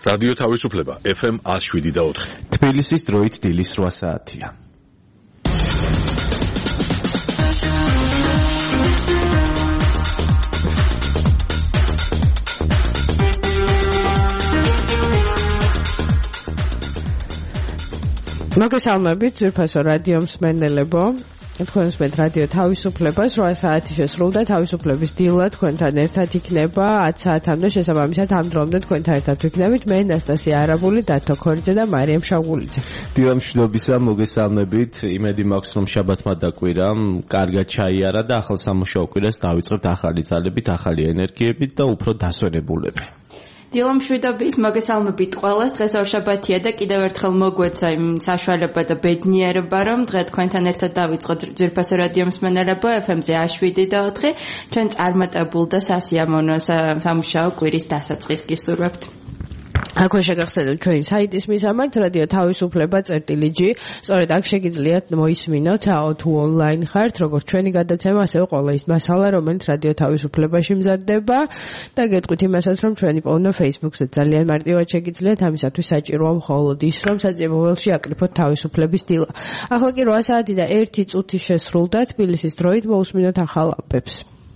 რადიო თავისუფლება FM 107.4. თბილისის დროით დილის 8 საათია. მოგესალმებით ძვირფასო რადიო მსმენელებო. თქვენს მე რადიო თავისუფლებას 8 საათი შესრულდა თავისუფლების დილა თქვენთან ერთად იქნება 10 საათამდე შესაბამისად ამ დრომდე თქვენთან ერთად ვიქნებით მე ნასტასია არაბული დათო ქორიძე და მარიამ შავგულიძე. დილა მშვიდობისა მოგესალმებით. იმედი მაქვს რომ შაბათმა დაკვირა, კარგად ჩაიარა და ახალ სამუშაო კვირას დავიწყებთ ახალი ძალებით, ახალი ენერგიებით და უფრო დასვენებულები. დილა მშვიდობის მოგესალმებით ყველას. დღეს ორშაბათია და კიდევ ერთხელ მოგვეცა იმ საშუალება და ბედნიერება რომ დღე თქვენთან ერთად დავიწყოთ ძვირფასო რადიო მსმენელებო FM-ზე 107.4. ჩვენ წარმატებულ და სასიამოვნო სამუშაო კვირის დასაწყისს გისურვებთ. აქვე შეგახსენებთ ჩვენი საიტის მისამართ რადიო თავისუფლება.gi. სწორედ აქ შეგიძლიათ მოისმინოთ თუ ონლაინ ხართ, როგორც ჩვენი გადაცემა, ასევე ყველა ის მასალა, რომელიც რადიო თავისუფლებაში მზადდება და გეტყვით იმასაც, რომ ჩვენი პოვნა Facebook-ზე ძალიან მარტივად შეგიძლიათ, ამისათვის საჭიროა მხოლოდ ის, რომ საძიებველში აკრიფოთ თავისუფლების დილა. ახლა კი 8 საათი და 1 წუთი შესრულდა თბილისის დროით, მოусმინოთ ახალ ამბებს.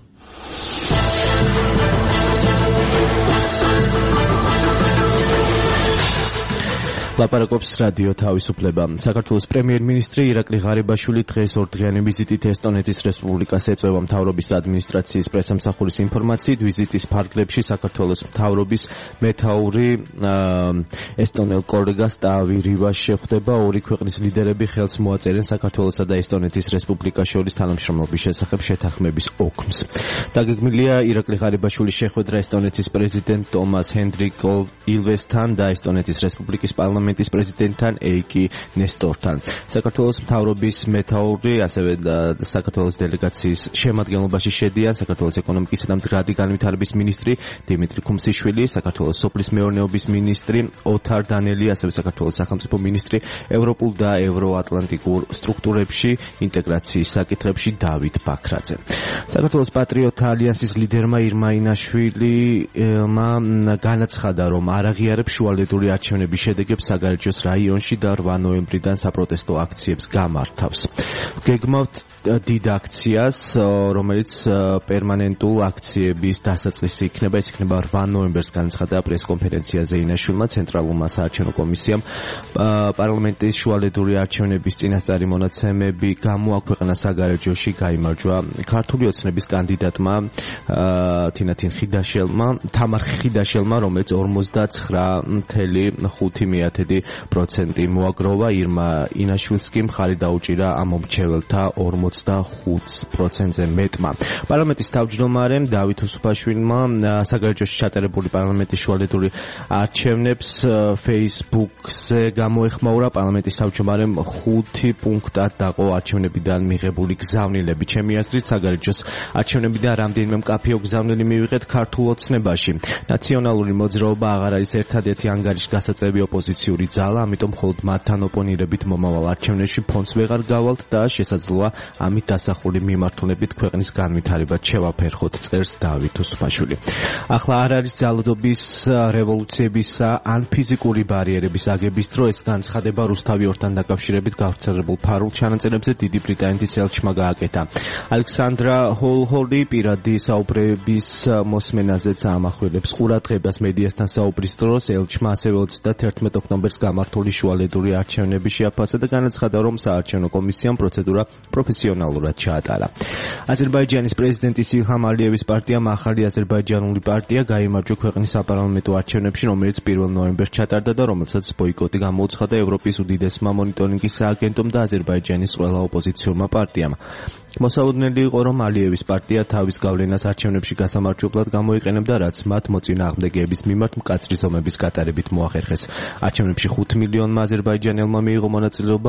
ლაპარაკობს რადიო თავისუფლება. საქართველოს პრემიერ-მინისტრი ირაკლი ღარიბაშვილი დღეს ორდღიანი ვიზიტით ესტონეთის რესპუბლიკას ეწევა. მთავრობის ადმინისტრაციის პრესამსახურის ინფორმაციით, ვიზიტის ფარგლებში საქართველოს მთავრობის მეთაური ესტონელ კოლეგას ტავი რივას შეხვდება. ორი ქვეყნის ლიდერები ხელს მოაწერენ საქართველოსა და ესტონეთის რესპუბლიკას შორის თანამშრომლობის შესახებ შეთანხმების ოქმს. დაგეგმილია ირაკლი ღარიბაშვილის შეხვედრა ესტონეთის პრეზიდენტ ტომას ჰენდრიკ ილვესთან და ესტონეთის რესპუბლიკის პარლამენტის პრეზიდენტთან ეიკი ნესტორთან. საქართველოს მთავრობის მეთაური, ასევე საქართველოს დელეგაციის შემადგენლობაში შედიან საქართველოს ეკონომიკისა და მდგრადი განვითარების მინისტრი დიმიტრი ქუმსიშვილი, საქართველოს სოფლის მეურნეობის მინისტრი ოთარ დანელი, ასევე საქართველოს სახელმწიფო მინისტრი ევროპულ და ევროატლანტიკურ სტრუქტურებში ინტეგრაციის საკითხებში დავით ბაქრაძე. საქართველოს პატრიოტთა ალიანსის ლიდერმა ირმა ინაშვილმა განაცხადა, რომ არ აღიარებს შუალედური არჩევნების შედეგებს საგარეჯოს რაიონში და 8 ნოემბრიდან საპროტესტო აქციებს გამართავს. გეგმავთ დიდ აქციას, რომელიც პერმანენტულ აქციების დასაწყისი იქნება. ეს იქნება 8 ნოემბერს განაცხადა პრესკონფერენციაზე ინაშვილმა ცენტრალურმა საარჩევნო კომისიამ. პარლამენტის შუალედური არჩევნების წინასწარი მონაცემები გამოაქვეყნა საგარეჯოში გაიმარჯვა ქართული ოცნების კანდიდატმა თამარ ხიდაშელმა, რომელიც 49.5% მოაგროვა. ირმა ინაშვილს კი მხარი დაუჭირა ამ მომრჩეველთა 45%-ზე მეტმა. პარლამენტის თავმჯდომარემ დავით უსუფაშვილმა საგარეჯოში ჩატარებული პარლამენტის შუალედური არჩევნებს Facebook-ზე გამოეხმაურა. პარლამენტის თავმჯდომარემ 5 პუნქტად დაყო არჩევნებიდან მიღებული გზავნილები. ჩემი აზრით, საგარეჯოს არჩევნებიდან რამდენიმე მკაფიო გზავნილი მივიღეთ ქართულ ოცნებაში. ნაციონალური მოძრაობა აღარ არის ერთადერთი ანგარიშ გასაწევი ოპოზიციური ძალა, ამიტომ მხოლოდ მათთან ოპონირებით მომავალ არჩევნებში ფონს ვეღარ გავალთ და შესაძლოა ამით დასახული მიმართულებით ქვეყნის განვითარებად შევაფერხოთ, წერს დავით უსუფაშვილი. ახლა არ არის ძალადობის, რევოლუციებისა ან ფიზიკური ბარიერების აგების დრო. ეს განცხადება რუსთავი ორთან დაკავშირებით გავრცელებულ ფარულ ჩანაწერებზე დიდი ბრიტანეთის ელჩმა გააკეთა. ალექსანდრა ჰოლჰოლი პირადი საუბრების მოსმენაზეც ამახვილებს ყურადღებას მედიასთან საუბრის დროს. ელჩმა ასევე 31 ოქტომბერს გამართული შუალედური არჩევნები შეაფასა და განაცხადა, რომ საარჩევნო კომისიამ პროცედურა პროფესიონალურად ჩაატარა. აზერბაიჯანის პრეზიდენტის ილჰამ ალიევის პარტიამ ახალი აზერბაიჯანული პარტია გაიმარჯვა ქვეყნის საპარლამენტო არჩევნებში, რომელიც 1 ნოემბერს ჩატარდა და რომელსაც ბოიკოტი გამოუცხადა ევროპის უდიდესმა მონიტორინგის სააგენტომ და აზერბაიჯანის ყველა ოპოზიციურმა პარტიამ. მოსალოდნელი იყო, რომ ალიევის პარტია თავის გავლენას არჩევნებში გასამარჯვებლად გამოიყენებდა, რაც მათ მოწინააღმდეგეების მიმართ მკაცრი ზომების გატარებით მოახერხეს. არჩევნებში 5 მილიონმა აზერბაიჯანელმა მიიღო მონაწილეობა.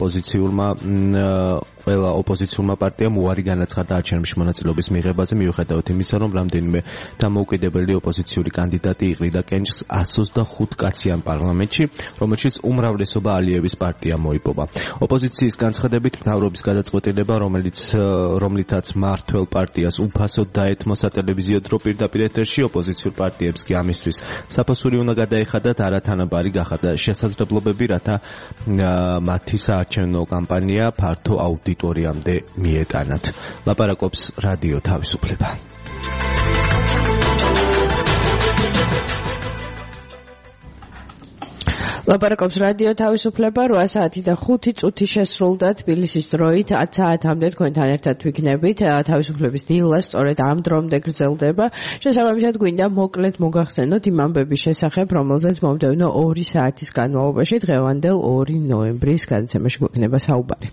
ყველა ოპოზიციურმა პარტიამ უარი განაცხადა არჩევნებში მონაწილეობის მიღებაზე, მიუხედავად იმისა, რომ რამდენიმე დამოუკიდებელი ოპოზიციური კანდიდატი იყრიდა კენჭს 125 კაციან პარლამენტში, რომელშიც უმრავლესობა ალიევის პარტიამ მოიპოვა. ოპოზიციის განცხადებით, მთავრობის გადაწყვეტილება, რომელიც რომლითაც მართველ პარტიას უფასოდ დაეთმო სატელევიზიო დრო პირდაპირ ეთერში, ოპოზიციურ პარტიებს კი ამისთვის საფასური უნდა გადაეხადათ, არათანაბარი გახადა შესაძლებლობები, რათა მათი საარჩევნო კამპანია ფართო აუდიტორიამდე მიეტანათ. ლაპარაკობს რადიო თავისუფლება. ლაპარაკობს რადიო თავისუფლება 8 საათი და 5 წუთი შესრულდა თბილისის დროით 10 საათამდე თქვენთან ერთად ვიქნებით თავისუფლების დილა სწორედ ამ დრომდე გრძელდება შესაბამისად გვინდა მოკლედ მოგახსენოთ იმ ამბების შესახებ რომელზეც მომდევნო 2 საათის განმავლობაში დღევანდელ 2 ნოემბრის გადაცემაში გვექნება საუბარი.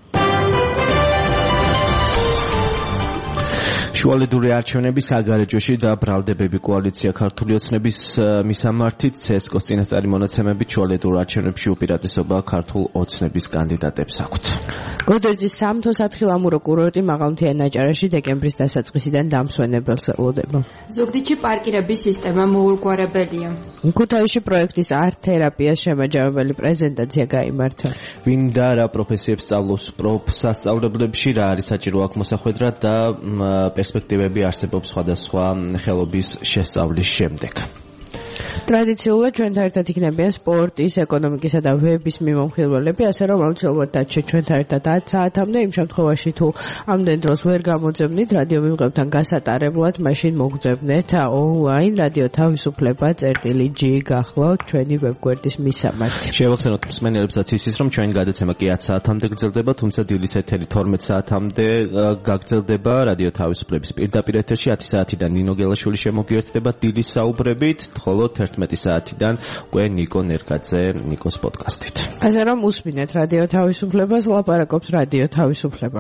შუალედური არჩევნები საგარეჯოში და ბრალდებები კოალიცია ქართული ოცნების მისამართით CSKO-ს წინასწარი მონაცემებით შუალედურ არჩევნებში უპირატესობა ქართულ ოცნების კანდიდატებს აქვთ. გოდერძის სამთო სათხილამურო კურორტი მაღალმთიან აჭარაში დეკემბრის დასაწყისიდან დამსვენებელს ელოდება. ზუგდიდში პარკირების სისტემა მოურგვარებელია. ქუთაისში პროექტის არტ-თერაპიას შემაჯამებელი პრეზენტაცია გაიმართა. ვინ და რა პროფესიებს სწავლობს სასწავლებლებში, რა არის საჭირო აქ მოსახვედრად და პერსპექტივები არსებობს სხვადასხვა ხელობის შესწავლის შემდეგ. ტრადიციულად ჩვენთან ერთად იქნებიან სპორტის, ეკონომიკისა და ვების მიმომხილველები, ასე რომ აუცილებლად დარჩეთ ჩვენთან ერთად 10 საათამდე, იმ შემთხვევაში თუ ამდენ დროს ვერ გამოძებნით რადიო მიმღებთან გასატარებლად, მაშინ მოგძებნეთ ონლაინ რადიო თავისუფლება.g გახლავთ ჩვენი ვებგვერდის მისამართი. შევახსენოთ მსმენელებსაც ისიც, რომ ჩვენი გადაცემა კი 10 საათამდე გრძელდება, თუმცა დილის ეთერი 12 საათამდე გაგრძელდება რადიო თავისუფლების პირდაპირ ეთერში 10 საათიდან ნინო გელაშვილი შემოგიერთდება დილის საუბრებით, ხოლო 11 საათიდან უკვე ნიკო ნერგაძე ნიკოს პოდკასტით. ასე რომ უსმინეთ რადიო თავისუფლებას, ლაპარაკობს რადიო თავისუფლება.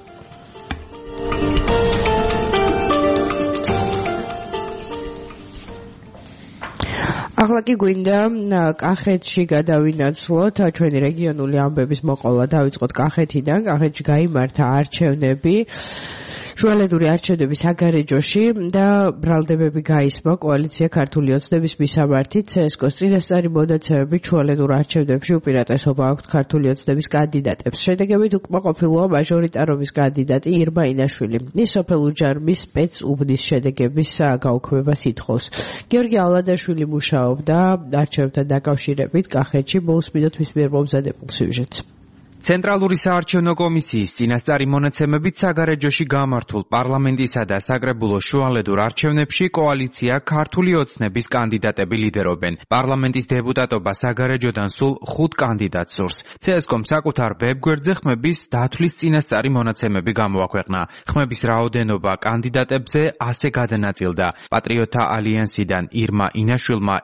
ახლა კი გვინდა კახეთში გადავინაცვლოთ ჩვენი რეგიონული ამბების მოყოლა დავიწყოთ კახეთიდან. კახეთში გაიმართა არჩევნები შუალედური არჩევნები საგარეჯოში და ბრალდებები გაისმა კოალიცია ქართული ოცნების მისამართით CSKO-ს წინასწარი მონაცემებით შუალედურ არჩევნებში უპირატესობა აქვთ ქართული ოცნების კანდიდატებს. შედეგებით უკმაყოფილოა მაჟორიტარობის კანდიდატი ირმა ინაშვილი. ის სოფელ უჯარმის სპეცუბნის შედეგების გაუქმებას ითხოვს. გიორგი ალადაშვილი მუშაობდა არჩევნებთან დაკავშირებით კახეთში, მოусმინოთ მის მიერ მომზადებულ სიუჟეტს. ცენტრალური საარჩევნო კომისიის წინასწარი მონაცემებით საგარეჯოში გამართულ პარლამენტისა და საკრებულო შუალედურ არჩევნებში კოალიცია ქართული ოცნების კანდიდატები ლიდერობენ. პარლამენტის დეპუტატობა საგარეჯოდან სულ 5 კანდიდატს სურს. CSKO-მ საკუთარ ვებგვერდზე ხმების დათვლის წინასწარი მონაცემები გამოაქვეყნა. ხმების რაოდენობა კანდიდატებზე ასე გადანაწილდა. პატრიოტთა ალიანსიდან ირმა ინაშვილმა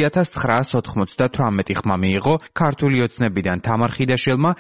6998 ხმა მიიღო, ქართული ოცნებიდან თამარ ხიდაშელმა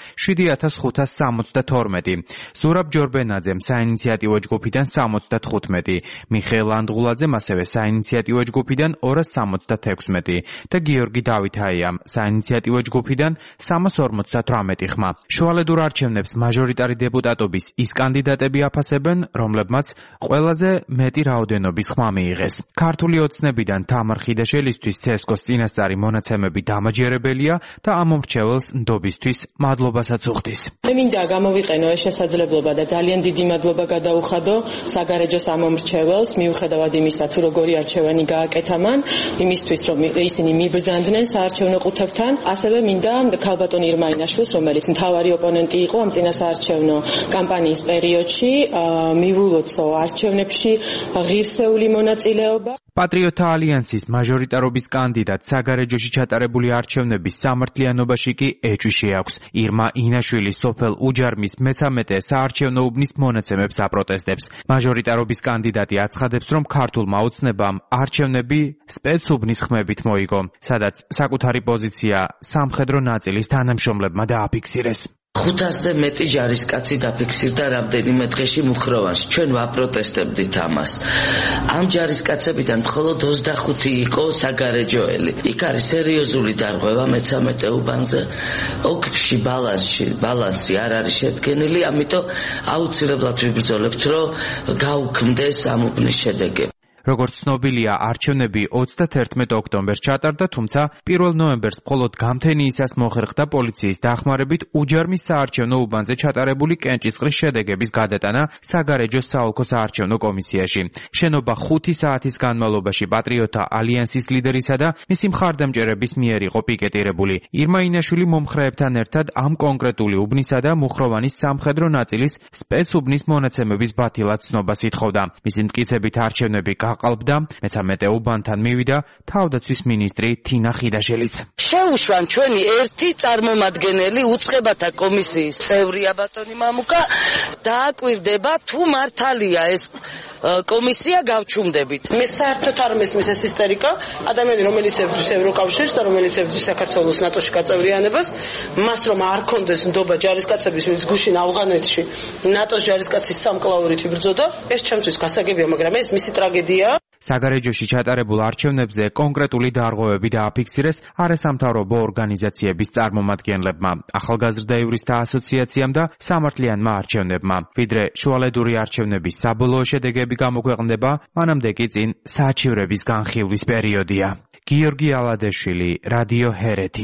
7572, ზურაბ ჯორბენაძემ საინიციატივო ჯგუფიდან 75, მიხეილ ანდღულაძემ ასევე საინიციატივო ჯგუფიდან 276 და გიორგი დავითაიამ საინიციატივო ჯგუფიდან 358 ხმა. შუალედურ არჩევნებს მაჟორიტარი დეპუტატობის ის კანდიდატები აფასებენ, რომლებმაც ყველაზე მეტი რაოდენობის ხმა მიიღეს. ქართული ოცნებიდან თამარ ხიდაშელისთვის CSKO-ს წინასწარი მონაცემები დამაჯერებელია და ამ მომრჩეველს ნდობისთვის მადლობასაც უხდის. მე მინდა გამოვიყენო ეს შესაძლებლობა და ძალიან დიდი მადლობა გადაუხადო საგარეჯოს ამ მომრჩეველს, მიუხედავად იმისა, თუ როგორი არჩევანი გააკეთა მან, იმისთვის რომ ისინი მიბრძანდნენ საარჩევნო ყუთებთან, ასევე მინდა ქალბატონ ირმა ინაშვილს, რომელიც მთავარი ოპონენტი იყო ამ წინასაარჩევნო კამპანიის პერიოდში, მიულოცო არჩევნებში ღირსეული მონაწილეობა. პატრიოტთა ალიანსის მაჟორიტარობის კანდიდატ საგარეჯოში ჩატარებული არჩევნების სამართლიანობაში კი ეჭვი შეაქვს. ირმა ინაშვილი სოფელ უჯარმის 13 საარჩევნო უბნის მონაცემებს აპროტესტებს. მაჟორიტარობის კანდიდატი აცხადებს, რომ ქართულმა ოცნებამ არჩევნები სპეცუბნის ხმებით მოიგო, სადაც საკუთარი პოზიცია სამხედრო ნაწილის თანამშრომლებმა დააფიქსირეს. 500-ზე მეტი ჯარისკაცი დაფიქსირდა რამდენიმე დღეში მუხროვანში. ჩვენ ვაპროტესტებდით ამას. ამ ჯარისკაცებიდან მხოლოდ 25 იყო საგარეჯოელი. იქ არის სერიოზული დარღვევა 13 უბანზე. ოკფში ბალანსი არ არის შედგენილი, ამიტომ აუცილებლად ვიბრძოლებთ, რომ გაუქმდეს ამ უბნის შედეგები. როგორც ცნობილია, არჩევნები 31 ოქტომბერს ჩატარდა, თუმცა 1 ნოემბერს მხოლოდ გამთენიისას მოხერხდა პოლიციის დახმარებით უჯარმის საარჩევნო უბანზე ჩატარებული კენჭისყრის შედეგების გადატანა საგარეჯო საოლქო საარჩევნო კომისიაში. შენობა 5 საათის განმავლობაში პატრიოტთა ალიანსის ლიდერისა და მისი მხარდამჭერების მიერ იყო პიკეტირებული. ირმა ინაშვილი მომხრეებთან ერთად ამ კონკრეტული უბნისა და მუხროვანის სამხედრო ნაწილის სპეცუბნის მონაცემების ბათილად ცნობას ითხოვდა. მისი მტკიცებით არჩევნები გაყალბდა, მე-13 უბანთან მივიდა თავდაცვის მინისტრი თინა ხიდაშელიც. შეუშვან ჩვენი ერთი წარმომადგენელი უწყებათა კომისიის წევრია ბატონი მამუკა, დააკვირდება თუ მართალია ეს კომისია გავჩუმდებით. მე საერთოდ არ მესმის ეს ისტერიკა, ადამიანი რომელიც ებრძვის ევროკავშირს და რომელიც ებრძვის საქართველოს ნატოში გაწევრიანებას, მას რომ არ კონდეს ნდობა ჯარისკაცების ვინც გუშინ ავღანეთში ნატოს ჯარისკაცის სამკლაურით იბრძოდა, ეს ჩემთვის გასაგებია, მაგრამ ეს მისი ტრაგედია. საგარეჯოში ჩატარებულ არჩევნებზე კონკრეტული დარღვევები დააფიქსირეს არასამთავრობო ორგანიზაციების წარმომადგენლებმა, ახალგაზრდა იურისტთა ასოციაციამ და სამართლიანმა არჩევნებმა. ვიდრე შუალედური არჩევნების საბოლოო შედეგები გამოქვეყნდება, მანამდე კი წინ საჩივრების განხილვის პერიოდია. გიორგი ალადეშვილი, რადიო ჰერეთი.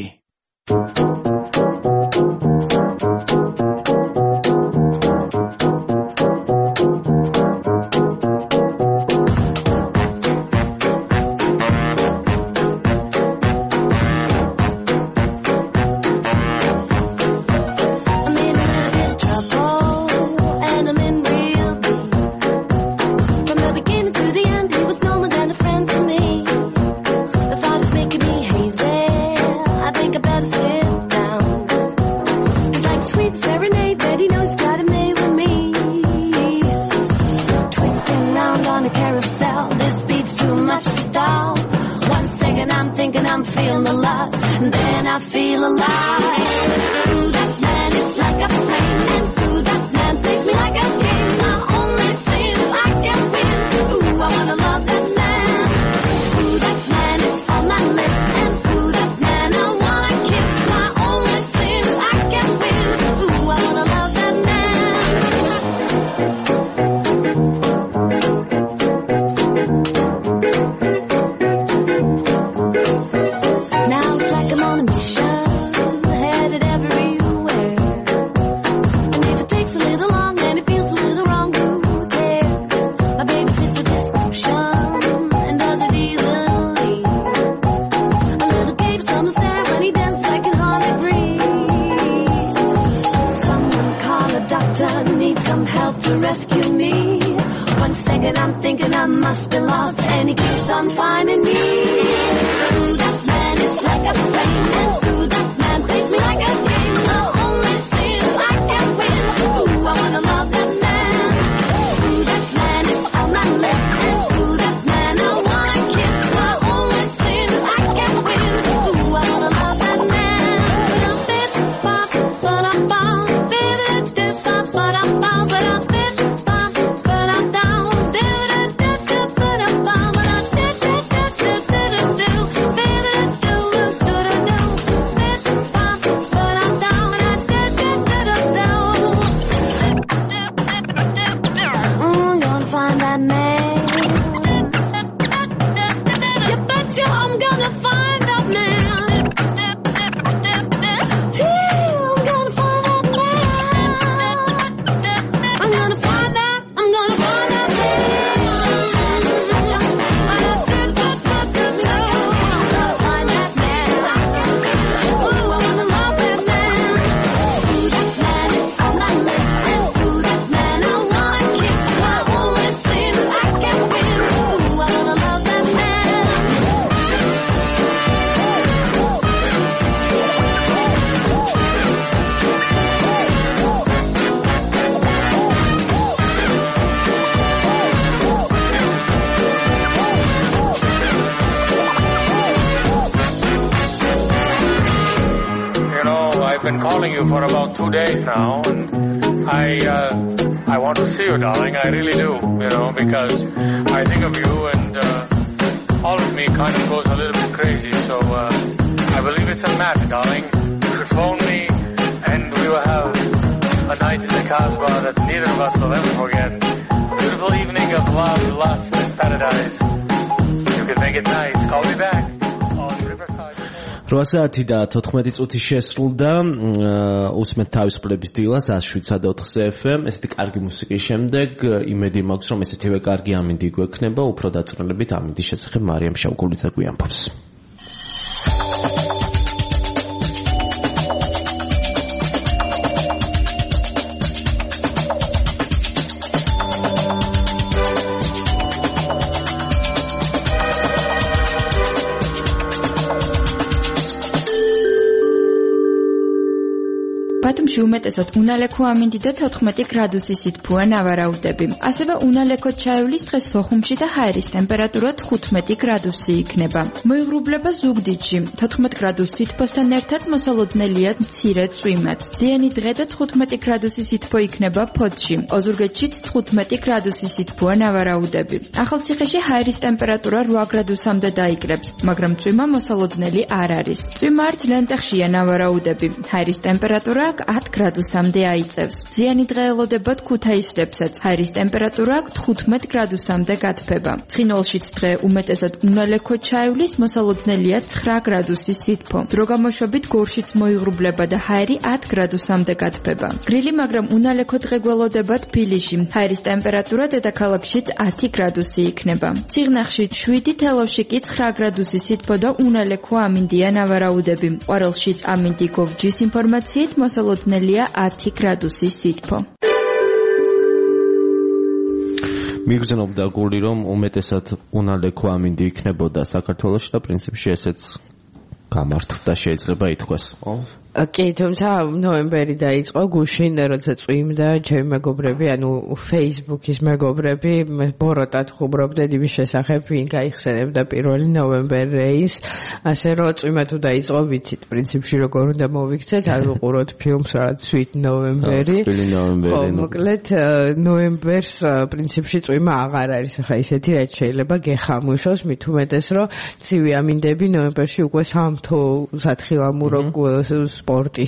been calling you for about 2 days now, and I want to see you, darling. I really do, because I think of you, and all of me kind of goes a little bit crazy. So I believe it's a match, darling. You should phone me, and we will have a night in the Casbah that neither of us will ever forget. beautiful evening of love, lust, and paradise. You can make it nice. Call me back on Riverside. 8:14 შესრულდა უსმენთ თავისუფლების დილას 107.4 FM. ესეთი კარგი მუსიკის შემდეგ იმედი მაქვს, რომ ესეთივე კარგი ამინდი გვექნება, უფრო დაწვრილებით ამინდის შესახებ მარიამ შავკულიძე გვიამბობს. ბათუმში უმეტესად უნალექო ამინდი და 14 გრადუსი სითბოა ნავარაუდები. ასევე უნალექოდ ჩაივლის დღეს სოხუმში და ჰაერის ტემპერატურა 15 გრადუსი იქნება. მოიღრუბლება ზუგდიდში 14 გრადუს სითბოსთან ერთად მოსალოდნელია მცირე წვიმაც. ზიანი დღე და 15 გრადუსი სითბო იქნება ფოთში. ოზურგეთშიც 15 გრადუსი სითბოა ნავარაუდები. ახალციხეში ჰაერის ტემპერატურა 8 გრადუსამდე დაიკრებს, მაგრამ წვიმა მოსალოდნელი არ არის. წვიმა არც ლენტეხშია ნავარაუდები. ჰაერის ტემპერატურა 10 გრადუსამდე აიწევს. ზიანი დღე ელოდებათ ქუთაისლებსაც. ჰაერის ტემპერატურა 15 გრადუსამდე გათბება. ცხინვალშიც დღე უმეტესად უნალექოდ ჩაივლის, მოსალოდნელია 9 გრადუსი სითბო. დრო გამოშვებით გორშიც მოიღრუბლება და ჰაერი 10 გრადუსამდე გათბება. გრილი, მაგრამ უნალექოდ დღე გველოდებათ თბილისში. ჰაერის ტემპერატურა დედაქალაქშიც 10 გრადუსი იქნება. ციხნახში 7, თელავში კი 9 გრადუსი სითბო და უნალექო ამინდია ნავარაუდები. ყვარელშიც ამინდი გოვჯის ინფორმაციით მოსალოდნელია 10 გრადუსი სითბო. მიგრძნობდა გული, რომ უმეტესად უნალექო ამინდი იქნებოდა საქართველოში და პრინციპში ესეც გამართლდა, შეიძლება ითქვას. კი, თუმცა ნოემბერი დაიწყო გუშინ, როცა წვიმდა, ჩემი მეგობრები, ანუ Facebook-ის მეგობრები ბოროტად ხუბრობდნენ იმის შესახებ, ვინ გაიხსენებდა 1 ნოემბერ რეისს, ასე რომ წვიმა თუ დაიწყო, ვიცით, პრინციპში როგორ უნდა მოვიქცეთ, ან ვუყუროთ ფილმს, რაც 7 ნოემბერი. ხო, მოკლედ ნოემბერს პრინციპში წვიმა აღარ არის, ახლა ისეთი რაც შეიძლება გეხამუშოს, მით უმეტეს, რომ ცივი ამინდები ნოემბერში უკვე სამთო სათხილამურო სპორტის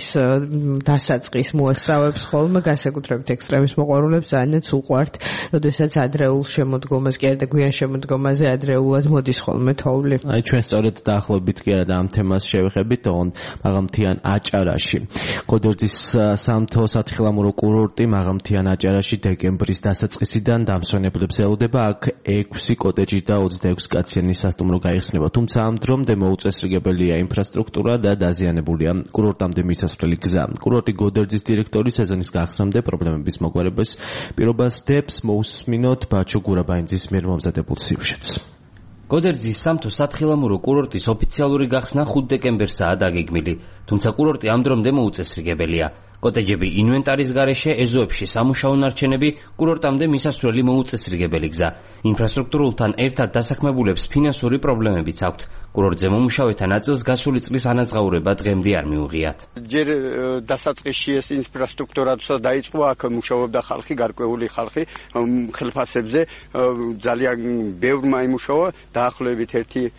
დასაწყის მოასწავებს ხოლმე, განსაკუთრებით ექსტრემის მოყვარულებს ძალიან უყვართ, როდესაც ადრეულ შემოდგომას კი არა და გვიან შემოდგომაზე ადრეულად მოდის ხოლმე თოვლი. აი ჩვენ სწორედ დაახლოებით კი არა და ამ თემას შევეხებით, თორემ მაღალმთიან აჭარაში. გოდერძის სამთო სათხილამურო კურორტი მაღალმთიან აჭარაში დეკემბრის დასაწყისიდან დამსვენებლებს ელოდება, აქ 6 კოტეჯი და 26 კაციანი სასტუმრო გაიხსნება, თუმცა ამ დრომდე მოუწესრიგებელია ინფრასტრუქტურა და დაზიანებულია კურორტამდე მისასვლელი გზა. კურორტი გოდერძის დირექტორი სეზონის გახსნამდე პრობლემების მოგვარების პირობას დებს, მოусმინოთ ბაჩო გურაბაინძის მიერ მომზადებულ სიუჟეტს. გოდერძის სამთო სათხილამურო კურორტის ოფიციალური გახსნა 5 დეკემბერსაა დაგეგმილი, თუმცა კურორტი ამ დრომდე მოუწესრიგებელია. კოტეჯები ინვენტარის გარეშე, ეზოებში სამუშაო ნარჩენები, კურორტამდე მისასვლელი მოუწესრიგებელი გზა. ინფრასტრუქტურულთან ერთად დასაქმებულებს ფინანსური პრობლემებიც აქვთ. კურორტზე მომუშავეთა ნაწილს გასული წლის ანაზღაურება დღემდე არ მიუღიათ. ჯერ დასაწყისში ეს ინფრასტრუქტურა დაიწყო, აქ მუშაობდა ხალხი, გარკვეული ხალხი ხელფასებზე, ძალიან ბევრმა იმუშავა, დაახლოებით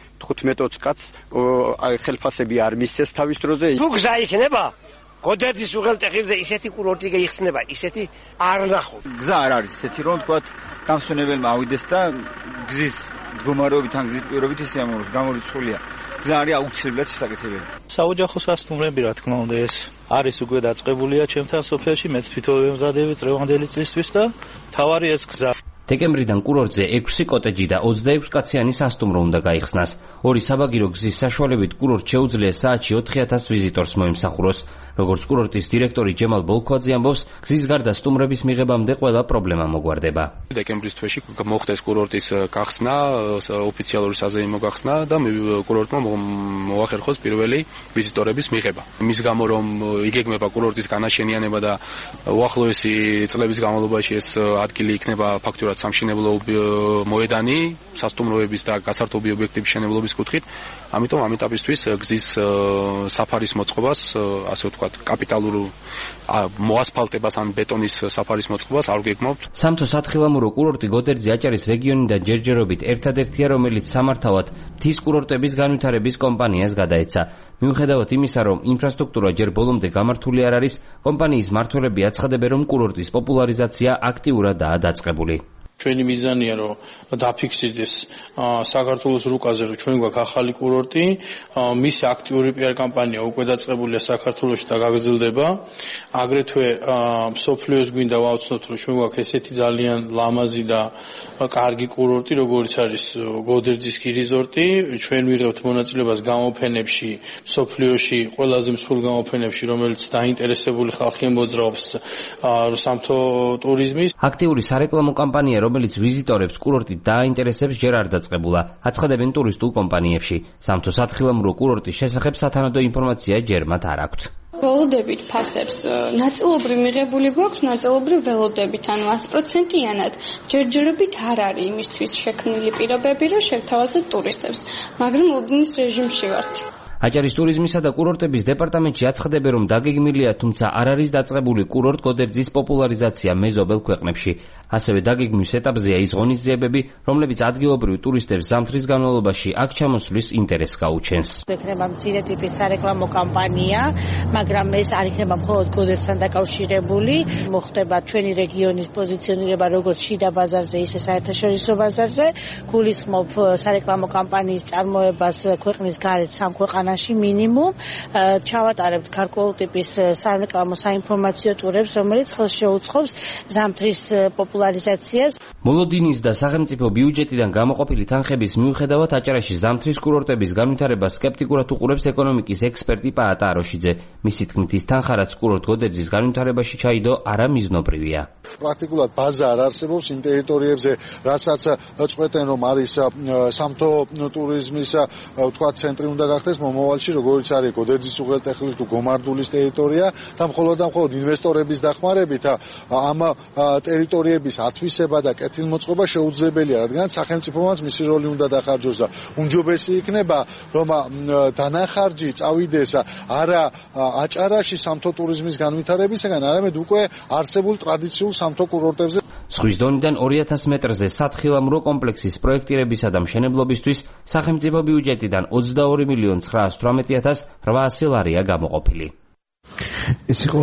15-20 კაცს ხელფასები არ მისცეს თავის დროზე. თუ გზა იქნება გოდერძის უღელტეხილზე ისეთი კურორტი გაიხსნება, ისეთი არ ნახო. გზა არ არის ისეთი, რომ თქვათ დამსვენებელმა ავიდეს და გზის მდგომარეობით ან გზის პირობით ისე ამბობს, გამორიცხულია. გზა არის აუცილებლად შესაკეთებელი. საოჯახო სასტუმრები, რა თქმა უნდა, ეს არის უკვე დაწყებულია ჩემთან სოფელში, მე თვითონ ვემზადები წლევანდელი წლისთვის და თავარი ეს გზა. დეკემბრიდან კურორტზე 6 კოტეჯი და 26 კაციანი სასტუმრო უნდა გაიხსნას. ორი საბაგირო გზის საშუალებით კურორტ შეუძლია საათში 4000 ვიზიტორს მოემსახუროს. როგორც კურორტის დირექტორი ჯემალ ბოლქვაძე ამბობს, გზის გარდა სტუმრების მიღებამდე ყველა პრობლემა მოგვარდება. დეკემბრის თვეში მოხდეს კურორტის გახსნა, ოფიციალური საზეიმო გახსნა და კურორტმა მოახერხოს პირველი ვიზიტორების მიღება. მის გამო რომ იგეგმება კურორტის განაშენიანება და უახლოესი წლების განმავლობაში ეს ადგილი იქნება ფაქტურად სამშენებლო მოედანი, სასტუმროების და გასართობი ობიექტების შენებლობის კუთხით, ამიტომ ამ ეტაპისთვის გზის საფარის მოწყობას, ასე ვთქვათ, კაპიტალურ მოასფალტებას ან ბეტონის საფარის მოწყობას არ გეგმავთ. სამთო სათხილამურო კურორტი გოდერძი აჭარის რეგიონიდან ჯერჯერობით ერთადერთია, რომელიც სამართავად მთის კურორტების განვითარების კომპანიას გადაეცა. მიუხედავად იმისა, რომ ინფრასტრუქტურა ჯერ ბოლომდე გამართული არ არის, კომპანიის მმართველები აცხადებენ, რომ კურორტის პოპულარიზაცია აქტიურადაა დაწყებული. ჩვენი მიზანია რომ დაფიქსირდეს საქართველოს რუკაზე რომ ჩვენ გვაქვს ახალი კურორტი, მისი აქტიური PR კამპანია უკვე დაწყებულია საქართველოში და გაგრძელდება. აგრეთვე მსოფლიოს გვინდა ვაუცნოთ რომ ჩვენ გვაქვს ესეთი ძალიან ლამაზი და კარგი კურორტი, როგორც არის გოდერძის რიზორტი. ჩვენ ვიღებთ მონაწილეობას გამოფენებში, მსოფლიოში ყველაზე მსხვილ გამოფენებში, რომელიც დაინტერესებული ხალხი მოძრაობს სამთო ტურიზმის. აქტიური სარეკლამო კამპანია, რომელიც ვიზიტორებს კურორტით დააინტერესებს, ჯერ არ დაწყებულა. აცხადებენ ტურისტულ კომპანიებში. სამთო სათხილამურო კურორტის შესახებ სათანადო ინფორმაცია ჯერ მათ არ აქვთ. ველოდებით ფასებს ნაწილობრივ მიღებული გვაქვს, ნაწილობრივ ველოდებით, ანუ 100%-იანად. ჯერჯერობით არ არის იმისთვის შექმნილი პირობები, რომ შევთავაზოთ ტურისტებს, მაგრამ ლუდინის რეჟიმში ვართ. აჭარის ტურიზმისა და კურორტების დეპარტამენტში აცხადებენ, რომ დაგეგმილია, თუმცა არ არის დაწყებული კურორტ გოდერძის პოპულარიზაცია მეზობელ ქვეყნებში. ასევე დაგეგმვის ეტაპზეა ის ღონისძიებები, რომლებიც ადგილობრივ ტურისტებს ზამთრის განმავლობაში აქ ჩამოსვლის ინტერესს გაუჩენს. იქნება მცირე ტიპის სარეკლამო კამპანია, მაგრამ ეს არ იქნება მხოლოდ გოდერძთან დაკავშირებული. მოხდება ჩვენი რეგიონის პოზიციონირება როგორც შიდა ბაზარზე, ისე საერთაშორისო ბაზარზე. გულისხმობ სარეკლამო კამპანიის წარმოებას ქვეყნის გარეთ სამ ქვეყანაში მინიმუმ. ჩავატარებთ გარკვეულ ტიპის სარეკლამო საინფორმაციო ტურებს, რომელიც ხელს შეუწყობს ზამთრის პოპულარიზაციას. მოლოდინის და სახელმწიფო ბიუჯეტიდან გამოყოფილი თანხების მიუხედავად აჭარაში ზამთრის კურორტების განვითარებას სკეპტიკურად უყურებს ეკონომიკის ექსპერტი პაატა აროშიძე. მისი თქმით, ის თანხა, რაც კურორტ გოდერძის განვითარებაში ჩაიდო, არა მიზნობრივია. პრაქტიკულად ბაზა არ არსებობს იმ ტერიტორიებზე, რასაც წყვეტენ, რომ არის სამთო ტურიზმის თქვა ცენტრი უნდა გახდეს მომავალში, როგორც არის გოდერძის უღელტეხილი თუ გომარდულის ტერიტორია და მხოლოდ ინვესტორების დახმარებით ამ ტერიტორიების ათვისება და კეთილმოწყობა შეუძლებელია, რადგან სახელმწიფომაც მისი როლი უნდა დახარჯოს და უმჯობესი იქნება, რომ დანახარჯი წავიდეს არა აჭარაში სამთო ტურიზმის განვითარებისგან, არამედ უკვე არსებულ ტრადიციულ სამთო კურორტებზე. ზღვის დონიდან 2000 მეტრზე სათხილამურო კომპლექსის პროექტირებისა და მშენებლობისთვის სახელმწიფო ბიუჯეტიდან 22.918.800 ლარია გამოყოფილი. ეს იყო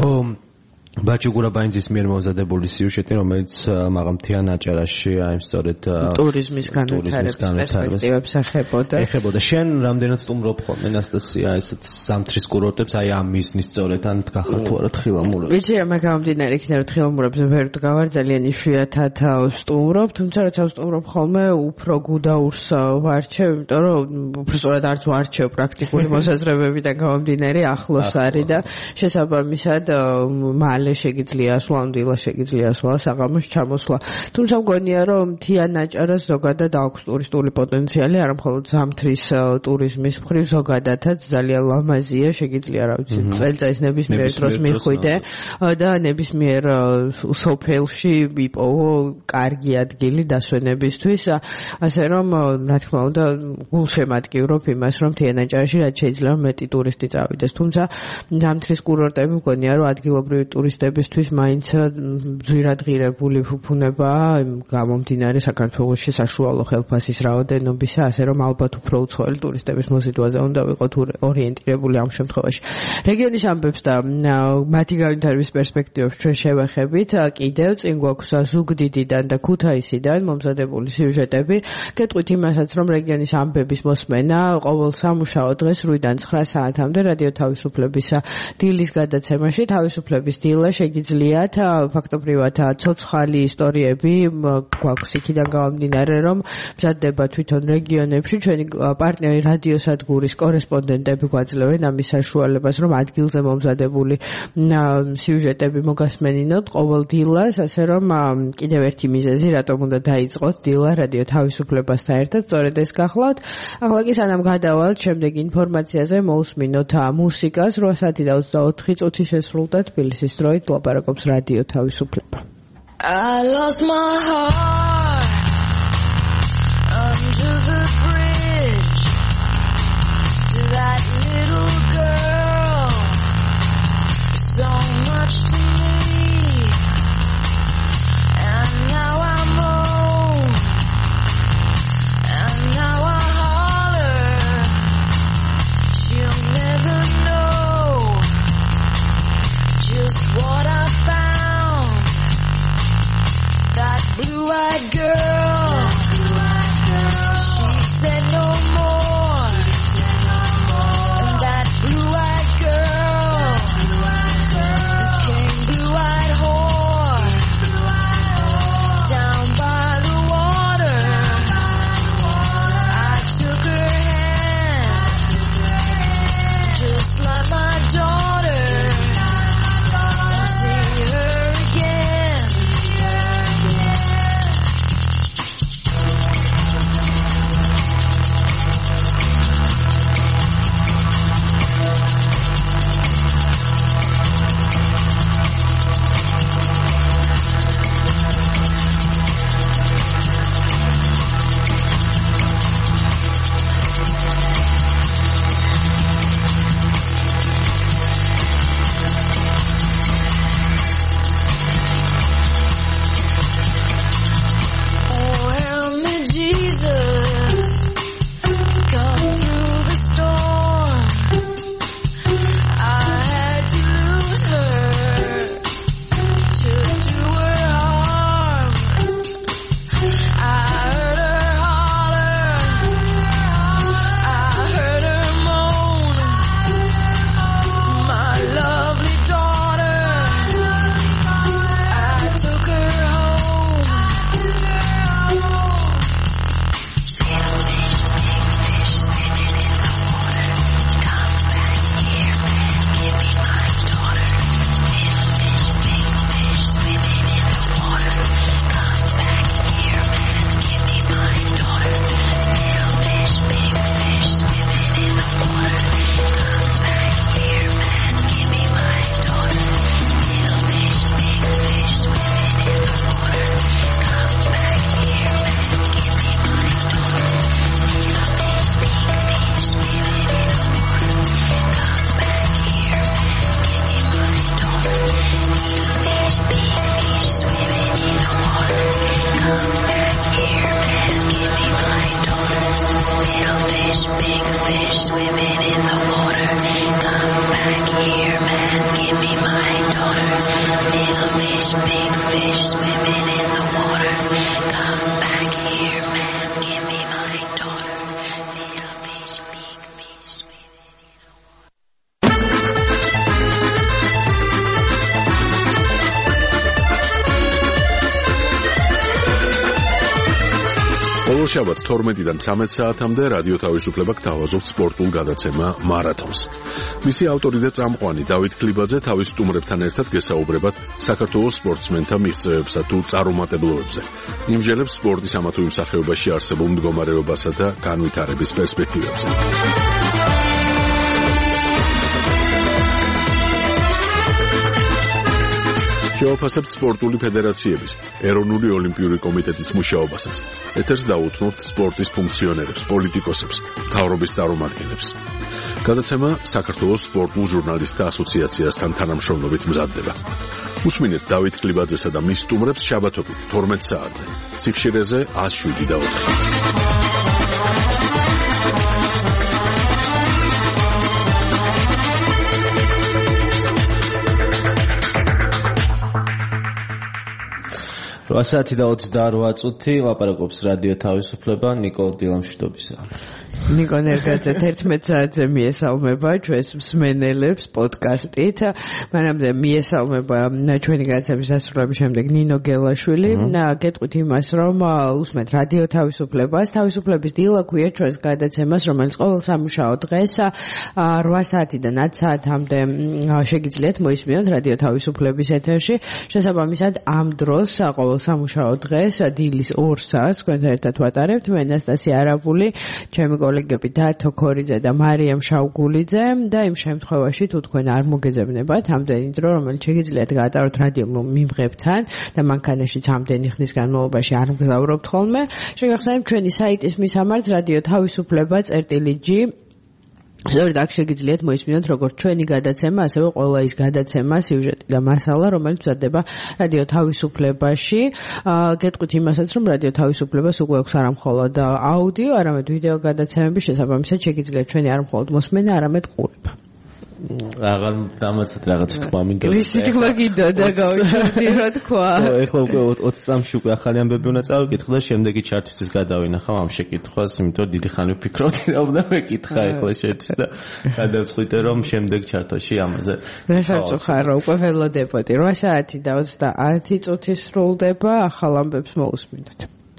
ბაჭი გურაბაინძის მიერ მომზადებული სიუჟეტი, რომელიც მაღალმთიან აჭარაში აი სწორედ ტურიზმის განვითარების პერსპექტივებს ეხებოდა. შენ რამდენად სტუმრობ ხოლმე ნასტასია ესეთ ზამთრის კურორტებს, აი ამ მიზნის სწორედ ან დგახარ თუ არა თხილამურებს? ვიცი, მე გამომდინარე იქიდან რომ თხილამურებს ვერ ვდგავარ, ძალიან იშვიათად სტუმრობ, თუმცა როცა ვსტუმრობ ხოლმე უფრო გუდაურს ვარჩევ, იმიტომ რომ უფრო სწორად არც ვარჩევ პრაქტიკული მოსაზრებებიდან გამომდინარე, ახლოს არის და შესაბამისად შეგიძლია ასვლა, დილა შეგიძლია ასვლა, საღამოს ჩამოსვლა. თუმცა მგონია, რომ მთიან აჭარას ზოგადად აქვს ტურისტული პოტენციალი, არა მხოლოდ ზამთრის ტურიზმის მხრივ, ზოგადადაც ძალიან ლამაზია, შეგიძლია, რა ვიცი, წელიწადის ნებისმიერ დროს მიხვიდე და ნებისმიერ სოფელში იპოვო კარგი ადგილი დასვენებისთვის, ასე რომ, რა თქმა უნდა, გულშემატკივრობ იმას, რომ მთიან აჭარაში რაც შეიძლება მეტი ტურისტი წავიდეს. თუმცა ზამთრის კურორტები მგონია, რომ ადგილობრივი ტურისტებისთვის მაინც ძვირადღირებული ფუფუნებაა, გამომდინარე საქართველოში საშუალო ხელფასის რაოდენობისა, ასე რომ ალბათ უფრო უცხოელი ტურისტების მოზიდვაზე უნდა ვიყოთ ორიენტირებული ამ შემთხვევაში. რეგიონის ამბებს და მათი განვითარების პერსპექტივებს ჩვენ შევეხებით. კიდევ წინ გვაქვს ზუგდიდიდან და ქუთაისიდან მომზადებული სიუჟეტები. გეტყვით იმასაც, რომ რეგიონის ამბების მოსმენა ყოველ სამუშაო დღეს 8-დან 9 საათამდე რადიო თავისუფლების დილის გადაცემაში თავისუფლების დილა შეგიძლიათ ფაქტობრივად ცოცხალი ისტორიები გვაქვს იქიდან გამომდინარე, რომ მზადდება თვითონ რეგიონებში. ჩვენი პარტნიორი რადიოსადგურის კორესპონდენტები გვაძლევენ ამის საშუალებას, რომ ადგილზე მომზადებული სიუჟეტები მოგასმენინოთ ყოველ დილას, ასე რომ კიდევ ერთი მიზეზი, რატომ უნდა დაიწყოთ დილა რადიო თავისუფლებასთან ერთად, სწორედ ეს გახლავთ. ახლა კი სანამ გადავალთ შემდეგ ინფორმაციაზე, მოусმინოთ მუსიკას. 8 საათი და 24 წუთი შესრულდა თბილისის დროით, ლაპარაკობს რადიო თავისუფლება. I lost my heart under the bridge to that little girl, so much to me, and now I'm home, and now I holler, she'll never know just what I found, that blue-eyed girl. She said no more. And that blue-eyed girl became blue-eyed whore. Down by the water, I took her hand, just like my daughter. I'll see her again. Oh, help me, Jesus, come through the storm. I had to lose her to do her harm. I heard her holler, I heard her moan. My lovely daughter, I took her home. Big fish swimming in the water. Come back here, man, give me my daughter. Little fish, big fish swimming in the water. Come back here, man, give me my daughter. Little fish, big fish swimming in the ბოლო შაბათს 12-დან 13 საათამდე რადიო თავისუფლება გთავაზობთ სპორტულ გადაცემა მარათონს. მისი ავტორი და წამყვანი დავით ქლიბაძე თავის სტუმრებთან ერთად გესაუბრებათ საქართველოს სპორტსმენთა მიღწევებსა თუ წარუმატებლობებზე. იმჟელებს სპორტის ამა თუ იმ სახეობაში არსებულ მდგომარეობასა და განვითარების პერსპექტივებზე. შევაფასებთ სპორტული ფედერაციების, ეროვნული ოლიმპიური კომიტეტის მუშაობასაც. ეთერს დაუთმობთ სპორტის ფუნქციონერებს, პოლიტიკოსებს, მთავრობის წარმომადგენლებს. გადაცემა საქართველოს სპორტულ ჟურნალისტთა ასოციაციასთან თანამშრომლობით მზადდება. უსმინეთ დავით ქლიბაძესა და მის სტუმრებს შაბათობით 12 საათზე. ციხშირეზე 107.4. Saati da 28 წუთი ლაპარაკობს რადიო თავისუფლება ნიკო დილამშვიდობისა. ნიკო ნერგაძე 11 საათზე მიესალმება ჩვენს მსმენელებს პოდკასტით. მანამდე მიესალმება ჩვენი გადაცემის დასრულების შემდეგ ნინო გელაშვილი. გეტყვით იმას, რომ უსმენთ რადიო თავისუფლებას. თავისუფლების დილა ქვია ჩვენს გადაცემას, რომელიც ყოველ სამუშაო დღეს 8 საათიდან 10 საათამდე შეგიძლიათ მოისმინოთ რადიო თავისუფლების ეთერში. შესაბამისად ამ დროს ყოველ სამუშაო დღეს დილის 2 საათს თქვენთან ერთად ვატარებთ. მე ნასტასია არაბული, ჩემი კოლეგები დათო ქორიძე და მარიამ შავგულიძე და იმ შემთხვევაში თუ თქვენ არ მოგეძებნებათ ამდენი დრო, რომელიც შეგიძლიათ გაატაროთ რადიო მიმღებთან და მანქანაშიც ამდენი ხნის განმავლობაში არ მგზავრობთ ხოლმე, შეგახსენებთ ჩვენი საიტის მისამართს რადიო თავისუფლება.g. სწორედ აქ შეგიძლიათ მოისმინოთ როგორც ჩვენი გადაცემა, ასევე ყველა ის გადაცემა, სიუჟეტი და მასალა, რომელიც მზადდება რადიო თავისუფლებაში. გეტყვით იმასაც, რომ რადიო თავისუფლებას უკვე აქვს არა მხოლოდ აუდიო, არამედ ვიდეო გადაცემები, შესაბამისად შეგიძლიათ ჩვენი არა მხოლოდ მოსმენა, არამედ ყურება. აღარ დამაცეთ რაღაც თქვა მინდა. ვისი თქვა გიდოდა გავიჩერდი რა თქვა. ეხლა უკვე 20 წამში უკვე ახალი ამბები უნდა წავიკითხო და შემდეგი ჩარტისთვის გადავინახავ ამ შეკითხვას, იმიტომ დიდი ხანი ვფიქრობდი რა უნდა მეკითხა ეხლა შეთვის და გადავწყვიტე რომ შემდეგ ჩარტაში ამაზე. რა შევწუხარ რომ უკვე ველოდებოდი. 8 საათი და 30 წუთი სრულდება, ახალ ამბებს მოусმინოთ.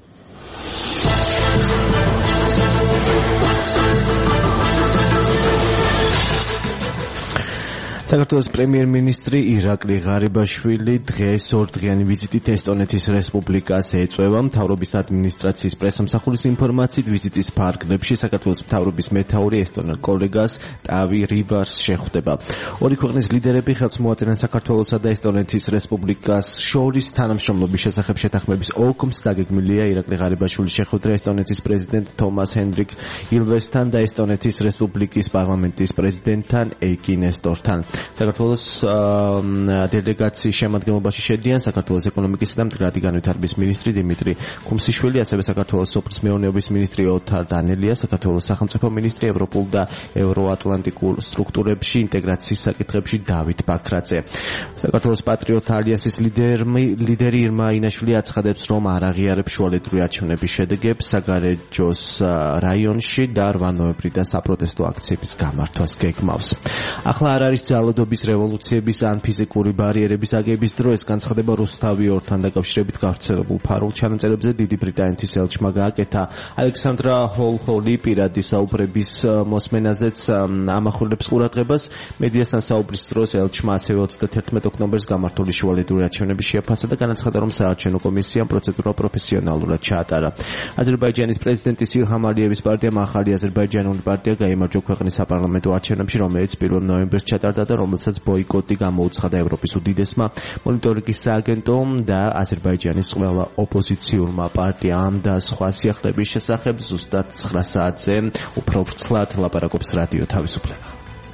საქართველოს პრემიერ-მინისტრი ირაკლი ღარიბაშვილი დღეს ორდღიანი ვიზიტით ესტონეთის რესპუბლიკას ეწევა. მთავრობის ადმინისტრაციის პრესამსახურის ინფორმაციით ვიზიტის ფარგლებში საქართველოს მთავრობის მეთაური ესტონელ კოლეგას ტავი რივარს შეხვდება. ორი ქვეყნის ლიდერები ხელს მოაწერენ საქართველოსა და ესტონეთის რესპუბლიკას შორის თანამშრომლობის შესახებ შეთანხმების ოლქს. დაგეგმილია ირაკლი ღარიბაშვილის შეხვედრა ესტონეთის პრეზიდენტ თომას ჰენდრიკ ილვესთან და ესტონეთის რესპუბლიკის პარლამენტის პრეზიდენტთან ეიკი ნესტორთან. საქართველოს დელეგაციის შემადგენლობაში შედიან საქართველოს ეკონომიკისა და მდგრადი განვითარების მინისტრი დიმიტრი ქუმსიშვილი, ასევე საქართველოს სოფლის მეურნეობის მინისტრი ოთარ დანელია, საქართველოს სახელმწიფო მინისტრი ევროპულ და ევროატლანტიკურ სტრუქტურებში ინტეგრაციის საკითხებში დავით ბაქრაძე. საქართველოს პატრიოტთა ალიანსის ლიდერი ირმა ინაშვილი აცხადებს, რომ არ აღიარებს შუალედური არჩევნების შედეგებს საგარეჯოს რაიონში და 8 ნოემბრიდან საპროტესტო აქციების გამართვას გეგმავს. ახლა არ არის ძალადობის რევოლუციების ან ფიზიკური ბარიერების აგების დრო. ეს განცხადება რუსთავი ორთან დაკავშირებით გავრცელებულ ფარულ ჩანაწერებზე დიდი ბრიტანეთის ელჩმა გააკეთა. ალექსანდრა ჰოლჰოლი პირადი საუბრების მოსმენაზეც ამახვილებს ყურადღებას. მედიასთან საუბრის დროს ელჩმა ასევე 31 ოქტომბერს გამართული შუალედური არჩევნები შეაფასა და განაცხადა, რომ საარჩევნო კომისიამ პროცედურა პროფესიონალურად ჩაატარა. აზერბაიჯანის პრეზიდენტის ილჰამ ალიევის პარტიამ ახალი აზერბაიჯანული პარტია გაიმარჯვა ქვეყნის საპარლამენტო არჩევნებში, რომელიც 1 ნოემბერს ჩატარდა და რომელსაც ბოიკოტი გამოუცხადა ევროპის უდიდესმა მონიტორინგის სააგენტომ და აზერბაიჯანის ყველა ოპოზიციურმა პარტიამ და სხვა სიახლეების შესახებ ზუსტად 9 საათზე უფრო ვრცლად ლაპარაკობს რადიო თავისუფლება.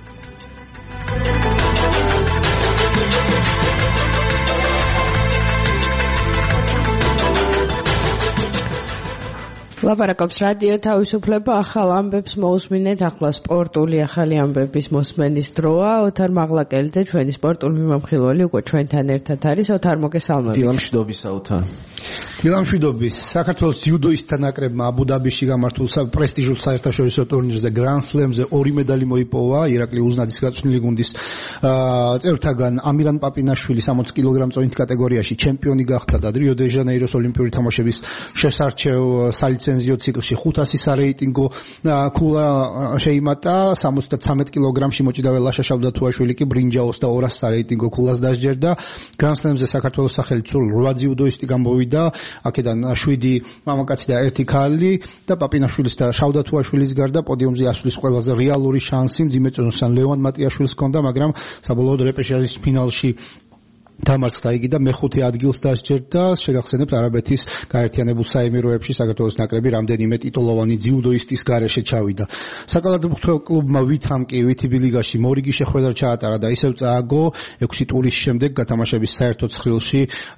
ლაპარაკობს რადიო თავისუფლება, ახალ ამბებს მოусმინეთ. ახლა სპორტული ახალი ამბების მოსმენის დროა. ოთარ მაღლაკელიძე, ჩვენი სპორტული მიმამხილველი, უკვე ჩვენთან ერთად არის. ოთარ, მოგესალმებით. დილამშვიდობისა, ოთარ. დილამშვიდობის. საქართველოს ძიუდოისტთა ნაკრებმა აბუ-დაბიში გამართულ პრესტიჟულ საერთაშორისო ტურნირზე გრან სლემზე 2 медали მოიპოვა. ირაკლი უზნაძის გაწვრთნილი გუნდის წევრთაგან ამირან პაპინაშვილი 60 კილოგრამ-წონით კატეგორიაში ჩემპიონი გახდა და რიო დე ჟანეიროს ოლიმპიური თამაშების შესარჩევ სალიცენზიო ციკლში 500 სარეიტინგო ქულა შეიმატა. 73 კილოგრამში მოჭიდავე ლაშა შავდათუაშვილი კი ბრინჯაოს და 200 სარეიტინგო ქულას დასჯერდა. გრან სლემზე საქართველოს სახელით სულ 8 ძიუდოისტი გამოვიდა. აქედან 7 მამაკაცი და 1 ქალი და პაპინაშვილის და შავდათუაშვილის გარდა პოდიუმზე ასვლის ყველაზე რეალური შანსი მძიმეწონოსან ლევან მატიაშვილს ჰქონდა, მაგრამ საბოლოოდ რეპეშაჟის ფინალში დამარცხდა იგი და მეხუთე ადგილს დასჯერდა. შეგახსენებთ, არაბეთის გაერთიანებულ საემიროებში საქართველოს ნაკრები რამდენიმე ტიტულოვანი ძიუდოისტის გარეშე ჩავიდა. საკალათბურთო კლუბმა ვითი ბილიგაში მორიგი შეხვედრა ჩაატარა და ისევ წააგო 6 ტურის შემდეგ გათამაშების საერთო ცხრილში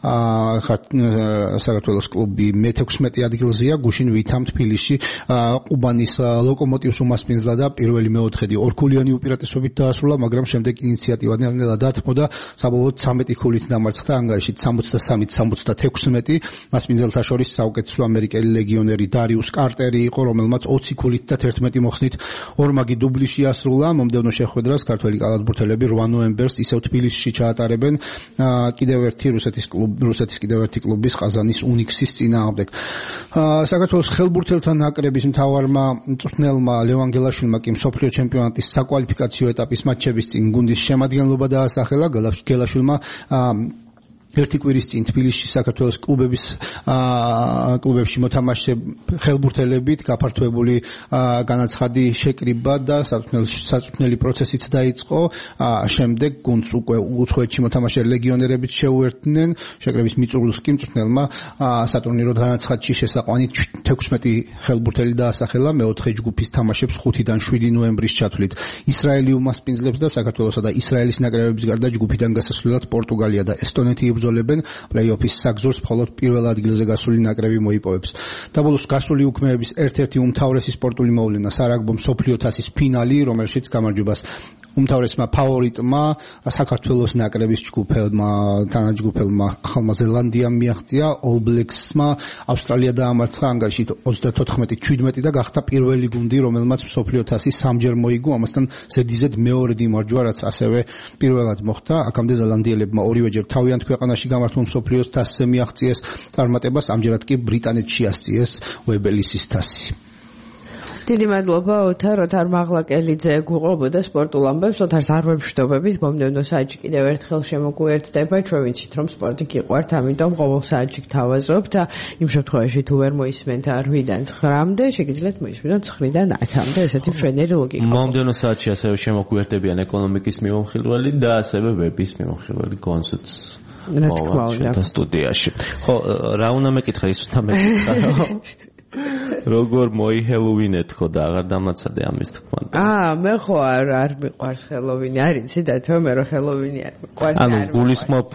საქართველოს კლუბი მე-16 ადგილზეა, გუშინ ვითამ თბილისში ყუბანის ლოკომოტივს უმასპინძლა და პირველი მეოთხედი ორქულიანი უპირატესობით დაასრულა, მაგრამ შემდეგ ინიციატივა ნელ-ნელა დათმო და საბოლოოდ 13 ქულით დამარცხდა ანგარიში 63-76. მასპინძელთა შორის საუკეთესო ამერიკელი ლეგიონერი დარიუს კარტერი იყო, რომელმაც 20 ქულით და 11 მოხსნით ორმაგი დუბლი შეასრულა. მომდევნო შეხვედრას ქართველი კალათბურთელები 8 ნოემბერს ისევ თბილისში ჩაატარებენ კიდევ ერთი რუსეთის კიდევ ერთი კლუბის ყაზანის უნიქსის წინააღმდეგ. საქართველოს ხელბურთელთა ნაკრების მთავარმა მწვრთნელმა ლევან გელაშვილმა კი მსოფლიო ჩემპიონატის საკვალიფიკაციო ეტაპის მატჩების წინ გუნდის შემადგენლობა დაასახელა. გელაშვილმა ერთი კვირის წინ თბილისში საქართველოს კლუბებში მოთამაშე ხელბურთელებით გაფართოებული განაცხადი შეკრიბა და საწვრთნელი პროცესიც დაიწყო. შემდეგ გუნდს უკვე უცხოეთში მოთამაშე ლეგიონერებით შეუერთდნენ. შეკრების მიწურულს კი მწვრთნელმა სატურნირო განაცხადში შესაყვანით 16 ხელბურთელი დაასახელა. მეოთხე ჯგუფის თამაშებს 5-დან 7 ნოემბრის ჩათვლით ისრაელი უმასპინძლებს და საქართველოსა და ისრაელის ნაკრებების გარდა ჯგუფიდან გასასვლელად პორტუგალია და ესტონეთი იბრძოლებენ. პლეი-ოფის საგზურს მხოლოდ პირველ ადგილზე გასული ნაკრები მოიპოვებს. დაბოლოს გასული უქმეების ერთ-ერთი უმთავრესი სპორტული მოვლენა სარაგბო მსოფლიო თასის ფინალი, რომელშიც გამარჯვებას უმთავრესმა ფავორიტმა საქართველოს ნაკრების ჯგუფელმა თანაჯგუფელმა ახალმა ზელანდიამ მიაღწია All Blacks-მა ავსტრალია დაამარცხა ანგარიშით 34-17 და გახდა პირველი გუნდი რომელმაც მსოფლიო თასი სამჯერ მოიგო ამასთან ზედიზედ მეორე იმარჯვა რაც ასევე პირველად მოხდა აქამდე ზელანდიელებმა ორივეჯერ თავიანთ ქვეყანაში გამართულ მსოფლიოს თასზე მიაღწიეს წარმატებას ამჯერად კი ბრიტანეთში ასწიეს უებელისის თასი დიდი მადლობა ოთარ მაღლაკელიძე გუყობოდა სპორტულ ამბებს ოთარს არ ვემშვიდობებით მომდევნო საათში კიდევ ერთხელ შემოგვიერთდება ჩვენ ვიცით რომ სპორტი გიყვართ ამიტომ ყოველ საათში გთავაზობთ და იმ შემთხვევაში თუ ვერ მოისმენთ 8-დან 9-მდე შეგიძლიათ მოისმინოთ 9-დან 10-მდე ესეთი მშვენიერი ლოგიკა მომდევნო საათში ასევე შემოგვიერთდებიან ეკონომიკის მიმოხილველი და ასევე ვების მიმოხილველი გონსუც რა თქმა უნდა სტუდიაში ხო რა უნდა მეკითხა ის უნდა მეკითხა როგორ მოიჰელოვინეთ ხო და აღარ დამაცადე ამის თქმა მე ხო არ მიყვარს ჰელოვინი არ იცი და თო მე რო ჰელოვინი არ მიყვარს ანუ გულისხმობ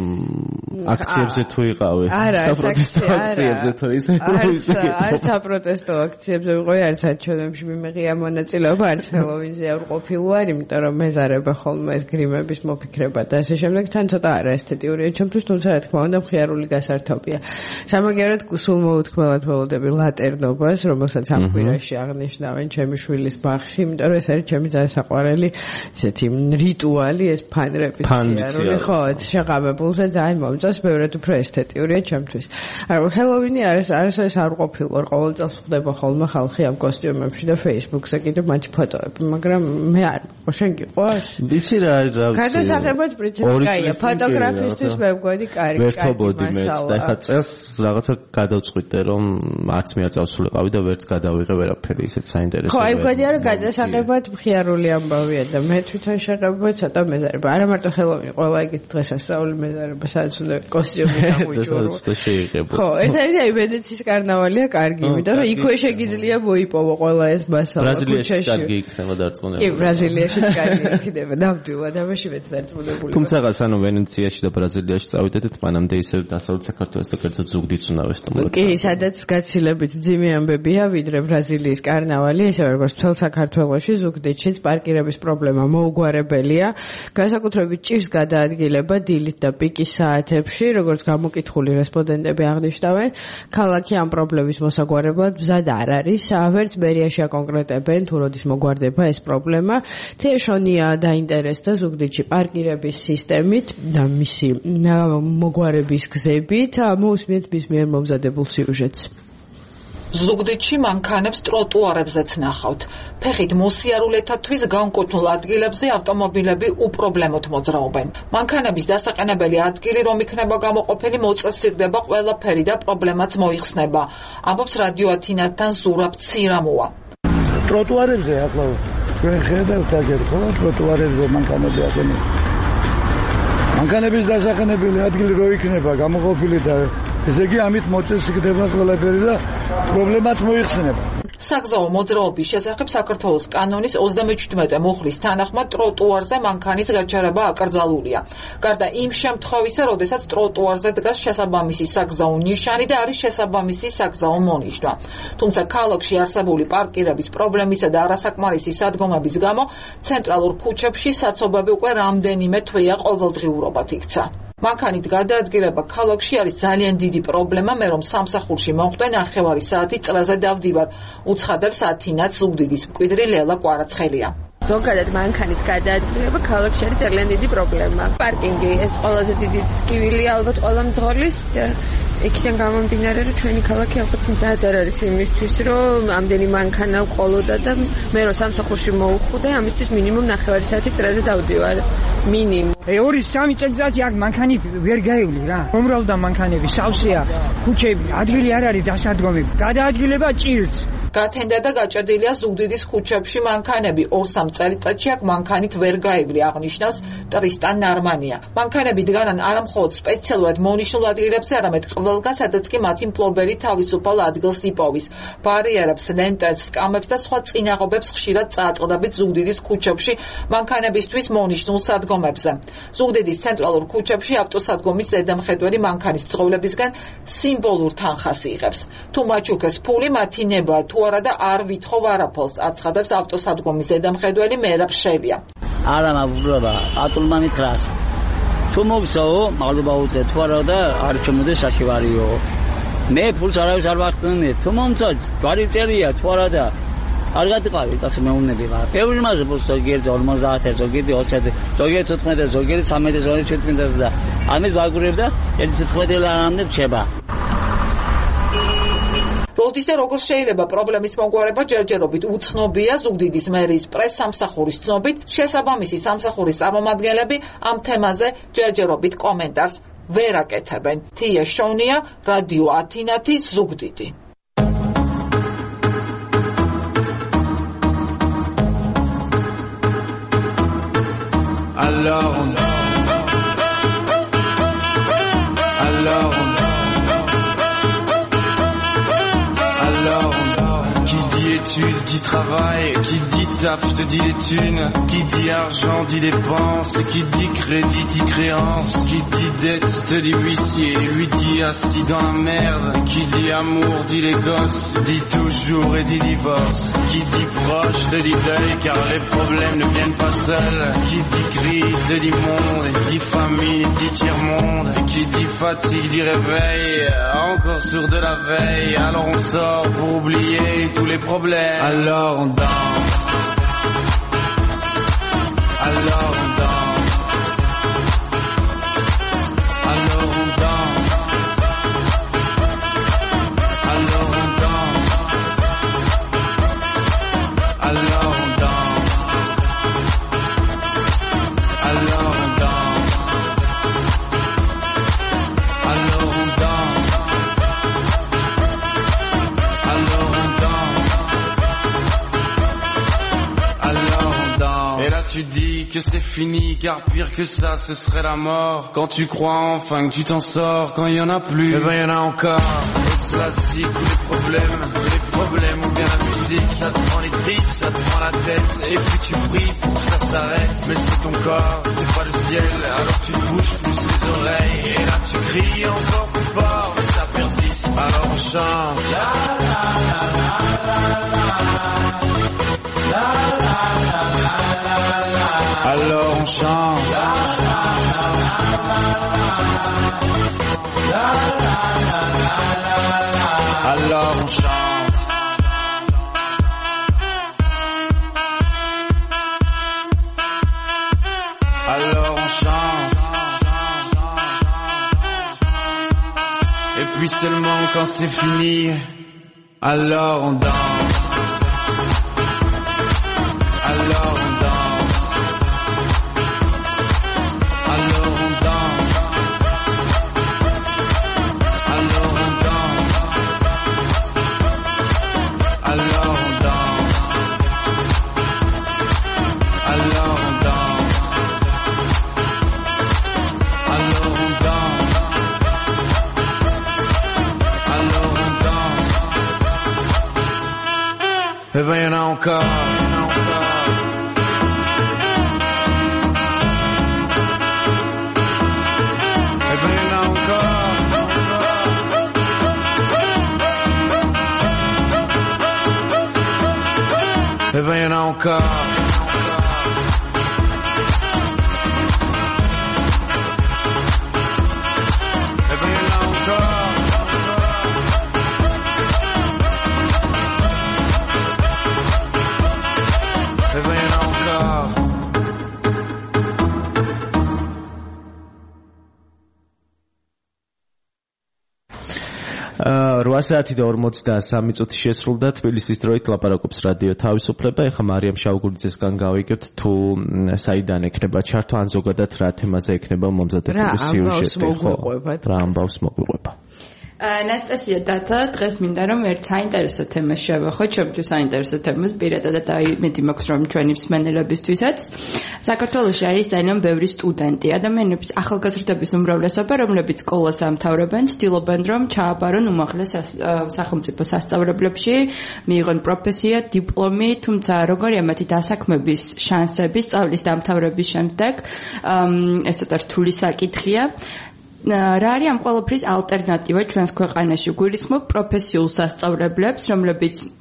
აქციებზე თუ იყავი საპროტესტო აქციებზე თუ ისე არც საპროტესტო აქციებზე ვიყავი არც არჩევნებში მიმეღია მონაწილეობა არც ჰელოვინზე არ ყოფილი ვარ იმიტომ რომ მეზარება ხოლმე ეს გრიმების მოფიქრება და ესე შემდეგ თან ცოტა არაესთეტიურია ჩემთვის თუმცა რა თქმა უნდა მხიარული გასართობია სამაგერად გუსულ მოუთქმელად ველოდები ლატერნობას, რომელსაც ამ კვირაში აღნიშნავენ ჩემი შვილის ბაღში, იმიტომ რომ ეს არის ჩემი საყვარელი ესეთი რიტუალი, ეს ფანრეპეტიცია, ხო, შეღამებულზე ძალიან მომწონს, ბევრად უფრო ესთეტიურია ჩემთვის. არა, ჰელოვინი არის ეს არ ყოფილი ვარ, ყოველ წელს ხდება ხოლმე ხალხი ამ კოსტიუმებში და Facebook-ზე კიდევ მათი ფოტოები, მაგრამ მე არ ვიყო, შენ გიყვარს? ვიცი რა გადასაღებად პრინციპია, ფოტოგრაფისტვის მე მგონი კარგი. ვერთობოდი მეც და ხა წელს რაღაცა გადავწყვიტე რომ არც მე არ წავსულიყავი და ვერც გადავიღე ვერაფერი ისეთ საინტერესო. ხო, აი მგონია რომ გადასაღებად მხიარული ამბავია და მე თვითონ შეღებოდი ცოტა მეზარება. არა მარტო ჰელოვინი, ყველა ეგეთ დღესასწაული მეზარება, სადაც უნდა კოსტიუმი გამოიჭორო. ხო, ეს არის აი ვენეციის კარნავალია კარგი, იმიტომ რომ იქვე შეგიძლია მოიპოვო ყველა ეს მასალა. ბრაზილიაშიც კარგი იქნება დარწმუნებული. კი, ბრაზილიაშიც კარგი იქნება, ნამდვილად ამაში მეც დარწმუნებული. თუმცა ანუ ვენეციაში და ბრაზილიაში წავიდეთ, მანამდე ისევ დასავლეთ საქართველოს და კერძოდ ზუგდიდს უნდა ვესტუმროთ. კი, სადაც გაცილებით მძიმე ამბებია, ვიდრე ბრაზილიის კარნავალი, ისე როგორც მთელ საქართველოში, ზუგდიდშიც პარკირების პრობლემა მოუგვარებელია. განსაკუთრებით ჭირს გადაადგილება დილით და პიკის საათებში, როგორც გამოკითხული რესპონდენტები აღნიშნავენ, ქალაქი ამ პრობლემის მოსაგვარებლად მზად არ არის. ვერც მერიაში აკონკრეტებენ, თუ როდის მოგვარდება ეს პრობლემა. თეშონია დაინტერესდა ზუგდიდში პარკირების სისტემით და მისი მოგვარების გზებით. მოусმინეთ მის მიერ მომზადებულ სიუჟეტს. ზუგდიდში მანქანებს ტროტუარებზეც ნახავთ. ფეხით მოსიარულეთათვის განკუთვნილ ადგილებზე ავტომობილები უპრობლემოდ მოძრაობენ. მანქანების დასაყენებელი ადგილი რომ იქნება გამოყოფილი, მოწესრიგდება ყველაფერი და პრობლემაც მოიხსნება. ამბობს რადიო ათინათთან ზურაბ ცირამოა. ტროტუარებზე ახლა ჩვენ ხედავთ აგერ ხო ტროტუარებზე მანქანები აყენებს. მანქანების დასაყენებელი ადგილი რო იქნება გამოყოფილი და ესე იგი ამით მოწესრიგდება ყველაფერი და პრობლემაც მოიხსნება. საგზაო მოძრაობის შესახებ საქართველოს კანონის 37 მუხლის თანახმად ტროტუარზე მანქანის გაჩერება აკრძალულია. გარდა იმ შემთხვევისა, როდესაც ტროტუარზე დგას შესაბამისი საგზაო ნიშანი და არის შესაბამისი საგზაო მონიშნა. თუმცა ქალაქში არსებული პარკირების პრობლემისა და არასაკმარისი სადგომების გამო ცენტრალურ ქუჩებში საცობები უკვე რამდენიმე თვეა ყოველდღიურობად იქცა. მანქანით გადაადგილება ქალაქში არის ძალიან დიდი პრობლემა, მე რომ სამსახურში მომხდე 9 საათი წრეზე დავდივარ, უცხადებს ათინაც ზუგდიდის მკვიდრი ლელა კვარაცხელია. ზოგადად მანქანით გადაადგილება ქალაქში არის ძალიან დიდი პრობლემა. პარკინგი ეს ყველაზე დიდი ტკივილია ალბათ ყველა მძღოლის. იქიდან გამომდინარე, რომ ჩვენი ქალაქი ალბათ მზად არ არის იმისთვის, რომ ამდენი მანქანა ყოლოდა და მე რომ სამსახურში მოვხვდე, ამისთვის მინიმუმ 9 საათი წრეზე დავდივარ. მინიმუმ. 2-3 წელიწადში აქ მანქანით ვერ გაივლი რა. მომრავლდა მანქანები, სავსეა, ქუჩები, ადგილი არ არის დასადგომი. გადაადგილება ჭირს. გათენდა და გაჭედილია ზუგდიდის ქუჩებში მანქანები. 2-3 წელიწადში აქ მანქანით ვერ გაივლი, აღნიშნავს ტრისტან ნარმანია. მანქანები დგანან არა მხოლოდ სპეციალურად მონიშნულ ადგილებზე, არამედ ყველგან, სადაც კი მათი მფლობელი თავისუფალ ადგილს იპოვის. ბარიერებს, ლენტებს, სკამებს და სხვა წინაღობებს ხშირად წააწყდებით ზუგდიდის ქუჩებში მანქანებისთვის მონიშნულ სადგომებზე. ზუგდიდის ცენტრალურ ქუჩებში ავტოსადგომის ზედამხედველი მანქანის მძღოლებისგან სიმბოლურ თანხას იღებს. თუ მაჩუქეს ფული, მათი ნება თუ არა და არ ვითხოვ არაფერს, აცხადებს ავტოსადგომის ზედამხედველი მერაბ შევია. არა მოგვრობა ატულმა მითხრას თუ მოგსაო მადლობა უთხრა თუ არა და არ შემოდეს საშევარიო მე ფულს არავის არ ვახტენე თუ მომცა ჯვარი წერია თუ არა და არ გადიყავით ასე მეუბნები ვარ ბევრი მასე ფულს ზოგიერთი 50 ზოგიერთი 20 ზოგიერთი 14 ზოგიერთი 13 ზოგიერთი 17 და ამით ვაგურებ და 17 ლარამდე რჩება როდისე როგორ შეიძლება პრობლემის მომგვარება ჯერჯერობით უცნობია ზუგდიდის მერის პრესსამსახურის ცნობით შესაბამისი სამსახურის წარმომადგენლები ამ თემაზე ჯერჯერობით კომენტარს ვერ აკეთებენ თია შონია რადიო ათინათი ზუგდიდი Études, dit travail, qui dit taf, te dit les thunes, qui dit argent, dit dépenses, qui dit crédit, dit créance, qui dit dette, te dit huissier, lui dit assis dans la merde, qui dit amour, dit les gosses, dit toujours et dit divorce, qui dit proche, te dit deuil, car les problèmes ne viennent pas seuls, qui dit crise, te dit monde, dit famine, dit tiers-monde, qui dit fatigue, dit réveil, encore sourd de la veille, alors on sort pour oublier tous les problèmes. Alors on danse. Alors on danse. Alors on danse. Alors on danse. Alors on danse. Alors on danse. Alors on danse. Alors on danse. Et là tu dis que c'est fini, car pire que ça ce serait la mort. Quand tu crois enfin que tu t'en sors, quand il y en a plus, eh ben y en a encore. Et cela c'est tous les problèmes ou bien la musique, ça te prend les tripes, ça te prend la tête. Et puis tu pries pour que ça s'arrête, mais c'est ton corps, c'est pas le ciel. Alors tu te bouges plus les oreilles, et là tu cries encore plus fort, mais ça persiste. Alors on chante. Alors on chante. Alors on chante. Alors on chante. Et puis seulement quand c'est fini, alors on danse. Alors on danse. Alors on danse. Alors on danse. Alors on danse. Alors on danse. Alors on danse. Alors on danse. Eh ben y en a encore. Eh ben y en a encore. Eh ben y en a encore. Eh ben y en a encore. Saati და 43 წუთი შესრულდა თბილისის დროით ლაპარაკობს რადიო თავისუფლება. ეხლა მარიამ შავგურიძესგან გავიგებთ თუ საიდან ექნება ჩართვა ან ზოგადად რა თემაზე ექნება მომზადებული სიუჟეტი. რა ამბავს მოგვიყვება. Ანასტასია დათა დღეს მინდა რომ ერთ საინტერესო თემას შევეხო, ჩემთვის საინტერესო თემას პირადად და იმედი მაქვს რომ ჩვენი მსმენელებისთვისაც. საქართველოში არის ძალიან ბევრი სტუდენტი, ადამიანების ახალგაზრდების უმრავლესობა, რომლებიც სკოლას ამთავრებენ, ცდილობენ რომ ჩააბარონ უმაღლეს სახელმწიფო სასწავლებლებში, მიიღონ პროფესია, დიპლომი, თუმცა როგორია მათი დასაქმების შანსები სწავლის დამთავრების შემდეგ, ეს ცოტა რთული საკითხია. რა არის ამ ყველაფრის ალტერნატივა ჩვენს ქვეყანაში? გულისხმობ პროფესიულ სასწავლებლებს, რომლებიც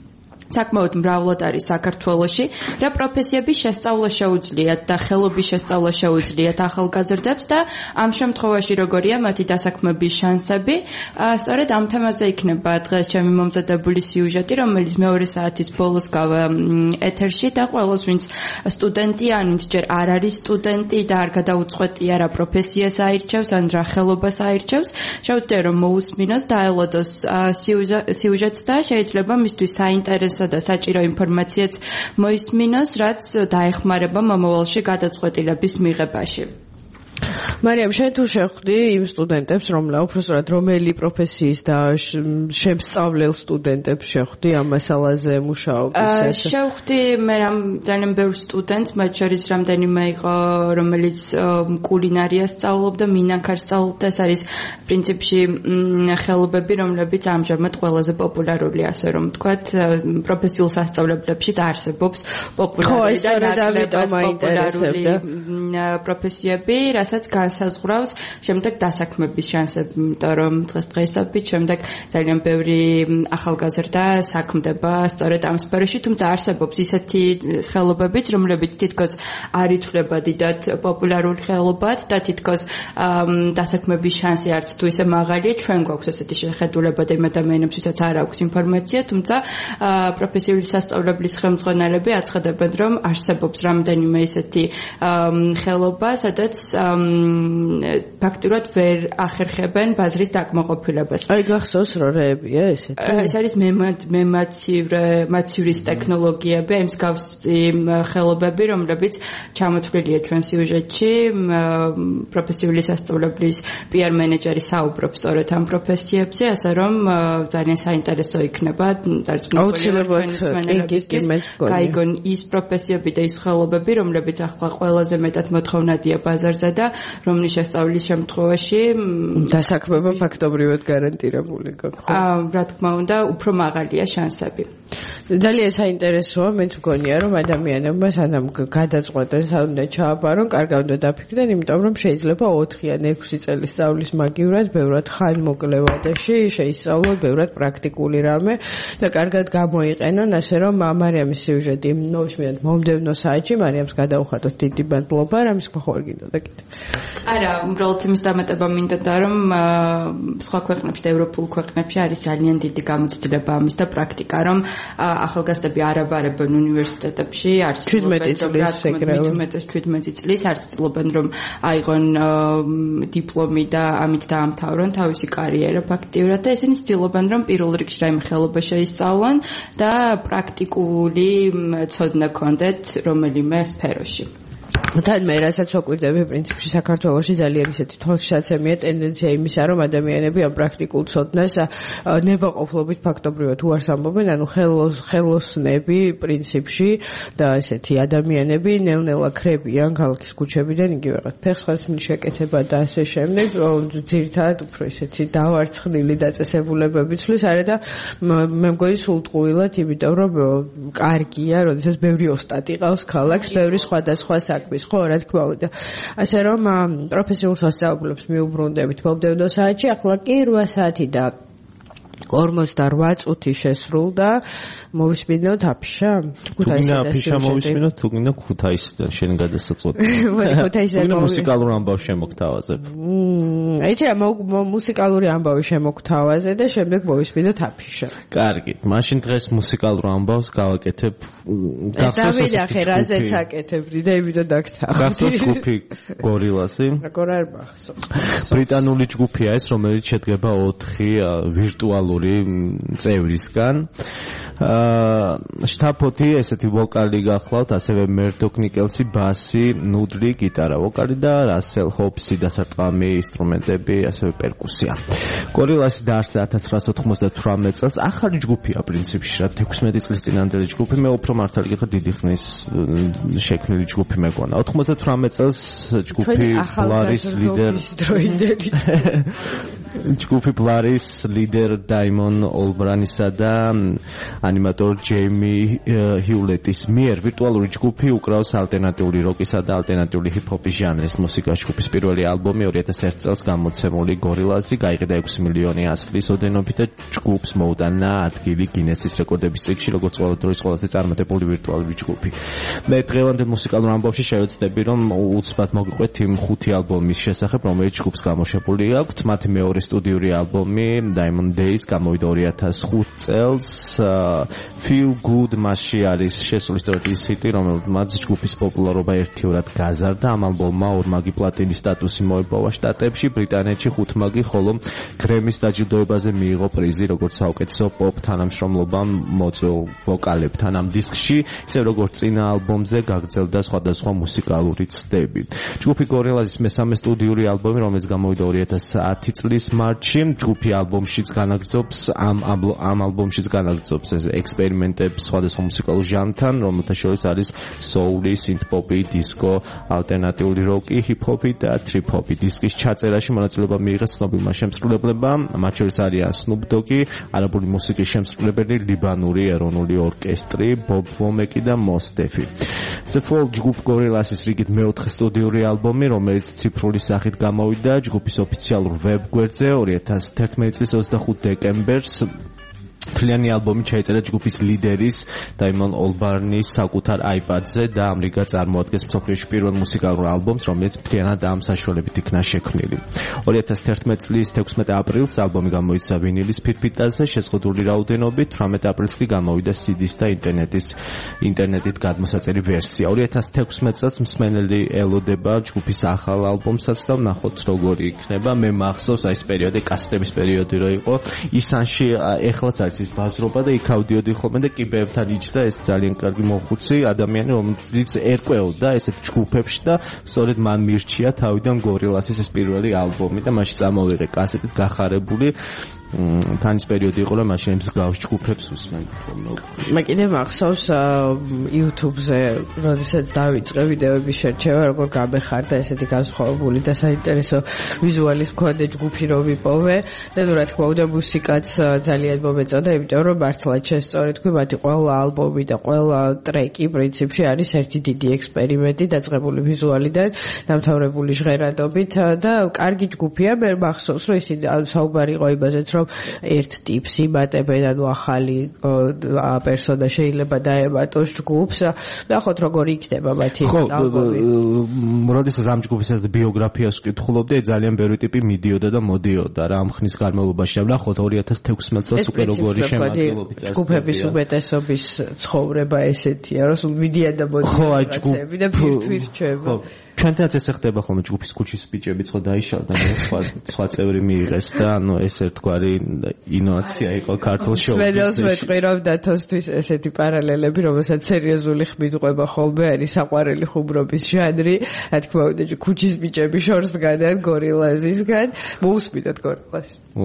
საკმაოდ მრავლად არის საქართველოში, რა პროფესიები შესწავლა შეუძლიათ და ხელობის შესწავლა შეუძლიათ ახალგაზრდებს და ამ შემთხვევაში როგორია მათი დასაქმების შანსები. სწორედ ამ თემაზე იქნება დღეს ჩემი მომზადებული სიუჟეტი, რომელიც მეორე საათის ბოლოს გავა ეთერში და ყველას ვინც სტუდენტია, ან ვინც ჯერ არ არის სტუდენტი და არ გადაუწყვეტია რა პროფესიას აირჩევს, ან რა ხელობას აირჩევს, შეუძლია რომ მოусმინოს და აელოდოს სიუჟეტს და შეიძლება მისთვის საინტერესო და საჭირო ინფორმაციაც მოისმინოს, რაც დაეხმარება მომავალში გადაწყვეტილების მიღებაში. მარიამ, შენ თუ შეხვდი იმ სტუდენტებს, უпростоრად რომელი პროფესიის და შემსწავლელ სტუდენტებს შეხვდი ამ მასალაზე მუშაობის? შევხვდი მე ძალიან ბევრ სტუდენტს, მათ შორის რამდენიმე იყო, რომელიც კულინარიას სწავლობდა, მინანქარს სწავლობდა. ეს არის პრინციპში ხელობები, რომლებიც ამჟამად ყველაზე პოპულარული, ასე რომ ვთქვათ, პროფესიულ სასწავლებლებშიც არსებობს პოპულარული და პოპულარული პროფესიები, რასაც განსაზღვრავს შემდეგ დასაქმების შანსები, იმიტომ რომ დღესდღეობით შემდეგ ძალიან ბევრი ახალგაზრდა საქმდება სწორედ ამ სფეროში, თუმცა არსებობს ისეთი ხელობებიც, რომლებიც თითქოს არ ითვლება დიდად პოპულარულ ხელობად და თითქოს დასაქმების შანსი არც თუ ისე მაღალია. ჩვენ გვაქვს ესეთი შეხედულება და იმ ადამიანებს, ვისაც არ აქვს ინფორმაცია, თუმცა პროფესიული სასწავლებლის ხელმძღვანელები აცხადებენ, რომ არსებობს რამდენიმე ისეთი ხელობა, სადაც ფაქტურად ვერ ახერხებენ ბაზრის დაკმაყოფილებას. აი გახსოვს რა რეებია ესეთი? ეს არის მემაცივრის ტექნოლოგიები, აი მსგავსი ხელობები, რომლებიც ჩამოთვლილია ჩვენ სიუჟეტში. პროფესიული სასწავლებლის PR მენეჯერი საუბრობს სწორედ ამ პროფესიებზე, ასე რომ ძალიან საინტერესო იქნება აუცილებლად გაიგონ ის პროფესიები და ის ხელობები, რომლებიც ახლა ყველაზე მეტად მოთხოვნადია ბაზარზე და რომლის შესწავლის შემთხვევაში დასაქმება ფაქტობრივად გარანტირებული გაქვს. რა თქმა უნდა, უფრო მაღალია შანსები. ძალიან საინტერესოა, მეც მგონია, რომ ადამიანებმა სანამ გადაწყვეტენ, სანამ უნდა ჩააბარონ, კარგად უნდა დაფიქრდნენ, იმიტომ რომ შეიძლება 4 ან 6 წელი სწავლის მაგივრად, ბევრად ხანმოკლევადაში შეისწავლონ ბევრად პრაქტიკული რამე და კარგად გამოიყენონ, ასე რომ მარიამის სიუჟეტი მოვისმინოთ მომდევნო საათში, მარიამს გადაუხადოთ დიდი მადლობა, რამის ხო გინდოდა კიდე. არა, უბრალოდ იმის დამატება მინდა და რომ სხვა ქვეყნებში და ევროპულ ქვეყნებში არის ძალიან დიდი გამოცდილება ამის და პრაქტიკა, რომ ახალგაზრდები არ აბარებენ უნივერსიტეტებში, არც 17 წლის არც ცდილობენ რომ აიღონ დიპლომი და ამით დაამთავრონ თავისი კარიერა ფაქტიურად და ესენი ცდილობენ რომ პირველ რიგში რაიმე ხელობა შეისწავლონ და პრაქტიკული ცოდნა კონდეთ რომელიმე სფეროში. თან მე რასაც ვაკვირდები პრინციპში საქართველოში ძალიან ისეთი თვალშისაცემია ტენდენცია იმისა, რომ ადამიანები ამ პრაქტიკულ ცოდნას ნებაყოფლობით ფაქტობრივად უარს ამბობენ, ანუ ხელოსნები პრინციპში და ესეთი ადამიანები ნელ-ნელა ქრებიან ქალაქის ქუჩებიდან, იგივე რაღაც ფეხსხალისმის შეკეთება და ასე შემდეგ, ძირითადად უფრო ესეთი დავარცხნილი დაწესებულებები ცვლის, არა და მე მგონი სულტყუილად, იმიტომ რომ კარგია, როდესაც ბევრი ოსტატი ყავს ქალაქს, ბევრი სხვადასხვა საქმის ხო რა თქმა უნდა. ასე რომ პროფესიულ სასწავლებლებს მიუბრუნდებით მომდევნო საათში, ახლა კი 8 საათი და 48 წუთი შესრულდა. მოვისმინოთ აფიშა? აფიშა მოვისმინოთ, თუ გინდა ქუთაისიდან შენ გადასაწყვეტ. ქუთაისიდან მუსიკალურ ამბავს შემოგთავაზებ. აიცი რა მუსიკალური ამბავი შემოგთავაზე და შემდეგ მოვისმინოთ აფიშა. კარგი. მაშინ დღეს მუსიკალურ ამბავს გავაკეთებ. დავიდახე რაზეც აკეთებდი და იმითო დაგთავაზე. გახსოვს ჯგუფი გორილასი? როგორ არ მახსოვს. ბრიტანული ჯგუფია ეს, რომელიც შედგება 4 ვირტუალური წევრისგან. შტაფოთი ესეთი ვოკალი გახლავთ, ასევე მერდოკ ნიკელსი ბასი, ნუდლი გიტარა, ვოკალი და რასელ ჰოპსი დასარტყამი ინსტრუმენტები, ასევე პერკუსია. გორილასი დაარსდა 1998 წელს, ახალი ჯგუფია პრინციპში, რა 16 წლის წინანდელი ჯგუფი, მე უფრო მართალი გიხარ დიდი ხნის შექმნილი ჯგუფი მეგონა. 98 წელს ჯგუფი ბლარის ლიდერი ჯგუფი ბლარის ლიდერ დაიმონ ოლბრანისა და ანიმატორ ჯეიმი ჰიულეტის მიერ ვირტუალური ჯგუფი უკრავს ალტერნატიული როკისა და ალტერნატიული ჰიპ-ჰოპის ჟანრის მუსიკას. ჯგუფის პირველი ალბომი 2001 წელს გამოცემული გორილასი გაიყიდა 6 მილიონი ასლის ოდენობით და ჯგუფს მოუტანა ადგილი გინესის რეკორდების წიგნში, როგორც ყველა დროის ყველაზე წარმატებული ვირტუალური ჯგუფი. მე დღევანდელ მუსიკალურ ამბავში შევეცდები, რომ უცბად მოგიყვეთ იმ 5 ალბომის შესახებ, რომელიც ჯგუფს გამოშვებული აქვთ. მათი მეორე სტუდიური ალბომი Diamond Days გამოვიდა 2005 წელს. Feel Good მასში არის შესული სწორედ ის ჰიტი, რომელმაც ჯგუფის პოპულარობა ერთიურად გაზარდა. ამ ალბომმა ორმაგი პლატინის სტატუსი მოიპოვა შტატებში, ბრიტანეთში 5 მაგი, ხოლო გრემის დაჯილდოებაზე მიიღო პრიზი როგორც საუკეთესო პოპ თანამშრომლობამ მოწვეულ ვოკალებთან ამ დისკში, ისე როგორც წინა ალბომზე გაგრძელდა სხვადასხვა მუსიკალური ცდები. ჯგუფი Gorillaz-ის მესამე სტუდიური ალბომი, რომელიც გამოვიდა 2010 წლის მარტში, ჯგუფი ალბომშიც განაგრძობს ამ ალბომშიც განაგრძობს ეს ექსპერიმენტებს სხვადასხვა მუსიკალურ ჟანრთან, რომელთა შორის არის soul-ი, synth-pop-ი, disco, ალტერნატიული როკი, hip-hop-ი და trip-hop-ი. დისკის ჩაწერაში მონაწილეობა მიიღეს ცნობილმა შემსრულებლებმა, მათ შორის არიან Snoop Dogg, არაბული მუსიკის შემსრულებელი, ლიბანური ეროვნული ორკესტრი, Bob Womack და Mos Def. The Fall ჯგუფ Gorillaz-ის რიგით მეოთხე სტუდიური ალბომი, რომელიც ციფრული სახით გამოვიდა ჯგუფის ოფიციალურ ვებ-გვერდზე 2011 წლის 25 დეკემბერს. მთლიანი ალბომი ჩაიწერა ჯგუფის ლიდერის Damon Albarn-ის საკუთარ iPad-ზე და ამრიგად წარმოადგენს მსოფლიოში პირველ მუსიკალურ ალბომს, რომელიც მთლიანად ამ საშუალებით იქნა შექმნილი. 2011 წლის 16 აპრილს ალბომი გამოიცა ვინილის ფირფიტაზე შეზღუდული რაოდენობით, 18 აპრილს კი გამოვიდა CD-ის და ინტერნეტით გადმოსაწერი ვერსია. 2016 წელს მსმენელი ელოდება ჯგუფის ახალ ალბომსაც და ვნახოთ როგორი იქნება. მე მახსოვს ეს პერიოდი, კასეტების პერიოდი რო იყო, ისანში ეხლაც ის ბაზრობა და იქ ავდიოდი ხოლმე და კიბეებთან იჯდა ეს ძალიან კარგი მოხუცი ადამიანი, რომელიც ერკვეოდა ესეთ ჯგუფებში და სწორედ მან მირჩია თავიდან Gorillaz-ის ეს პირველი ალბომი და მაშინ წამოვიღე კასეტით გახარებული. თანის პერიოდი იყო, რომ მაშინ მსგავს ჯგუფებს უსმენთ. მე კიდევ მახსოვს YouTube-ზე, როდესაც დავიწყე ვიდეოების შერჩევა, როგორ გამეხარდა ესეთი განსხვავებული და საინტერესო ვიზუალის მქონე ჯგუფი რო ვიპოვე და რა თქმა უნდა მუსიკაც ძალიან მომეწონა, იმიტომ რომ მართლაც შესწორე თქვი, მათი ყველა ალბომი და ყველა ტრეკი პრინციპში არის ერთი დიდი ექსპერიმენტი, დაწყებული ვიზუალიდან, დამთავრებული ჟღერადობით და კარგი ჯგუფია. მე მახსოვს, რომ ისინი საუბარი იყო იმაზეც, რომ ერთ ტიპს იმატებენ, ანუ ახალი პერსონა შეიძლება დაემატოს ჯგუფს. ნახოთ როგორი იქნება მათი ალბომი. როდესაც ამ ჯგუფის ბიოგრაფიას ვკითხულობდი, ძალიან ბევრი ტიპი მიდიოდა და მოდიოდა რა ამ ხნის განმავლობაში. ნახოთ 2016 წელს უკვე როგორი შემადგენლობით წარსულია. ჯგუფების უმეტესობის ცხოვრება ესეთია, რომ სულ მიდიან და მოდიან ჯგუფები და ფირთვირჩება. ჩვენთანაც ესე ხდება ხოლმე ჯგუფის ქუჩის ბიჭები ხო დაიშალდა და სხვა წევრი მიიღეს და ანუ ეს ერთგვარი ინოვაცია იყო ქართულ შოუს. სვენელს მეტყვი რომ დათოსთვის ესეთი პარალელები, რომელსაც სერიოზული ხმით ყვება ხოლმე არის საყვარელი ხუმრობის ჟანრი, რა თქმა უნდა ქუჩის ბიჭები შორსგანან Gorillaz-ისგან. მოусმინოთ Gorillaz.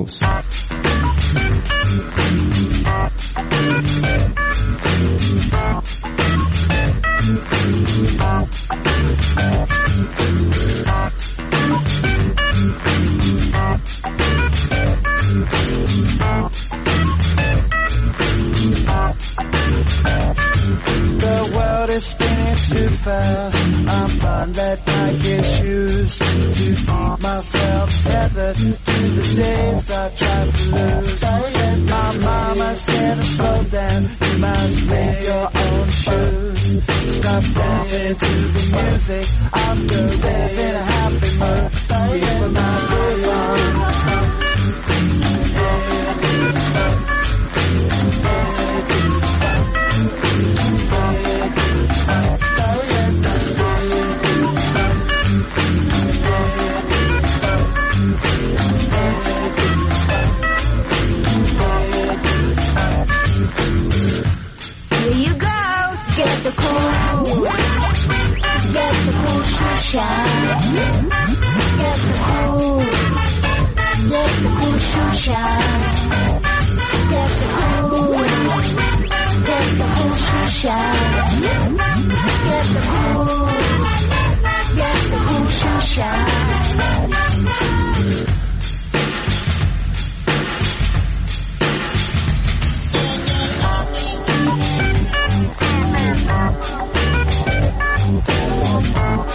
The world is spinning too fast. I find that I get shoes to keep myself tethered to the days I tried to lose. My mama said to slow down, you must make your own shoes. Stop dancing to the music, I'm good in a happy mood. Keep my groove on.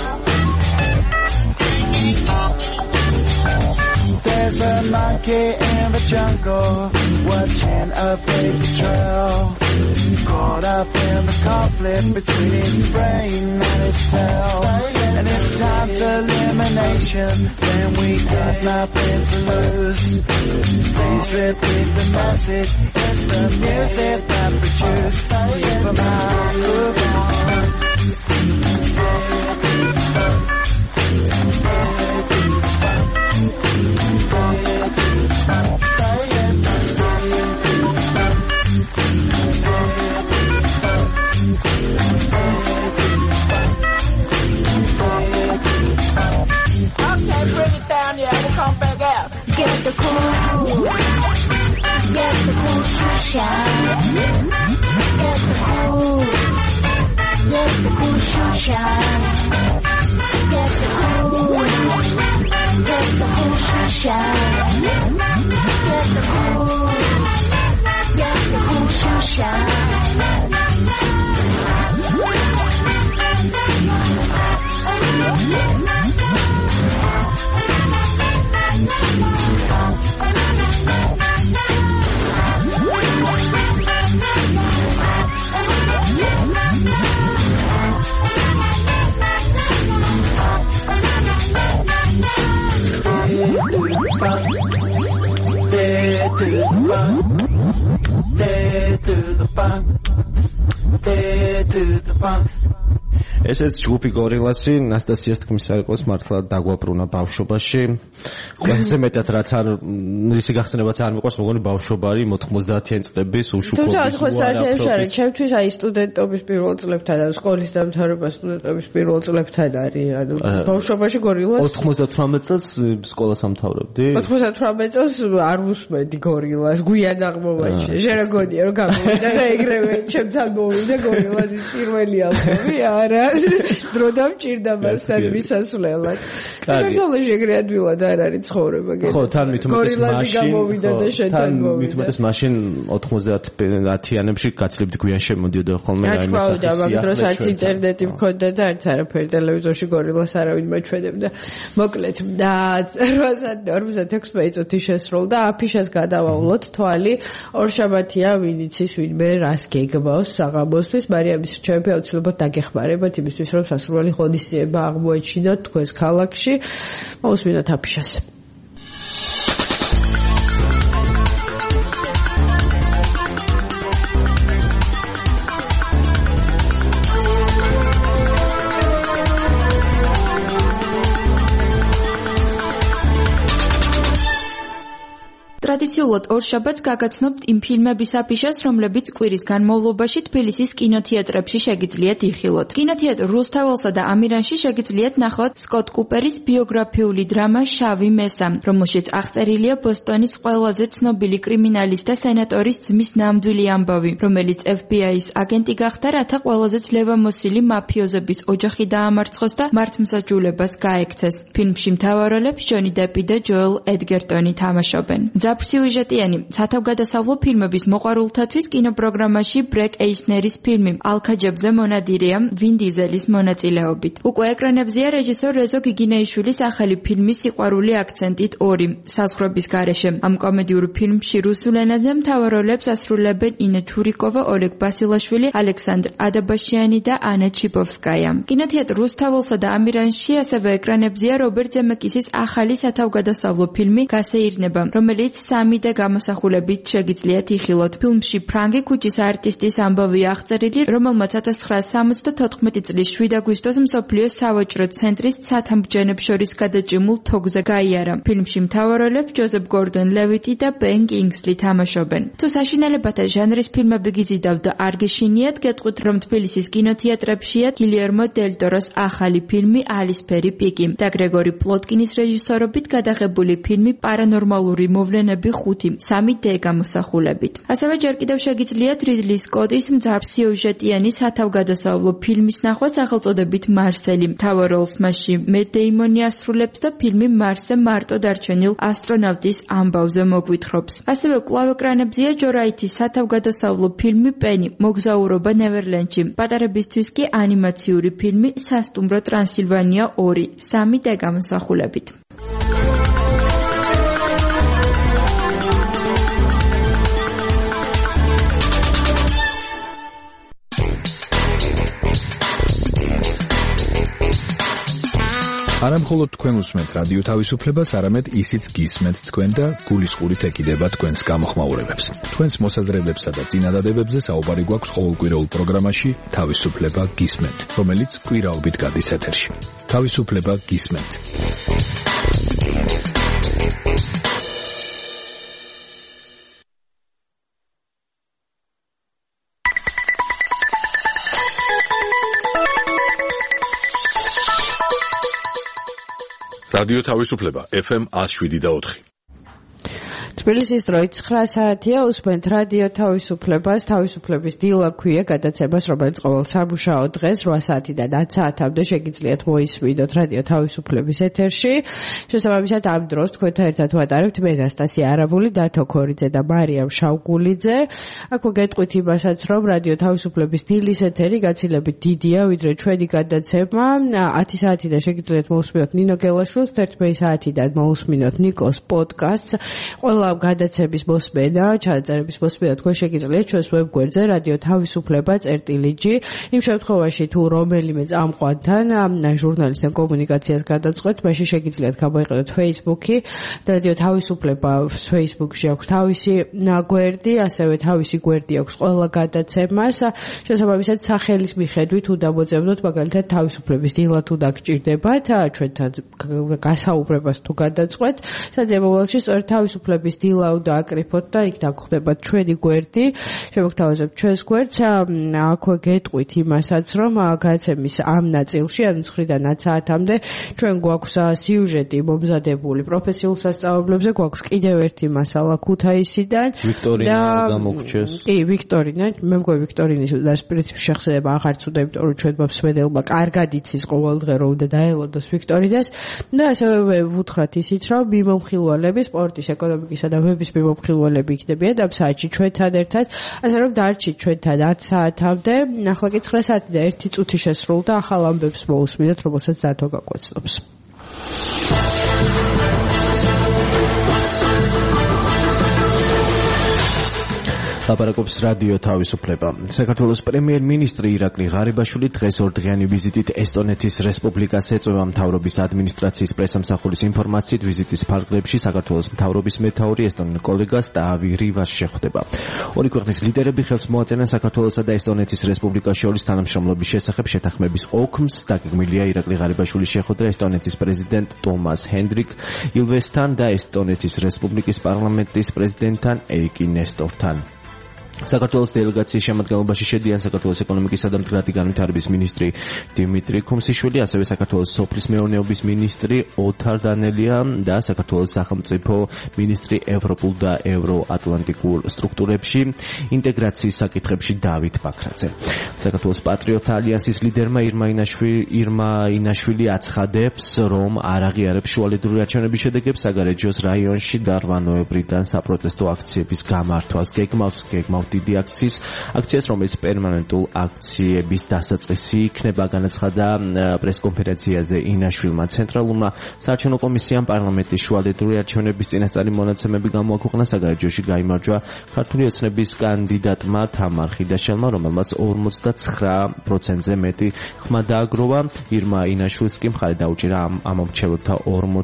There's a monkey struggle, watching a baby trail. Caught up in the conflict between his brain and his tail. And if time's elimination, then we got nothing to lose. Please repeat the message, it's the music that we choose. Keep 'em out, move on. Get the cool, get the cool shine. Get the cool, get the cool shine. Get the cool, get the cool shine. Get the cool, get the cool shine. ესეც ჯგუფი გორილასი ნასტასიას თქმის არ იყოს მართლა დაგვაბრუნა ბავშვობაში. ყველაზე მეტად რაც არ რისი გახსენებაც არ მიყვარს, მოგონი ბავშვობარი 90-იან წლების უშუქობის. თუმცა 90-იანი არის, ჩემთვის აი სტუდენტობის პირველ წლებთან და სკოლის დამთავრება სტუდენტობის პირველ წლებთან არის. ანუ ბავშვობაში გორილას 98 წელს სკოლას ამთავრებდი? 98 წელს არ ვუსმენდი გორილას, გვიან აღმოვაჩინე. შენ რა გონია რომ გამოვიდა და ეგრევე ჩემთან მოვიდა გორილასის პირველი ალბომი, არა? დრო დამჭირდა მასთან მისასვლელად. საქართველოში ეგრე ადვილად არ არის ცხოვრება გეტყვი. ხო, თან მithumetes მაშინ გამოვიდა და შენთან მოვიდა. მithumetes მაშინ 90-იანებში გაცილებით გვიან შემოდიოდა ხოლმე აი ეს ახლა მაგ დროს არც ინტერნეტი მქონდა და არც არაფერი ტელევიზორში გორილას არავინ მოჩვენებდა. მოკლედ და 8:56 წუთი შესრულდა აფიშას გადავავლოთ თვალი ორშაბათია ვინ იცის ვინმე რას გეგმავს საღამოსთვის მარიამის რჩევები აუცილებლად დაგეხმარებათ იმისთვის რომ სასურველი ღონისძიება აღმოეჩინოთ თქვენს ქალაქში მოусმინოთ აფიშას ტრადიციულად ორშაბათს გაგაცნობთ იმ ფილმების აფიშას, რომლებიც კვირის განმავლობაში თბილისის კინოთეატრებში შეგიძლიათ იხილოთ. კინოთეატრ რუსთაველსა და ამირანში შეგიძლიათ ნახოთ სკოტ კუპერის ბიოგრაფიული დრამა შავი მესა, რომელშიც აღწერილია ბოსტონის ყველაზე ცნობილი კრიმინალის და სენატორის ძმის ნამდვილი ამბავი, რომელიც FBI-ის აგენტი გახდა, რათა ყველაზე ძლევამოსილი მაფიოზების ოჯახი დაამარცხოს და მართლმსაჯულებას გაექცეს. ფილმში მთავარ როლებს ჯონი დეპი და ჯოელ ედგერტონი თამაშობენ. სიუჟეტიანი სათავგადასავლო ფილმების მოყვარულთათვის კინოპროგრამაში ბრეკ ეისნერის ფილმი ალქაჯებზე მონადირეა ვინ დიზელის მონაწილეობით. უკვე ეკრანებზეა რეჟისორ რეზო გიგინეიშვილის ახალი ფილმის სიყვარული აქცენტით 2 საზღვრების გარეშე. ამ კომედიურ ფილმში რუსულ ენაზე მთავარ როლებს ასრულებენ ინა ჩურიკოვა, ოლეგ ბასილაშვილი, ალექსანდრ ადაბაშიანი და ანა ჩიპოვსკაია. კინოთეატრ რუსთაველსა და ამირანში ასევე ეკრანებზეა რობერტ ზემეკისის ახალი სათავგადასავლო ფილმი გასეირნება, რომელიც 3D გამოსახულებით შეგიძლიათ იხილოთ. ფილმში ფრანგი ქუჩის არტისტის ამბავია აღწერილი, რომელმაც 1974 წლის 7 აგვისტოს მსოფლიოს სავაჭრო ცენტრის ცათამბჯენებს შორის გადაჭიმულ თოგზე გაიარა. ფილმში მთავარ როლებს ჯოზეფ გორდონ ლევიტი და ბენ კინგსლი თამაშობენ. თუ საშინელებათა ჟანრის ფილმები გიზიდავთ და არ გეშინიათ, გეტყვით რომ თბილისის კინოთეატრებშია გილიერმო დელ ტოროს ახალი ფილმი ალისფერი პიკი და გრეგორი პლოტკინის რეჟისორობით გადაღებული ფილმი პარანორმალური მოვლენები 5 3D გამოსახულებით. ასევე ჯერ კიდევ შეგიძლიათ რიდლი სკოტის მძაფრ სიუჟეტიანი სათავგადასავლო ფილმის ნახვა სახელწოდებით მარსელი. მთავარ როლს მასში მეთ დეიმონი ასრულებს და ფილმი მარსზე მარტო დარჩენილ ასტრონავტის ამბავზე მოგვითხრობს. ასევე კვლავ ეკრანებზეა ჯო რაითის სათავგადასავლო ფილმი პენი მოგზაურობა ნევერლენდში. პატარებისთვის კი ანიმაციური ფილმი სასტუმრო ტრანსილვანია 2 3D გამოსახულებით. არა მხოლოდ თქვენ უსმენთ რადიო თავისუფლებას, არამედ ისიც გისმენთ თქვენ და გულისყურით ეკიდება თქვენს გამოხმაურებებს. თქვენს მოსაზრებებსა და წინადადებებზე საუბარი გვაქვს ყოველკვირეულ პროგრამაში თავისუფლება გისმენთ, რომელიც კვირაობით გადის ეთერში. თავისუფლება გისმენთ. რადიო თავისუფლება FM 107.4. თბილისის დროით 9 საათია, უსმენთ რადიო თავისუფლებას, თავისუფლების დილა ქვია გადაცემას, რომელიც ყოველ სამუშაო დღეს 8 საათიდან 10 საათამდე შეგიძლიათ მოისმინოთ რადიო თავისუფლების ეთერში. შესაბამისად ამ დროს თქვენთან ერთად ვატარებთ მე ნასტასია არაბული, დათო ქორიძე და მარიამ შავგულიძე. აქვე გეტყვით იმასაც, რომ რადიო თავისუფლების დილის ეთერი გაცილებით დიდია, ვიდრე ჩვენი გადაცემა. 10 საათიდან შეგიძლიათ მოусმინოთ ნინო გელაშვილს, 11 საათიდან მოусმინოთ ნიკოს პოდკასტს. ყველა გადაცემის მოსმენა, ჩაწერების მოსმენა თქვენ შეგიძლიათ ჩვენს ვებგვერდზე რადიო თავისუფლება წერტილ.g. იმ შემთხვევაში თუ რომელიმე წამყვანთან ჟურნალისტთან კომუნიკაციას გადაწყვეტთ, მაშინ შეგიძლიათ გამოიყენოთ Facebook-ი. რადიო თავისუფლებას Facebook-ში აქვს თავისი გვერდი, ასევე თავისი გვერდი აქვს ყველა გადაცემას. შესაბამისად სახელის მიხედვით უნდა მოძებნოთ, მაგალითად თავისუფლების დილად თუ დაგჭირდებათ ჩვენთან გასაუბრებას თუ გადაწყვეტ, საძებო ველში სწორედ თავისუფლების დილა უნდა აკრიფოთ და იქ დაგხვდებათ ჩვენი გვერდი. შემოგთავაზებთ ჩვენს გვერდს. აქვე გეტყვით იმასაც, რომ გადაცემის ამ ნაწილში, ანუ 9-დან 10 საათამდე ჩვენ გვაქვს სიუჟეტი მომზადებული პროფესიულ სასწავლებლებზე, გვაქვს კიდევ ერთი მასალა ქუთაისიდან. ვიქტორინა გამოგრჩეს. კი, ვიქტორინა, მე მგონი ვიქტორინის პრინციპში შეხსება აღარც უნდა, იმიტომ რომ ჩვენ მსმენელმა კარგად იცის ყოველდღე რომ უნდა დაელოდოს ვიქტორინას. და ასევე ვუთხრათ ისიც, რომ მიმომხილვალები სპორტის, ეკონომიკისა და ვების მიმომხილველები იქნებიან ამ საათში ჩვენთან ერთად, ასე რომ დარჩით ჩვენთან 10 საათამდე. ახლა კი 9 საათი და 1 წუთი შესრულდა, ახალ ამბებს მოусმინოთ, რომელსაც დათო გაგვეცნობს. ლაპარაკობს რადიო თავისუფლება. საქართველოს პრემიერ-მინისტრი ირაკლი ღარიბაშვილი დღეს ორდღიანი ვიზიტით ესტონეთის რესპუბლიკას ეწევა. მთავრობის ადმინისტრაციის პრესამსახურის ინფორმაციით ვიზიტის ფარგლებში საქართველოს მთავრობის მეთაური ესტონელ კოლეგას ტაავი რივას შეხვდება. ორი ქვეყნის ლიდერები ხელს მოაწენენ საქართველოსა და ესტონეთის რესპუბლიკას შორის თანამშრომლობის შესახებ შეთანხმების ოქმს. დაგეგმილია ირაკლი ღარიბაშვილის შეხვედრა ესტონეთის პრეზიდენტ ტომას ჰენდრიკ ილვესთან და ესტონეთის რესპუბლიკის პარლამენტის პრეზიდენტთან ეიკი ნესტორთან. საქართველოს დელეგაციის შემადგენლობაში შედიან საქართველოს ეკონომიკისა და მდგრადი განვითარების მინისტრი დიმიტრი ქუმსიშვილი, ასევე საქართველოს სოფლის მეურნეობის მინისტრი ოთარ დანელია და საქართველოს სახელმწიფო მინისტრი ევროპულ და ევროატლანტიკურ სტრუქტურებში ინტეგრაციის საკითხებში დავით ბაქრაძე. საქართველოს პატრიოტთა ალიანსის ლიდერმა ირმა ინაშვილი აცხადებს, რომ არ აღიარებს შუალედური არჩევნების შედეგებს საგარეჯოს რაიონში და 8 ნოემბრიდან საპროტესტო აქციების გამართვას გეგმავს დიდი აქციას, რომელიც პერმანენტულ აქციების დასაწყისი იქნება, განაცხადა პრესკონფერენციაზე ინაშვილმა. ცენტრალურმა საარჩევნო კომისიამ პარლამენტის შუალედური არჩევნების წინასწარი მონაცემები გამოაქვეყნა. საგარეჯოში გაიმარჯვა ქართული ოცნების კანდიდატმა თამარ ხიდაშელმა, რომელმაც 49%-ზე მეტი ხმა დააგროვა. ირმა ინაშვილს კი მხარი დაუჭირა ამ მომრჩეველთა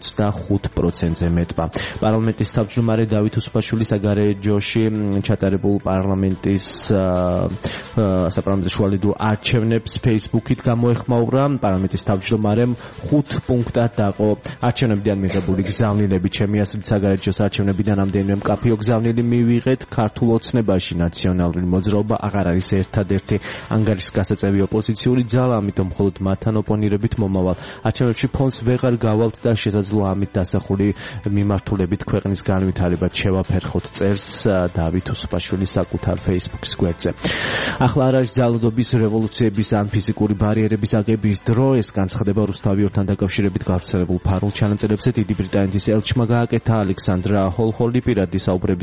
45%-ზე მეტმა. პარლამენტის თავმჯდომარე დავით უსუფაშვილი საგარეჯოში ჩატარებულ პარლამენტის საპარლამენტო შუალედურ არჩევნებს Facebook-ით გამოეხმაურა. პარლამენტის თავმჯდომარემ 5 პუნქტად დაყო არჩევნებიდან მიღებული გზავნილები. ჩემი აზრით საგარეჯოს არჩევნებიდან რამდენიმე მკაფიო გზავნილი მივიღეთ. ქართულ ოცნებაში ნაციონალური მოძრაობა აღარ არის ერთადერთი ანგარიშგასაწევი ოპოზიციური ძალა, ამიტომ მხოლოდ მათთან ოპონირებით მომავალ არჩევნებში ფონს ვეღარ გავალთ და შესაძლოა ამით დასახული მიმართულებით ქვეყნის განვითარებად შევაფერხოთ, წერს დავით უსუფაშვილის საკუთარ Facebook-ის გვერდზე. ახლა არ არის ძალადობის, რევოლუციების ან ფიზიკური ბარიერების აგების დრო. ეს განცხადება რუსთავიორთან დაკავშირებით გავრცელებულ ფარულ ჩანაწერებზე დიდი ბრიტანეთის ელჩმა გააკეთა. ალექსანდრა ჰოლჰოლი პირადი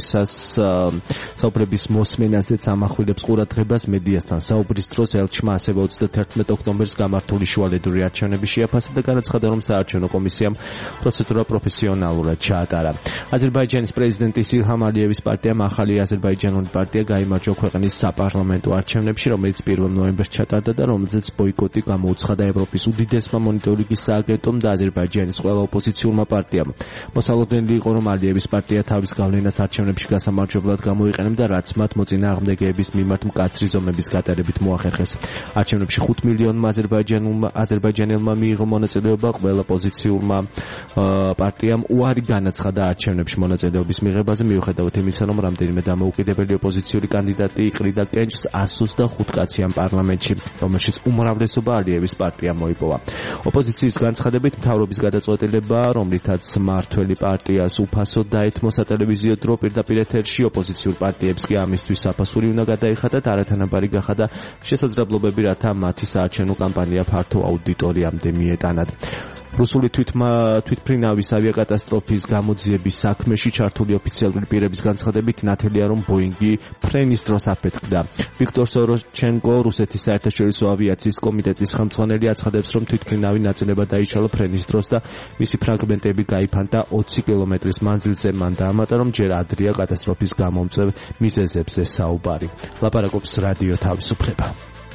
საუბრების მოსმენაზეც ამახვილებს ყურადღებას. მედიასთან საუბრის დროს ელჩმა ასევე 31 ოქტომბერს გამართული შუალედური არჩევნების შეაფასა და განაცხადა, რომ საარჩევნო კომისიამ პროცედურა პროფესიონალურად ჩაატარა. აზერბაიჯანის პრეზიდენტის ილჰამ ალიევის პარტიამ ახალი აზერბაიჯანული პარტია გაიმარჯვა ქვეყნის საპარლამენტო არჩევნებში, რომელიც 1 ნოემბერს ჩატარდა და რომელზეც ბოიკოტი გამოუცხადა ევროპის უდიდესმა მონიტორინგის სააგენტომ და აზერბაიჯანის ყველა ოპოზიციურმა პარტიამ. მოსალოდნელი იყო, რომ ალიევის პარტია თავის გავლენას არჩევნებში გასამარჯვებლად გამოიყენებდა, რაც მათ მოწინააღმდეგეების მიმართ მკაცრი ზომების გატარებით მოახერხეს. არჩევნებში 5 მილიონმა აზერბაიჯანელმა მიიღო მონაწილეობა, ყველა ოპოზიციურმა პარტიამ უარი განაცხადა არჩევნებში მონაწილეობის მიღებაზე, მიუხედავად იმისა, რომ რამდენიმე დამოუკიდებელი ოპოზიციური კანდიდატი იყრიდა კენჭს 125 კაციან პარლამენტში, რომელშიც უმრავლესობა ალიევის პარტიამ მოიპოვა. ოპოზიციის განცხადებით, მთავრობის გადაწყვეტილება, რომლითაც მართველი პარტიას უფასოდ დაეთმო სატელევიზიო დრო პირდაპირ ეთერში, ოპოზიციურ პარტიებს კი ამისთვის საფასური უნდა გადაიხადათ, არათანაბარი გახადა შესაძლებლობები, რათა მათი საარჩევნო კამპანია ფართო აუდიტორიამდე მიეტანათ. რუსული თვითმფრინავის ავიაკატასტროფის გამოძიების საქმეში ჩართული ოფიციალური პირების განცხადებით ნათელია, რომ ბოინგი ფრენის დროს აფეთქდა. ვიქტორ სოროჩენკო, რუსეთის საერთაშორისო ავიაციის კომიტეტის ხელმძღვანელი, აცხადებს, რომ თვითმფრინავი ნაწილება დაიშალა ფრენის დროს და მისი ფრაგმენტები გაიფანტა 20 კილომეტრის მანძილზე. მან დაამატა, რომ ჯერ ადრეა კატასტროფის გამომწვევ მიზეზებზე საუბარი. ლაპარაკობს რადიო თავისუფლება.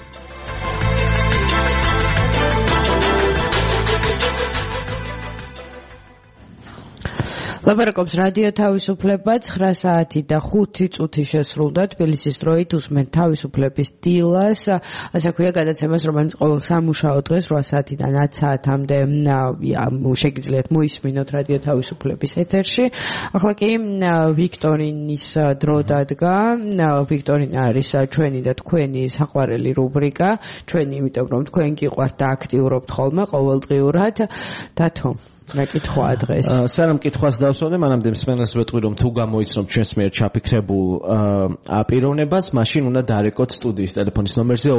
ლაპარაკობს რადიო თავისუფლება 9 საათი და 5 წუთი შესრულდა თბილისის დროით უსმენთ თავისუფლების დილას. ასე ქვია გადაცემას, რომელიც ყოველ სამუშაო დღეს 8 საათიდან 10 საათამდე შეგიძლიათ მოისმინოთ რადიო თავისუფლების ეთერში. ახლა კი ვიქტორინის დრო დადგა. ვიქტორინა არის ჩვენი და თქვენი საყვარელი რუბრიკა. ჩვენი, იმიტომ რომ თქვენ გიყვართ და აქტიურობთ ხოლმე ყოველდღიურად. დათო მეკითხვა დღეს. სანამ კითხვას დავსვამდე, მანამდე მსმენელს ვეტყვი, რომ თუ გამოიცნობ ჩვენს მიერ ჩაფიქრებულ აპიროვნებას, მაშინ უნდა დარეკოთ სტუდიის ტელეფონის ნომერზე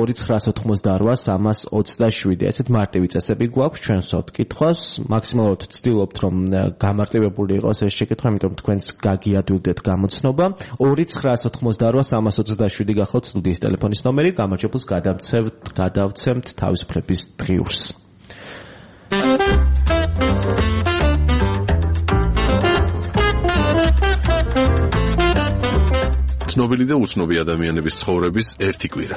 2988327. ესეთ მარტივი წესები გვაქვს ჩვენ ვსვათ კითხვას. მაქსიმალურად ვცდილობთ, რომ გამარტივებული იყოს ეს შეკითხვა, იმიტომ რომ თქვენს გაგიადვილდეთ გამოცნობა. 2988327 გახლავთ სტუდიის ტელეფონის ნომერი. გამარჯვებულს გადავცემთ თავისუფლების დღიურს. ცნობილი და უცნობი ადამიანების ცხოვრების ერთი კვირა.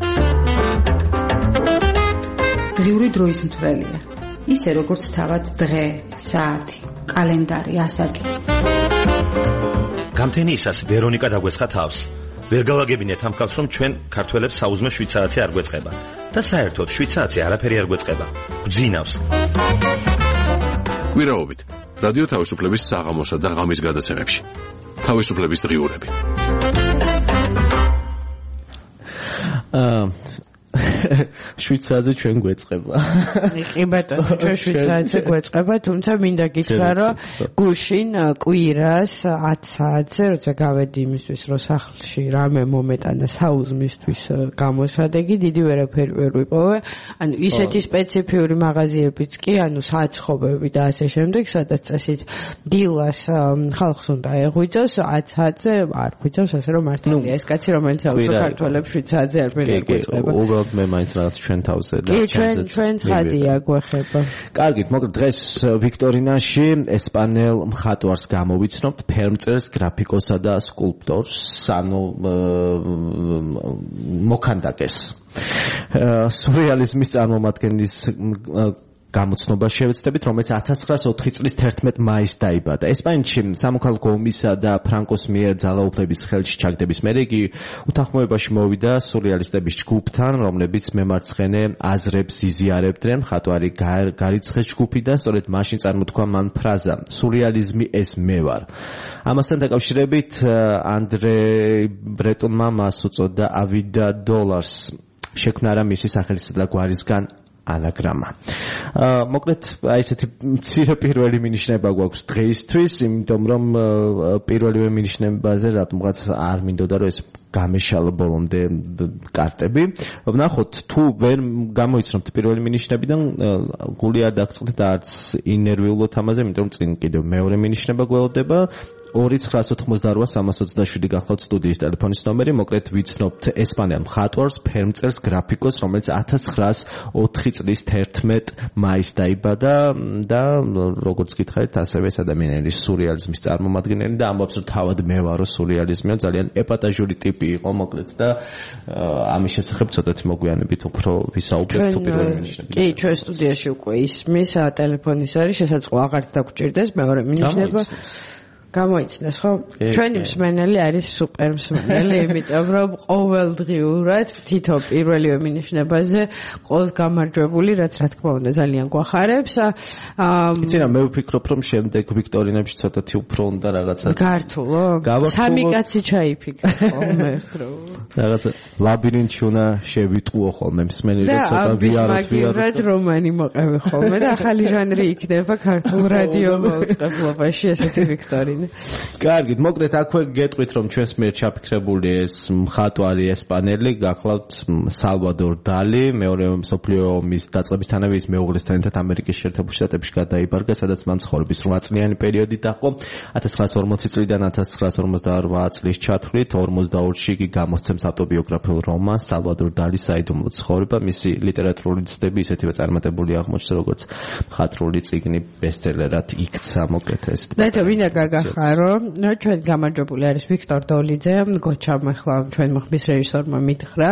დღიური დროის მთვრელია. ისე როგორც თავად დღე, საათი, კალენდარი, ასაკი. გამთენიისას ვერონიკა დაგვესხა თავს. ვერ გავაგებინეთ ამ ხალხს, რომ ჩვენ ქართველებს საუზმე შვიცარაცი არ გვეწყება და საერთოდ შვიცარაცი არაფერი არ გვეწყება. გძინავს. კვირაობით რადიო თავისუფლების საღამოსა და ღამის გადაცემებში. თავისუფლების დღიურები. შვიცარაზე ჩვენ გვეწყება. კი ბატონო, ჩვენ შვიცარაზე გვეწყება, თუმცა მინდა გითხრა, რომ გუშინ კვირას 10 საათზე, როცა გავედი იმისთვის, რომ სახლში რამე მომეტანა საუზმისთვის გამოსადეგი, დიდი ვერაფერი ვერ ვიპოვე. ანუ ისეთი სპეციფიური მაღაზიებიც კი, ანუ საცხობები და ასე შემდეგ, სადაც წესით დილას ხალხს უნდა ეღვიძოს, 10 საათზე არ ღვიძოს, ასე რომ მართალია ეს კაცი, რომელიც აუცილებლად ქართველებს შვიცარაზე არ გვეწყება. მე მაინც რაღაც ჩვენ თავზე და ჩვენ ცხადია გვეხება. კარგით, მოკლედ დღეს ვიქტორინაში ესპანელ მხატვარს გამოვიცნობთ, ფერმწერს, გრაფიკოსა და სკულპტორს, ანუ მოქანდაკეს. სურეალიზმის წარმომადგენლის გამოცნობა შევეცდებით, რომელიც 1904 წლის 11 მაისს დაიბადა. ესპანეთში სამოქალაქო ომისა და ფრანკოს მიერ ძალაუფლების ხელში ჩაგდების მერე იგი უთანხმოებაში მოვიდა სურეალისტების ჯგუფთან, რომლებიც მემარცხენე აზრებს იზიარებდნენ. მხატვარი გარიცხეს ჯგუფი და სწორედ მაშინ წარმოთქვა მან ფრაზა სურეალიზმი ეს მე ვარ. ამასთან დაკავშირებით ანდრე ბრეტონმა მას უწოდა ავიდა დოლარს შექმნა რა მისი სახელისა და გვარისგან ანაგრამა. მოკლედ აი ესეთი მცირე პირველი მინიშნება გვაქვს დღეისთვის, იმიტომ რომ პირველივე მინიშნებაზე რატომღაც არ მინდოდა რომ ეს გამეშალა ბოლომდე კარტები. ვნახოთ თუ ვერ გამოიცნობთ პირველი მინიშნებიდან გული არ დაგწყდეთ და არც ინერვიულოთ ამაზე, იმიტომ რომ წინ კიდევ მეორე მინიშნება გველოდება. 2988327 გახლავთ სტუდიის ტელეფონის ნომერი. მოკლედ ვიცნობთ ესპანელ მხატვარს, ფერმწერს, გრაფიკოს, რომელიც 1904 წლის 11 მაისს დაიბადა და როგორც გითხარით, ასევე ეს ადამიანი სურეალიზმის წარმომადგენელი და ამბობს, რომ თავად მე ვარო სურეალიზმია, ძალიან ეპატაჟური ტიპი იყო, მოკლედ და ამის შესახებ ცოტათი მოგვიანებით უფრო ვისაუბრებთ თუ პირველი მინიშნები. კი, ჩვენ სტუდიაში უკვე ისმის ტელეფონის არის, შესაძლოა აღარც დაგჭირდეს მეორე მინიშნება. გამოიცნეს ხო? ჩვენი მსმენელი არის სუპერ მსმენელი, იმიტომ რომ ყოველდღიურად თითო პირველივე მინიშნებაზე ყავს გამარჯვებული, რაც რა თქმა უნდა ძალიან გვახარებს. იცი რა, მე ვფიქრობ, რომ შემდეგ ვიქტორინებში ცოტათი უფრო უნდა რაღაცა გართულო? სამი კაცი ჩაიფიქრა ხოლმე ერთდრო. რაღაცა ლაბირინთში უნდა შევიტყუო ხოლმე მსმენელი და ცოტა ვიაროთ რომანი მოყევი ხოლმე და ახალი ჟანრი იქნება ქართულ რადიო მოუწყებლობაში ესეთი ვიქტორინი. კარგით, მოკლედ აქვე გეტყვით, რომ ჩვენს მიერ ჩაფიქრებული ეს მხატვარი ესპანელი გახლავთ სალვადორ დალი, მეორე მსოფლიო ომის დაწყებისთანავე ის მეუღლესთან ერთად ამერიკის შეერთებულ შტატებში გადაიბარგა, სადაც მან ცხოვრების 8 წლიანი პერიოდი დაჰყო. 1940 წლიდან 1958 წლის ჩათვლით 42-ში იგი გამოსცემს ავტობიოგრაფიულ რომანს სალვადორ დალის საიდუმლო ცხოვრება. მისი ლიტერატურული ცდები ისეთივე წარმატებული აღმოჩნდა, როგორც მხატვრული წიგნი ბესტსელერად იქცა. მოკლედ ეს. მინდა გაგახარო, ჩვენ გამარჯვებული არის ვიქტორ დოლიძე, გოჩამ ახლა ჩვენ ხმის რეჟისორმა მითხრა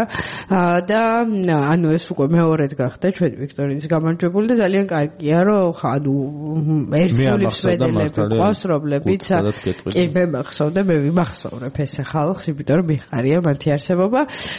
და ანუ ეს უკვე მეორედ გახდა ჩვენ ვიქტორინის გამარჯვებული და ძალიან კარგია, რომ ანუ ერთგული სვედელები ყავს, რომლებიც კი მე მახსოვდა, მე ვიმახსოვრებ ეს ხალხს, იმიტომ რომ მიხარია მათი არსებობა.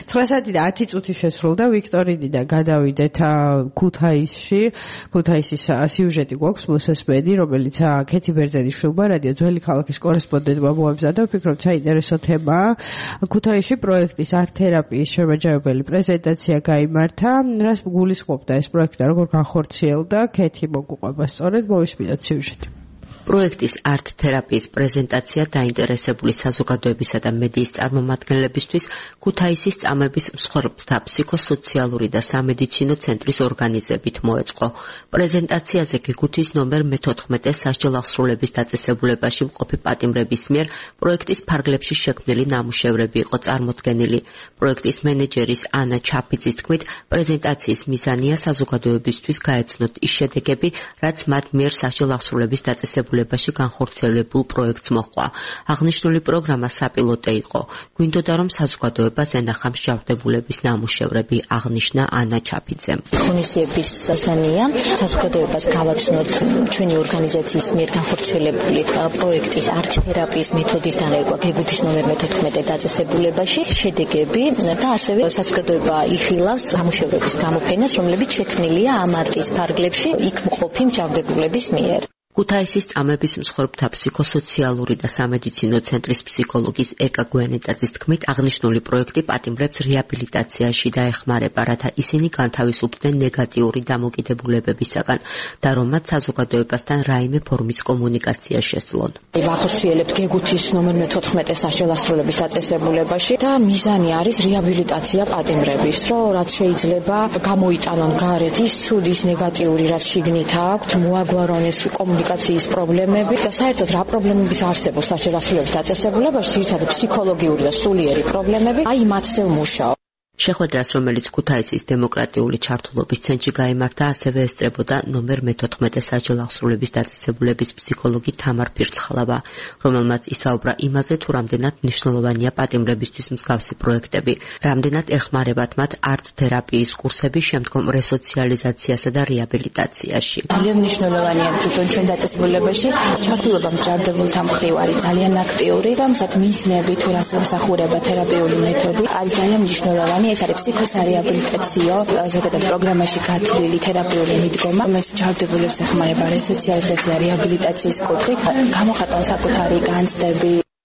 9:10 წუთი შესრულდა ვიქტორინი და გადავიდეთ ქუთაისში. ქუთაისის სიუჟეტი გვაქვს მოსესმედი, რომელიც ქეთი ბერძენიშვილმა რადიო ძველი ქალაქის კორესპონდენტმა მოამზადა, ვფიქრობ, საინტერესო თემაა. ქუთაისში პროექტის არტ-თერაპიის შემაჯამებელი პრეზენტაცია გაიმართა, რაც გულისხმობდა ეს პროექტი და როგორ განხორციელდა, ქეთი მოგუყვება სწორედ მოვისმინოთ სიუჟეტი. პროექტის არტ-თერაპიის პრეზენტაცია დაინტერესებული საზოგადოებისა და მედიის წარმომადგენლებისთვის ქუთაისის წამების მსხვერპლთა ფსიქოსოციალური და სამედიცინო ცენტრის ორგანიზებით მოეწყო. პრეზენტაციაზე გეგუთის ნომერ მე-14 სასჯელ აღსრულების დაწესებულებაში მყოფი პატიმრების მიერ პროექტის ფარგლებში შექმნილი ნამუშევრები იყო წარმოდგენილი. პროექტის მენეჯერის ანა ჩაფიძის თქმით, პრეზენტაციის მიზანია საზოგადოებისთვის გაეცნოთ ის შედეგები, რაც მათ მიერ სასჯელ აღსრულების დაწესებულებაში განხორციელებულ პროექტს მოჰყვა. აღნიშნული პროგრამა საპილოტე იყო. გვინდოდა რომ საზოგადოებას ენახა მსჯავრდებულების ნამუშევრები, აღნიშნა ანა ჩაფიძემ. ღონისძიების სასანია საზოგადოებას გავაცნოთ ჩვენი ორგანიზაციის მიერ განხორციელებული პროექტის არტ-თერაპიის მეთოდის დანერგვა გეგუთის ნომერ მე-14 დაწესებულებაში შედეგები და ასევე საზოგადოება იხილავს ნამუშევრების გამოფენას, რომლებიც შექმნილია ამ არტის ფარგლებში იქ მყოფი მსჯავრდებულების მიერ. ქუთაისის წამების მსხვერპლთა ფსიქოსოციალური და სამედიცინო ცენტრის ფსიქოლოგის ეკა გვენეტაძის თქმით, აღნიშნული პროექტი პატიმრებს რეაბილიტაციაში დაეხმარება, რათა ისინი განთავისუფლდნენ ნეგატიური დამოკიდებულებებისაგან და რომ მათ საზოგადოებასთან რაიმე ფორმის კომუნიკაცია შესძლონ. ვახორციელებთ გეგუთის ნომერ მე-14 სასჯელ აღსრულების დაწესებულებაში და მიზანი არის რეაბილიტაცია პატიმრების, რომ რაც შეიძლება გამოიტანონ გარეთ ის ცუდის ნეგატიური, რაც შიგნით აქვთ, მოაგვარონეს კომუნიკაციის პრობლემები და საერთოდ რა პრობლემების არსებობს სასჯელ აღსრულების დაწესებულებაში, ძირითადად ფსიქოლოგიური და სულიერი პრობლემები, აი მათზე ვმუშაობ. შეხვედრას, რომელიც ქუთაისის დემოკრატიული ჩართულობის ცენტრში გაიმართა, ასევე ესწრებოდა ნომერ მე-14 სასჯელ აღსრულების დაწესებულების ფსიქოლოგი თამარ ფირცხალავა, რომელმაც ისაუბრა იმაზე, თუ რამდენად მნიშვნელოვანია პატიმრებისთვის მსგავსი პროექტები, რამდენად ეხმარებათ მათ არტ-თერაპიის კურსები შემდგომ რესოციალიზაციასა და რეაბილიტაციაში. ძალიან მნიშვნელოვანია ჩვენ დაწესებულებაში ჩართულობა მჭარდებულთა მხრივ არის ძალიან აქტიური და მსად მიზნები თუ რას ემსახურება თერაპიული მეთოდი არის ძალიან მნიშვნელოვანი. ეს არის ფსიქოსარეაბილიტაციო ზოგადად პროგრამაში გათვლილი თერაპიული მიდგომა, რომელიც ჩარდებულებს ეხმარება რესოციალიზაცია, რეაბილიტაციის კუთხით, გამოხატავს საკუთარი განცდები.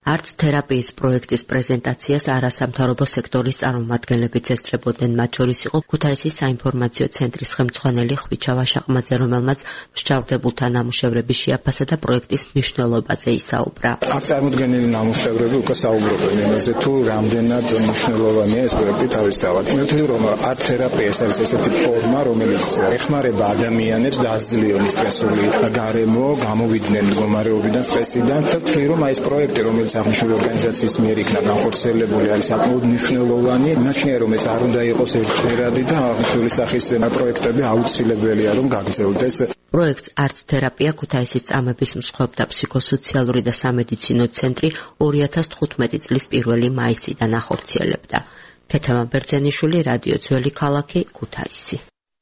Art თერაპიის პროექტის პრეზენტაციას არასამთავრობო სექტორის წარმომადგენლებიც ესწრებოდნენ, მათ შორის იყო ქუთაისის საინფორმაციო ცენტრის ხელმძღვანელი ხვიჩა ვაშაყმაძე, რომელმაც მსჯავრდებულთა ნამუშევრების შეაფასა და პროექტის მნიშვნელობაზე ისაუბრა. აქ წარმოდგენილი ნამუშევრები უკვე საუბრობენ იმაზე, თუ რამდენად მნიშვნელოვანია ეს პროექტი თავისთავად. მე ვთვლი, რომ art თერაპია ეს არის ესეთი ფორმა, რომელიც ეხმარება ადამიანებს დაძლიერონ სტრესული გარემო, გამოვიდნენ მდგომარეობიდან, სტრესიდან. ვთვლი, რომ ეს პროექტი, რომელიც აღნიშნული ორგანიზაციის მიერ იქნა განხორციელებული, არის საკმაოდ მნიშვნელოვანი. ნაჩნია, რომ ეს არ უნდა იყოს ერთგვარადი და აღნიშნული სახის პროექტები აუცილებელია, რომ გაგრძელდეს. პროექტს art თერაპია ქუთაისის წამების მსხვერპლთა ფსიქოსოციალური და სამედიცინო ცენტრი 2015 წლის 1 მაისიდან ახორციელებდა. ქეთემა ბერძენიშვილი, რადიო ძველი ქალაქი, ქუთაისი.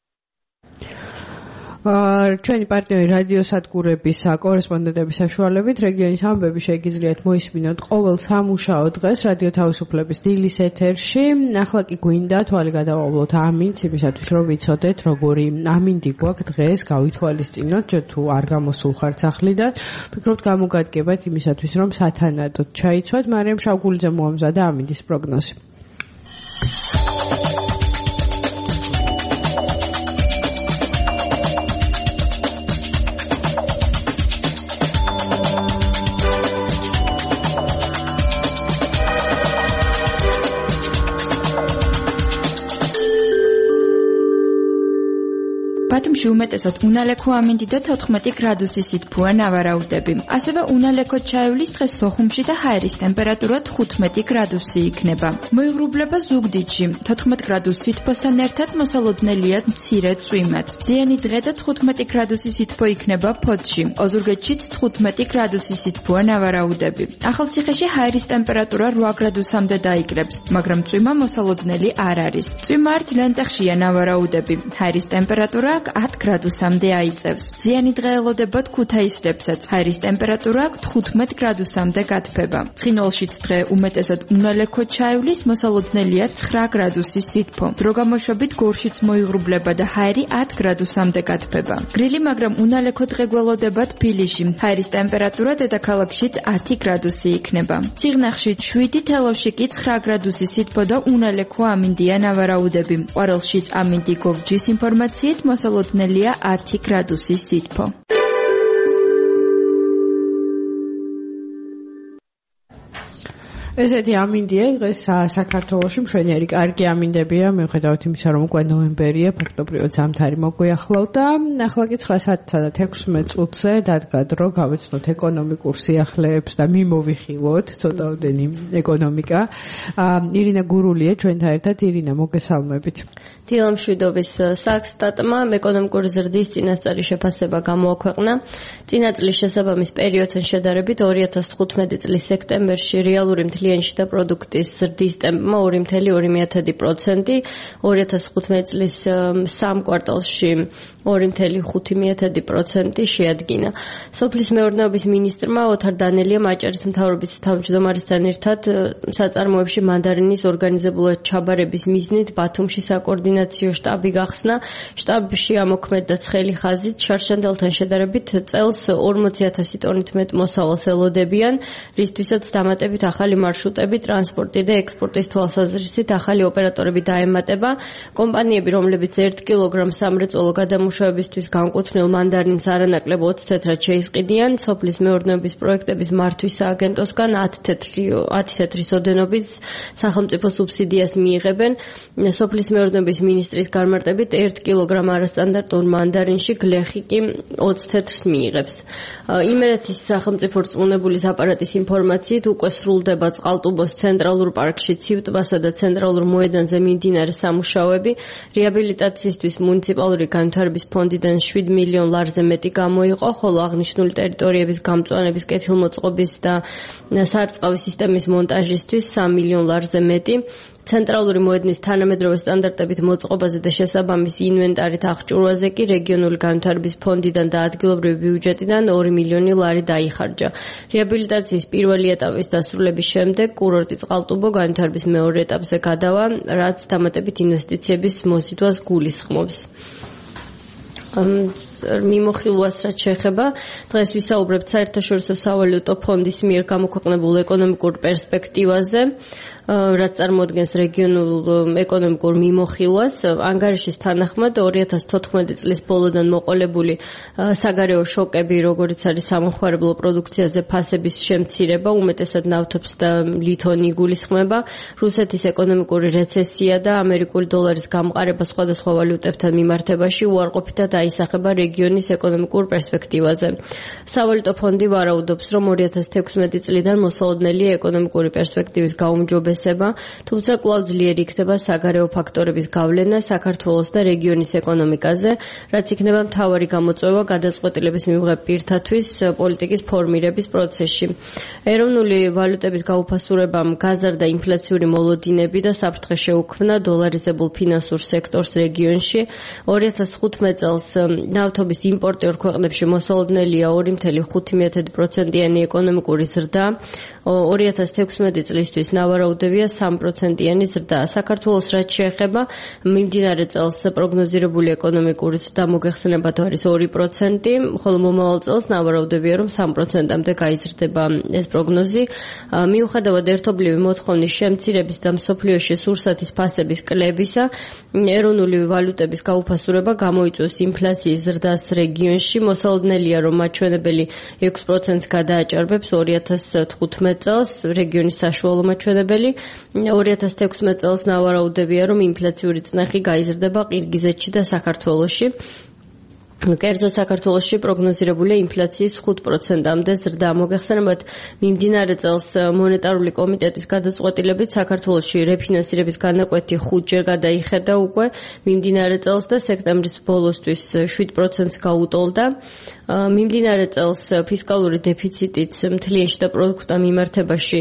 ჩვენი პარტნიორი რადიოსადგურების კორესპონდენტების საშუალებით რეგიონის ამბები შეგიძლიათ მოისმინოთ ყოველ სამუშაო დღეს რადიო თავისუფლების დილის ეთერში. ახლა კი გვინდა თვალი გადავავლოთ ამინდს, იმისათვის რომ ვიცოდეთ როგორი ამინდი გვაქვს დღეს, გავითვალისწინოთ, თუ არ გამოსულ ხართ სახლიდან. ვფიქრობთ გამოგადგებათ იმისათვის რომ სათანადოდ ჩაიცვათ. მარიამ შავგულიძე მოამზადა ამინდის პროგნოზი. ბათუმში უმეტესად უნალექო ამინდი და 14 გრადუსი სითბოა ნავარაუდები. ასევე უნალექო ჩაივლის დღეს სოხუმში და ჰაერის ტემპერატურა 15 გრადუსი იქნება. მოიღრუბლება ზუგდიდში 14 გრადუს სითბოსთან ერთად მოსალოდნელია მცირე წვიმაც. ზიანი დღე და 15 გრადუსი სითბო იქნება ფოთში. ოზურგეთშიც 15 გრადუსი სითბოა ნავარაუდები. ახალციხეში ჰაერის ტემპერატურა 8 გრადუსამდე დაიკრებს, მაგრამ წვიმა მოსალოდნელი არ არის. წვიმა არც ლენტეხშია ნავარაუდები. ჰაერის ტემპერატურა 10 გრადუსამდე აიწევს. ზიანი დღე ელოდებათ ქუთაისლებსაც. ჰაერის ტემპერატურა 15 გრადუსამდე გათბება. ცხინვალშიც დღე უმეტესად უნალექო ჩაივლის, მოსალოდნელია 9 გრადუსი სითბო. დრო გამოშვებით გორშიც მოიღრუბლება და ჰაერი 10 გრადუსამდე გათბება. გრილი, მაგრამ უნალექო დღე გველოდებათ ფილიში. ჰაერის ტემპერატურა დედაქალაქშიც 10 გრადუსი იქნება. ციღნახში 7, თელავში კი 9 გრადუსი სითბო და უნალექო ამინდია ნავარაუდები. ყვარელშიც ამინდი გოვჯის ინფორმაციით მოსალოდნელია 10 გრადუსი სითბო. ესეთი ამინდია დღეს საქართველოში, მშვენიერი კარგი ამინდებია, მიუხედავად იმისა, რომ უკვე ნოემბერია, ფაქტობრივად ზამთარი მოგვიახლოვდა და ახლა კი 9:16 წუთზე დადგა დრო გავეცნოთ ეკონომიკურ სიახლეებს და მიმოვიხილოთ ცოტაოდენი ეკონომიკა. ირინა გურულია ჩვენთან ერთად. ირინა, მოგესალმებით. დილამშვიდობის საქსტატმა ეკონომიკური ზრდის წინასწარი შეფასება გამოაქვეყნა. წინა წლის შესაბამის პერიოდთან შედარებით 2015 წლის სექტემბერში რეალური მთლიანი შიდა პროდუქტის ზრდის ტემპმა 2.2%, 2015 წლის სამ კვარტალში 2.5% შეადგინა. სოფლის მეურნეობის მინისტრმა ოთარ დანელიამ აჭარის მთავრობის თავმჯდომარესთან ერთად საწარმოებში მანდარინის ორგანიზებულად ჩაბარების მიზნით ბათუმში საკოორდინაციო შტაბი გახსნა. შტაბში ამოქმედდა ცხელი ხაზით, შარშანდელთან შედარებით წელს 40,000 ტონით მეტ მოსავალს ელოდებიან, რისთვისაც დამატებით ახალი მარშრუტები, ტრანსპორტი და ექსპორტის თვალსაზრისით ახალი ოპერატორები დაემატება. კომპანიები, რომლებიც 1 კილოგრამ სამრეწველო გადამუშავებისთვის განკუთვნილ მანდარინს არანაკლებ 20 თეთრად შეისყიდიან. სოფლის მეურნეობის პროექტების მართვის სააგენტოსგან 10 თეთრის ოდენობის სახელმწიფო სუბსიდიას მიიღებენ. სოფლის მეურნეობის მინისტრის განმარტებით 1 კილოგრამ არასტანდარტულ მანდარინში გლეხი კი 20 თეთრს მიიღებს. იმერეთის სახელმწიფო რწმუნებულის აპარატის ინფორმაციით უკვე სრულდება წყალტუბოს ცენტრალურ პარკში ცივტბასა და ცენტრალურ მოედანზე მიმდინარე სამუშაოები. რეაბილიტაციისთვის მუნიციპალური განვითარების ფონდიდან 7 მილიონ ლარზე მეტი გამოიყო, ხოლო აღნიშნული ტერიტორიების გამწვანების, კეთილმოწყობის და სარწყავი სისტემის მონტაჟისთვის 3 მილიონ ლარზე მეტი. ცენტრალური მოედნის თანამედროვე სტანდარტებით მოწყობაზე და შესაბამის ინვენტარით აღჭურვაზე კი რეგიონული განვითარების ფონდიდან და ადგილობრივი ბიუჯეტიდან 2 მილიონი ლარი დაიხარჯა. რეაბილიტაციის პირველი ეტაპის დასრულების შემდეგ კურორტი წყალტუბო განვითარების მეორე ეტაპზე გადავა, რაც დამატებით ინვესტიციების მოზიდვას გულისხმობს. მიმოხილვას რაც შეეხება, დღეს ვისაუბრებთ საერთაშორისო სავალუტო ფონდის მიერ გამოქვეყნებულ ეკონომიკურ პერსპექტივაზე, რაც წარმოადგენს რეგიონულ ეკონომიკურ მიმოხილვას. ანგარიშის თანახმად 2014 წლის ბოლოდან მოყოლებული საგარეო შოკები, როგორც არის სამომხმარებლო პროდუქციაზე ფასების შემცირება, უმეტესად ნავთობს და ლითონი გულისხმება, რუსეთის ეკონომიკური რეცესია და ამერიკული დოლარის გამყარება სხვადასხვა ვალუტებთან მიმართებაში უარყოფითად აისახება რეგიონის ეკონომიკურ პერსპექტივაზე. სავალუტო ფონდი ვარაუდობს, რომ 2016 წლიდან მოსალოდნელია ეკონომიკური პერსპექტივის გაუმჯობესება, თუმცა კვლავ ძლიერი იქნება საგარეო ფაქტორების გავლენა საქართველოს და რეგიონის ეკონომიკაზე, რაც იქნება მთავარი გამოწვევა გადაწყვეტილების მიღებ პირთათვის პოლიტიკის ფორმირების პროცესში. ეროვნული ვალუტების გაუფასურებამ გაზარდა ინფლაციური მოლოდინები და საფრთხე შეუქმნა დოლარიზებულ ფინანსურ სექტორს რეგიონში. 2015 წელს ნავთობის იმპორტიორ ქვეყნებში მოსალოდნელია 2.5%-იანი ეკონომიკური ზრდა, 2016 წლისთვის ნავარაუდებია 3%-იანი ზრდა. საქართველოს რაც შეეხება, მიმდინარე წელს პროგნოზირებული ეკონომიკური ზრდა მოგეხსენებათ არის 2%, ხოლო მომავალ წელს ნავარაუდებია რომ 3%-მდე გაიზრდება ეს პროგნოზი. მიუხედავად ერთობლივი მოთხოვნის შემცირების და მსოფლიოში სურსათის ფასების კლებისა, ეროვნული ვალუტების გაუფასურება გამოიწვევს ინფლაციის ზრდას რეგიონში. მოსალოდნელია რომ მაჩვენებელი 6%-ს გადააჭარბებს 2015 წელს, რეგიონის საშუალო მაჩვენებელი. 2016 წელს ნავარაუდებია რომ ინფლაციური წნეხი გაიზრდება ყირგიზეთში და საქართველოში. კერძოდ საქართველოში პროგნოზირებულია ინფლაციის 5%-მდე ზრდა. მოგეხსენებათ, მიმდინარე წელს მონეტარული კომიტეტის გადაწყვეტილებით საქართველოში რეფინანსირების განაკვეთი 5-ჯერ გადაიხედა უკვე მიმდინარე წელს და სექტემბრის ბოლოსთვის 7%-ს გაუტოლდა. მიმდინარე წელს ფისკალური დეფიციტიც მთლიანში და პროდუქტთან მიმართებაში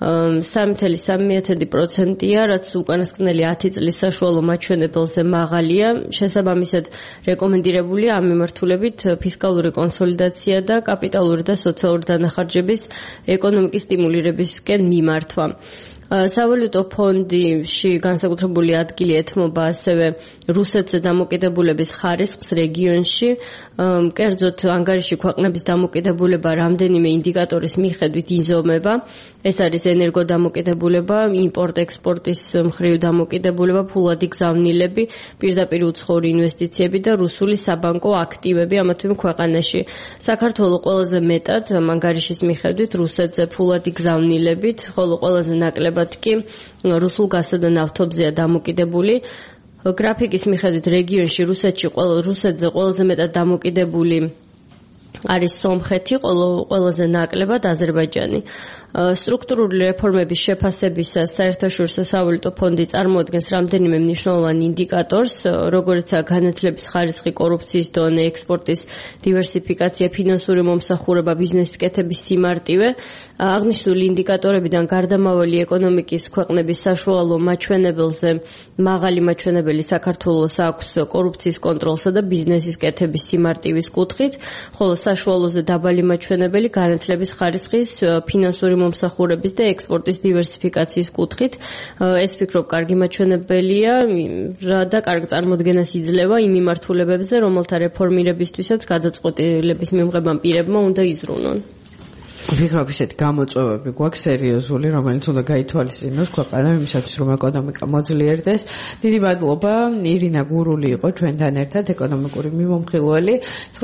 3.3%-ია, რაც უკანასკნელი 10 წლის საშუალო მაჩვენებელზე მაღალია. შესაბამისად, რეკომენდირებულია ამ მიმართულებით ფისკალური კონსოლიდაცია და კაპიტალური და სოციალური დანახარჯების ეკონომიკის სტიმულირებისკენ მიმართვა. სავალუტო ფონდში განსაკუთრებული ადგილი ეთმობა ასევე რუსეთზე დამოკიდებულების ხარისხს რეგიონში. კერძოდ ანგარიში ქვეყნების დამოკიდებულება რამდენიმე ინდიკატორის მიხედვით იზომება. ეს არის ენერგოდამოკიდებულება, იმპორტ-ექსპორტის მხრივ დამოკიდებულება, ფულადი გზავნილები, პირდაპირ უცხოური ინვესტიციები და რუსული საბანკო აქტივები ამა თუ იმ ქვეყანაში. საქართველოს ყველაზე მეტად ანგარიშის მიხედვით რუსეთზე ფულადი გზავნილებით, ხოლო ყველაზე ნაკლებად კი რუსულ გაზსა და ნავთობზეა დამოკიდებული. გრაფიკის მიხედვით რეგიონში რუსეთზე ყველაზე მეტად დამოკიდებული არის სომხეთი, ყველაზე ნაკლებად აზერბაიჯანი. სტრუქტურული რეფორმების შეფასებისას საერთაშორისო სავალუტო ფონდი წარმოადგენს რამდენიმე მნიშვნელოვან ინდიკატორს, როგორიცაა განათლების ხარისხი, კორუფციის დონე, ექსპორტის დივერსიფიკაცია, ფინანსური მომსახურება, ბიზნესის კეთების სიმარტივე. აღნიშნული ინდიკატორებიდან გარდამავალი ეკონომიკის ქვეყნების საშუალო მაჩვენებელზე მაღალი მაჩვენებელი საქართველოს აქვს კორუფციის კონტროლსა და ბიზნესის კეთების სიმარტივის კუთხით, ხოლო საშუალოზე დაბალი მაჩვენებელი განათლების ხარისხის, ფინანსური მომსახურების და ექსპორტის დივერსიფიკაციის კუთხით. ეს ვფიქრობ კარგი მაჩვენებელია და კარგ წარმოდგენას იძლევა იმ მიმართულებებზე, რომელთა რეფორმირებისთვისაც გადაწყვეტილების მიღებამ პირებმა უნდა იზრუნონ. ვფიქრობ ისეთი გამოწვევები გვაქვს სერიოზული, რომელიც უნდა გაითვალისწინოს ქვეყანა იმისათვის, რომ ეკონომიკა მოძლიერდეს. დიდი მადლობა, ირინა გურული იყო ჩვენთან ერთად, ეკონომიკური მიმომხილველი.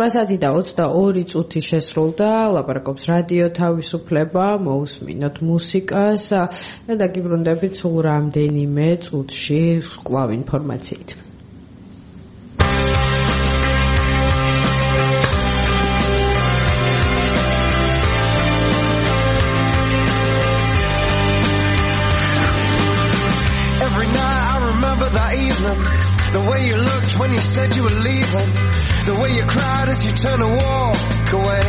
9:22 წუთი შესრულდა, ლაპარაკობს რადიო თავისუფლება, მოусმინოთ მუსიკას და დაგიბრუნდებით სულ რამდენიმე წუთში კვლავ ინფორმაციით. The way you looked when you said you were leaving, the way you cried as you turned to walk away,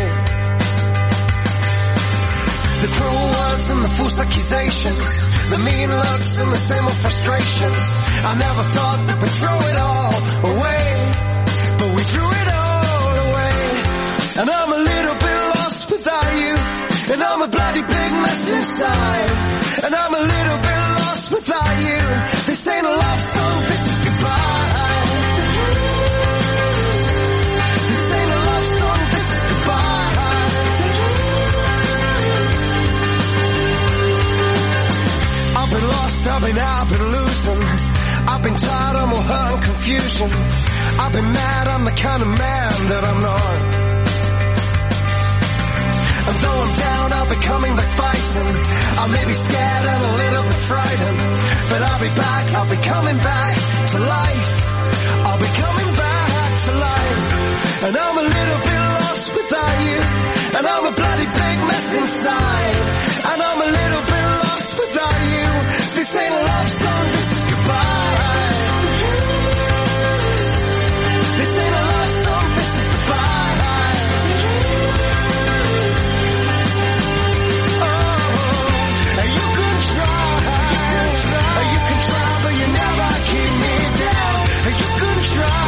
the cruel words and the false accusations, the mean looks and the same old frustrations. I never thought that we'd throw it all away, but we threw it all away. And I'm a little bit lost without you, and I'm a bloody big mess inside. And I'm a little bit lost without you. This ain't a love song, this is goodbye. This confusion. I've been mad, I'm the kind of man that I'm not. And though I'm down, I'll be coming back fighting. I may be scared and a little bit frightened, but I'll be back, I'll be coming back to life. I'll be coming back to life. And I'm a little bit lost without you, and I'm a bloody big mess inside. And I'm a little bit lost without you. This ain't a love song, this is goodbye. This ain't a love song, this is goodbye. Oh, you can try, but you never keep me down. You can try,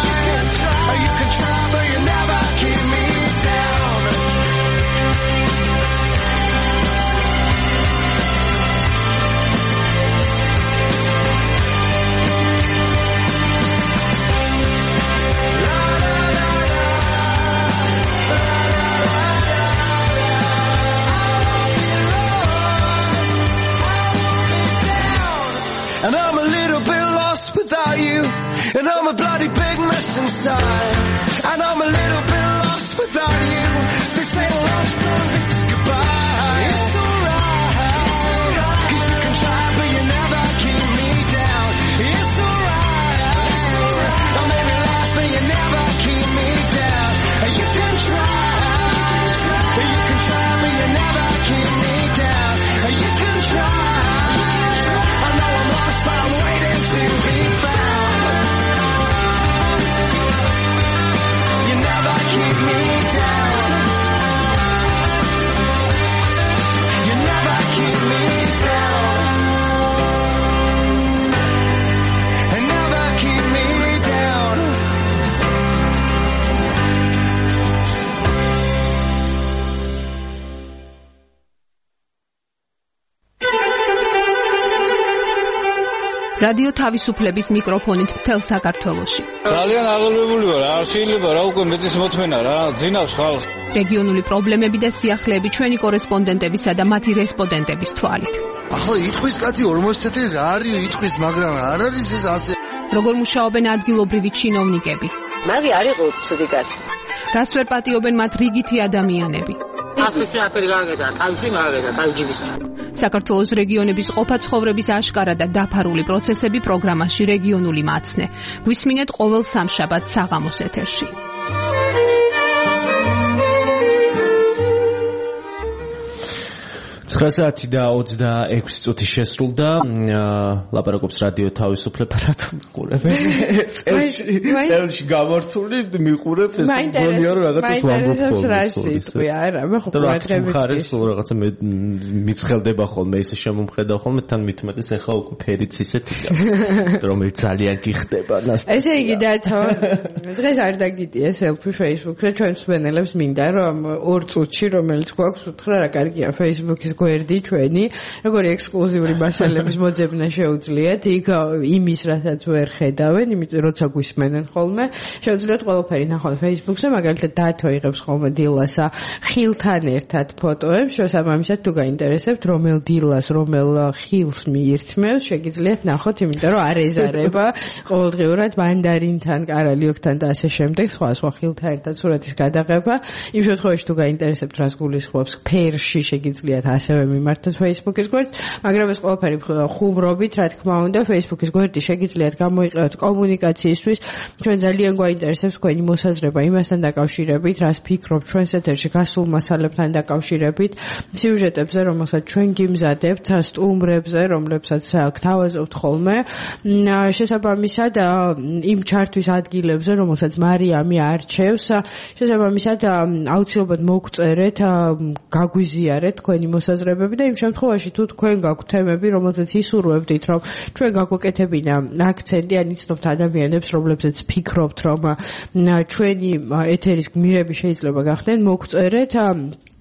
but you never keep me down. And I'm a little bit lost without you, and I'm a bloody big mess inside. And I'm a little bit lost without you. This ain't a love song, this is goodbye. It's alright, 'cause you can try, but you never keep me down. It's alright, I may be lost, but you never keep me down. You can try, but you never keep me down. You can try. I know I'm lost, but I'm waiting to be found. You never keep me down. You never keep me down. And never keep me down. რადიო თავისუფლების მიკროფონით მთელ საქართველოში. ძალიან აღელვებული ვარ, არ შეიძლება რა უკვე მეტის მოთმენა რა, ძინავს ხალხს. რეგიონული პრობლემები და სიახლეები ჩვენი კორესპონდენტებისა და მათი რესპონდენტების თვალით. ახლა იტყვის კაცი 40 წელი რა არის იტყვის, მაგრამ არ არის ეს ასე. როგორ მუშაობენ ადგილობრივი ჩინოვნიკები? მაგი არ იყო ცუდი კაცი. რას ვერ პატიობენ მათ რიგითი ადამიანები? ახლა შეაფერი გაგედა, თავში მაგედა, თავჯიბის. საქართველოს რეგიონების ყოფა-ცხოვრების აშკარა და დაფარული პროცესები პროგრამაში რეგიონული მაცნე. გვისმინეთ ყოველ სამშაბათს საღამოს ეთერში. 9 საათი და 26 წუთი შესრულდა. ლაპარაკობს რადიო თავისუფლება, რატომ მიყურებენ? წელში გამართული მიყურებ ეს გონიო რომ რაღაცას ვამბობ. რა სიტყვია, არა, მე ხო ყურადღებით ხარეს რაღაცა მიცხელდება ხოლმე, ისე შემომხედავ ხოლმე, თან მithumetes ეხა უკვე ფერიც ისეთი რომელიც ძალიან გიხდება. ესე იგი დათავ დღეს არ დაგიდია selfie Facebook-ზე, ჩვენ მსმენელებს მინდა რომ 2 წუთში რომელიც გვაქვს უთხრა რა კარგია Facebook-ის გვერდი ჩვენი, როგორი ექსკლუზიური მასალების მოძებნა შეუძლიათ, იქ იმის რასაც ვერ ხედავენ, იმიტომ როცა გვისმენენ ხოლმე, შეუძლიათ ყველაფერი ნახონ Facebook-ზე, მაგალითად დათო იღებს ხოლმე დილასა ხილთან ერთად ფოტოებს, შესაბამისად თუ გაინტერესებთ რომელ დილას, რომელ ხილს მიირთმევს, შეგიძლიათ ნახოთ, იმიტომ რომ არ ეზარება ყოველდღიურად მანდარინთან, კარალიოკთან და ასე შემდეგ, სხვა ხილთან ერთად სურათის გადაღება. იმ შემთხვევაში თუ გაინტერესებთ რას გულისხმობს, ფერში შეგიძლიათ ასევე მიმართოთ Facebook-ის გვერდს, მაგრამ ეს ყველაფერი ხუმრობით, რა თქმა უნდა, Facebook-ის გვერდი შეგიძლიათ გამოიყენოთ კომუნიკაციისთვის. ჩვენ ძალიან გვაინტერესებს თქვენი მოსაზრება იმასთან დაკავშირებით, რას ფიქრობთ ჩვენს ეთერში გასულ მასალებთან დაკავშირებით, სიუჟეტებზე, რომელსაც ჩვენ გიმზადებთ, სტუმრებზე, რომლებსაც გთავაზობთ ხოლმე. შესაბამისად, იმ ჩართვის ადგილებზე, რომელსაც მარიამი არჩევს, შესაბამისად, აუცილებლად მოგწერეთ, გაგვიზიარეთ თქვენი მოსაზრებები და იმ შემთხვევაში თუ თქვენ გაქვთ თემები, რომელზეც ისურვებდით, რომ ჩვენ გაგვეკეთებინა აქცენტი, ან იცნობთ ადამიანებს, რომლებზეც ფიქრობთ, რომ ჩვენი ეთერის გმირები შეიძლება გახდნენ, მოგწერეთ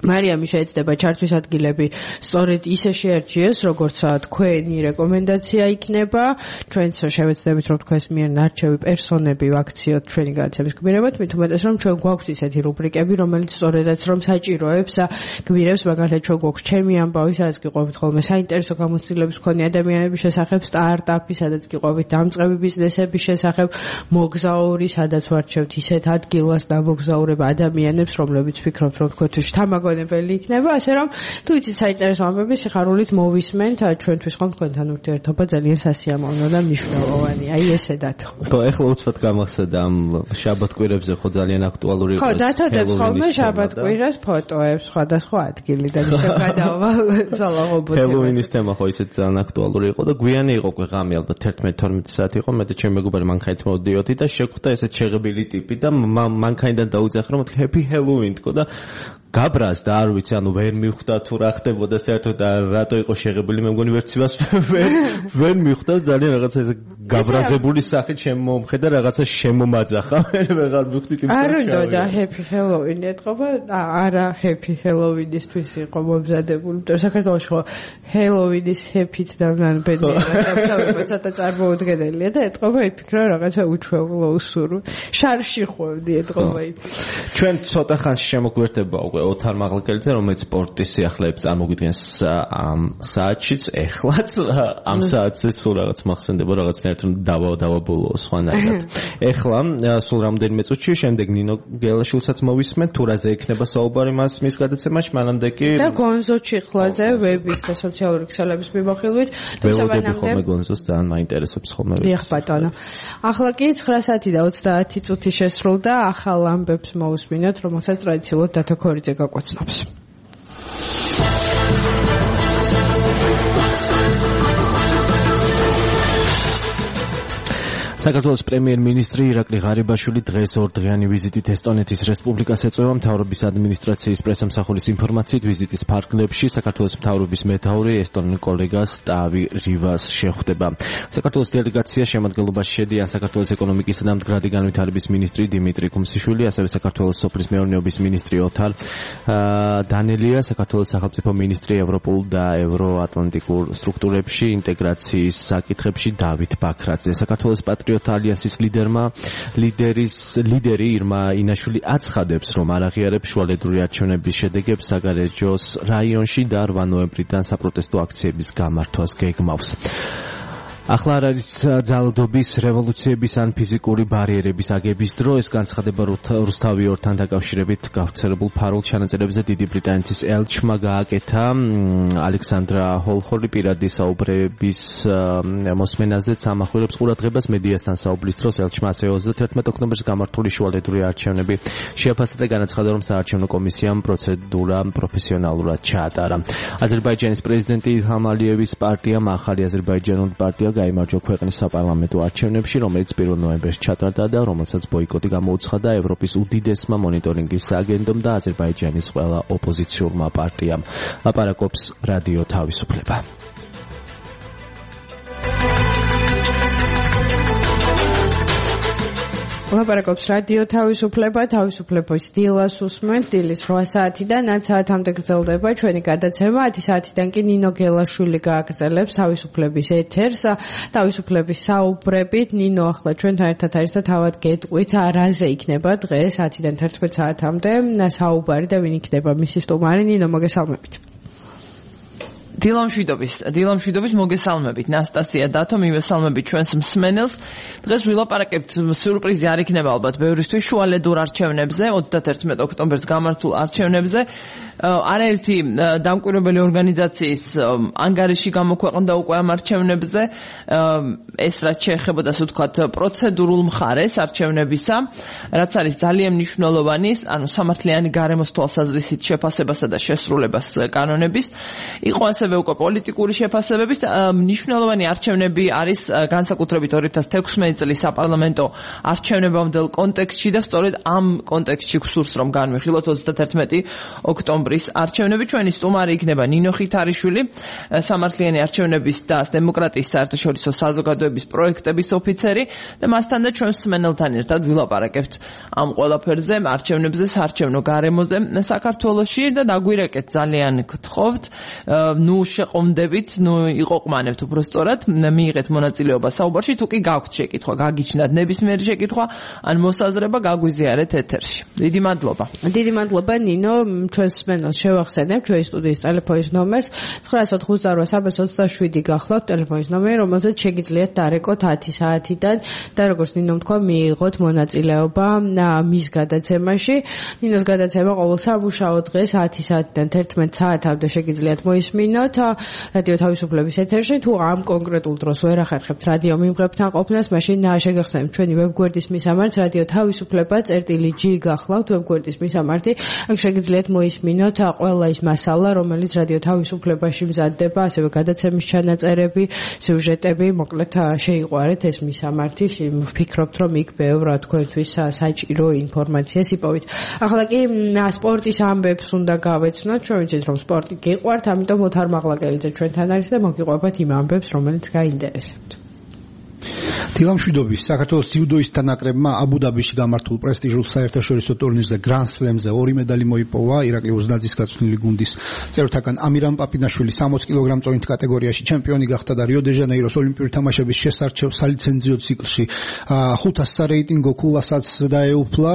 მარიამი შეეცდება ჩართვის ადგილები სწორედ ისე შეერჩიოს, როგორც თქვენი რეკომენდაცია იქნება. ჩვენც შევეცდებით, რომ თქვენს მიერ ნარჩევი პერსონები ვაქციოთ ჩვენი განათლების გმირებად, მით უმეტეს, რომ ჩვენ გვაქვს ისეთი რუბრიკები, რომელიც სწორედაც რომ საჭიროებს გმირებს, მაგალითად ჩვენ გვაქვს ჩემი ამბავი, სადაც გიყვებით ხოლმე საინტერესო გამოცდილების მქონე ადამიანების შესახებ, სტარტაპი, სადაც გიყვებით დამწყები ბიზნესების შესახებ, მოგზაური, სადაც ვარჩევთ ისეთ ადგილას დამოგზაურებ ადამიანებს, რომლებიც ფიქრობთ, რომ თქვენთვის თამაგონებელი იქნება, ასე რომ თუ იცით საინტერესო ამბები, სიხარულით მოვისმენთ, ჩვენთვის ხომ თქვენთან ურთიერთობა ძალიან სასიამოვნო და მნიშვნელოვანი. აი ესე დათო. ხო, ეხლა უცბად გამახსენდა ამ შაბათ-კვირებზე ხო ძალიან აქტუალური იყო. ხო, დათოდებს ხოლმე შაბათ-კვირას ფოტოებს სხვადასხვა ადგილიდან ისე გადავალ სალაღობო. ჰელოუინის თემა ხო ისეთ ძალიან აქტუალური იყო და გვიანი იყო კვიღამი ალბათ 11-12 საათი იყო, მე და ჩემი მეგობარი მანქანით მოვდიოდი და შეხვდა ესეთ შეღებილი ტიპი და მანქანიდან დაუძახა რომ happy halloween თქო და გაბრას და არ ვიცი, ანუ ვერ მიხვდა თუ რა ხდებოდა საერთოდ და რატო იყო შეღებილი, მე მგონი ვერცივას ვერ მიხვდა ძალიან რაღაცა ეს გაბრაზებული სახით შემომხედა რაღაცა შემომაძახა, მე ვეღარ მივხვდი იმ არ უნდა და happy halloween ეთყობა, არა happy halloween-ისთვის იყო მომზადებული, იმიტომ საქართველოში ხო halloween-ის happy-თ და ბედნიერად ცოტა წარმოუდგენელია და ეთყობა იფიქრა რაღაცა უჩვეულო უსურვო. შარში ხვევდი ეთყობა იქ. ჩვენ ცოტა ხანში შემოგვერთება უკვე ოთარ მაღლაკელიძე, რომელიც სპორტის სიახლეებს წარმოგვიდგენს ამ საათშიც, ეხლაც ამ საათზე სულ რაღაც მახსენდება, რაღაცნაირად რომ დავაბოლოო სხვანაირად. ეხლა სულ რამდენიმე წუთში შემდეგ ნინო გელაშვილსაც მოვისმენთ, თუ რაზე ექნება საუბარი მის გადაცემაში, მანამდე კი და გონზო ჩიხლაძე ვების და სოციალური ქსელების მიმოხილვით, თუმცა მანამდე გონზოს ძალიან მაინტერესებს ხოლმე. დიახ ბატონო. ახლა კი 9 საათი და 30 წუთი შესრულდა, ახალ ამბებს მოусმინოთ, რომელსაც ტრადიციულად დათო ქორიძე გაკვაცნობს. საქართველოს პრემიერ-მინისტრი ირაკლი ღარიბაშვილი დღეს ორდღიანი ვიზიტით ესტონეთის რესპუბლიკას ეწევა. მთავრობის ადმინისტრაციის პრესამსახურის ინფორმაციით ვიზიტის ფარგლებში საქართველოს მთავრობის მეთაური ესტონელი კოლეგა სტავი რივას შეხვდება. საქართველოს დელეგაცია შემადგენლობაში შედიან საქართველოს ეკონომიკისა და მდგრადი განვითარების მინისტრი დიმიტრი კუმსიშვილი, ასევე საქართველოს სოფლის მეურნეობის მინისტრი ოთარ დანელია, საქართველოს სახელმწიფო მინისტრი ევროპულ და ევროატლანტიკურ სტრუქტურებში ინტეგრაციის საკითხებში დავით ბაქრაძე, საქართველოს ალიანსის ლიდერი ირმა ინაშვილი აცხადებს, რომ არ აღიარებს შუალედური არჩევნების შედეგებს საგარეჯოს რაიონში და 8 ნოემბრიდან საპროტესტო აქციების გამართვას გეგმავს. ახლა არ არის ძალადობის, რევოლუციების ან ფიზიკური ბარიერების აგების დრო, ეს განცხადება რუსთავი ორთან დაკავშირებით გავრცელებულ ფარულ ჩანაწერებზე დიდი ბრიტანეთის ელჩმა გააკეთა. ალექსანდრა ჰოლხოლი პირადი საუბრების მოსმენაზეც ამახვილებს ყურადღებას მედიასთან საუბრის დროს ელჩმა ასევე 31 ოქტომბერს გამართული შუალედური არჩევნები შეაფასა და განაცხადა, რომ საარჩევნო კომისიამ პროცედურა პროფესიონალურად ჩაატარა. აზერბაიჯანის პრეზიდენტი ილჰამ ალიევის პარტიამ ახალი აზერბაიჯანული პარტია გაიმარჯვა ქვეყნის საპარლამენტო არჩევნებში, რომელიც 1 ნოემბერს ჩატარდა და რომელსაც ბოიკოტი გამოუცხადა ევროპის უდიდესმა მონიტორინგის სააგენტომ და აზერბაიჯანის ყველა ოპოზიციურმა პარტიამ. ლაპარაკობს რადიო თავისუფლება. ლაპარაკობს რადიო თავისუფლების დილას უსმენთ, დილის 8 საათიდან 9 საათამდე გრძელდება ჩვენი გადაცემა. 10 საათიდან კი ნინო გელაშვილი გააგრძელებს თავისუფლების ეთერს, თავისუფლების საუბრებით. ნინო ახლა ჩვენთან ერთად არის და თავად გეტყვით, რაზე იქნება დღეს 10-დან 11 საათამდე საუბარი და ვინ იქნება მისი სტუმარი. ნინო, მოგესალმებით. დილამშვიდობის მოგესალმებით ნასტასია დათო, მივესალმებით ჩვენს მსმენელს. დღეს ვილაპარაკებთ, სიურპრიზი არ იქნება ალბათ ბევრისთვის, შუალედურ არჩევნებზე, 31 ოქტომბერს გამართულ არჩევნებზე. არაერთი დამკვირვებელი ორგანიზაციის ანგარიში გამოქვეყნდა უკვე ამ არჩევნებზე. ეს რაც შეეხებოდა, ასე ვთქვათ, პროცედურულ მხარეს არჩევნებისა, რაც არის ძალიან მნიშვნელოვანი, ანუ სამართლიანი გარემოს თვალსაზრისით შეფასებასა და შესრულებას კანონების. იყო ასევე უკვე პოლიტიკური შეფასებების. მნიშვნელოვანი არჩევნები არის განსაკუთრებით 2016 წლის საპარლამენტო არჩევნებამდელ კონტექსტში და სწორედ ამ კონტექსტში გვსურს რომ განვიხილოთ 31 ოქტომბრის ოქტომბრის არჩევნები. ჩვენი სტუმარი იქნება ნინო ხითარიშვილი, სამართლიანი არჩევნების და დემოკრატიის საერთაშორისო საზოგადოების პროექტების ოფიცერი და მასთან და ჩვენ მსმენელთან ერთად ვილაპარაკებთ ამ ყველაფერზე, არჩევნებზე, საარჩევნო გარემოზე საქართველოში და დაგვირეკეთ ძალიან გთხოვთ, შეყომდებით, იყვყმანებთ უბრალოდ, მიიღეთ მონაწილეობა საუბარში, თუ კი გაქვთ შეკითხვა, გაგიჩნდათ ნებისმიერი შეკითხვა, ან მოსაზრება, გაგვიზიარეთ ეთერში. დიდი მადლობა. დიდი მადლობა ნინო, ჩვენს მსმენელს შევახსენებ ჩვენი სტუდიის ტელეფონის ნომერს 988-327 გახლავთ ტელეფონის ნომერი, რომელზეც შეგიძლიათ დარეკოთ 10 საათიდან და როგორც ნინომ თქვა, მიიღოთ მონაწილეობა მის გადაცემაში. ნინოს გადაცემა ყოველ სამუშაო დღეს 10 საათიდან 11 საათამდე შეგიძლიათ მოისმინოთ რადიო თავისუფლების ეთერში. თუ ამ კონკრეტულ დროს ვერ ახერხებთ რადიო მიმღებთან ყოფნას, მაშინ შეგახსენებთ ჩვენი ვებგვერდის მისამართს რადიო თავისუფლება.g გახლავთ ვებგვერდის მისამართი. აქ შეგიძლიათ მოისმინოთ ყველა ის მასალა, რომელიც რადიო თავისუფლებაში მზადდება, ასევე გადაცემის ჩანაწერები, სიუჟეტები, მოკლედ შეიყვარეთ ეს მისამართი. ვფიქრობთ, რომ იქ ბევრ თქვენთვის საჭირო ინფორმაციას იპოვით. ახლა კი სპორტის ამბებს უნდა გავეცნოთ. ჩვენ ვიცით, რომ სპორტი გიყვართ, ამიტომ ოთარ მაღლაკელიძე ჩვენთან არის და მოგიყვებათ იმ ამბებს, რომელიც გაინტერესებთ. დილამშვიდობის საქართველოს ძიუდოისტთა ნაკრებმა აბუ-დაბიში გამართულ პრესტიჟულ საერთაშორისო ტურნირზე Grand Slam-ზე 2 медали მოიპოვა ირაკლი უზნაძის გაცვლილი გუნდის წევრთაგან ამირან პაპინაშვილი 60 კილოგრამ-წონით კატეგორიაში ჩემპიონი გახდა და რიო-დე-ჟანეიროს ოლიმპიური თამაშების შესარჩევ სალიცენზიო ციკლში 500 სარეიტინგო ქულასაც დაეუფლა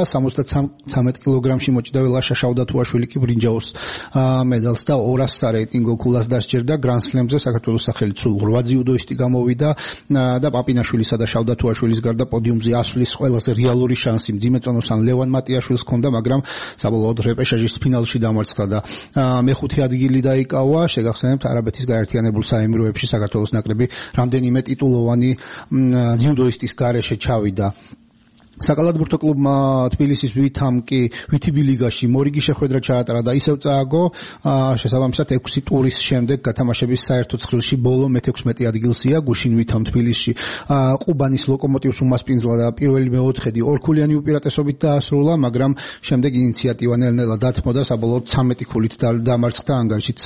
73 კილოგრამში მოჭიდავე ლაშა შავდათუაშვილი კი ბრინჯაოს მედალს და 200 სარეიტინგო ქულას დასჯერდა Grand Slam-ზე საქართველოს სახელით სულ 8 ძიუდოისტი გამოვიდა და პაპინაშვილისა და შავდათუაშვილის გარდა პოდიუმზე ასვლის ყველაზე რეალური შანსი მძიმეწონოსან ლევან მატიაშვილს ჰქონდა, მაგრამ საბოლოოდ რეპეშაჟის ფინალში დამარცხდა და მეხუთე ადგილი დაიკავა. შეგახსენებთ, არაბეთის გაერთიანებულ საემიროებში საქართველოს ნაკრები რამდენიმე ტიტულოვანი ძიუდოისტის გარეშე ჩავიდა. საკალათბურთო კლუბმა თბილისის ვითიბი ლიგაში მორიგი შეხვედრა ჩაატარა და ისევ წააგო შესაბამისად 6 ტურის შემდეგ გათამაშების საერთო ცხრილში ბოლო მე-16 ადგილზეა გუშინ ვითამ თბილისში ყუბანის ლოკომოტივს უმასპინძლა და პირველი მეოთხედი ორქულიანი უპირატესობით დაასრულა, მაგრამ შემდეგ ინიციატივა ნელ-ნელა დათმო და საბოლოოდ 13 ქულით დამარცხდა ანგარიშით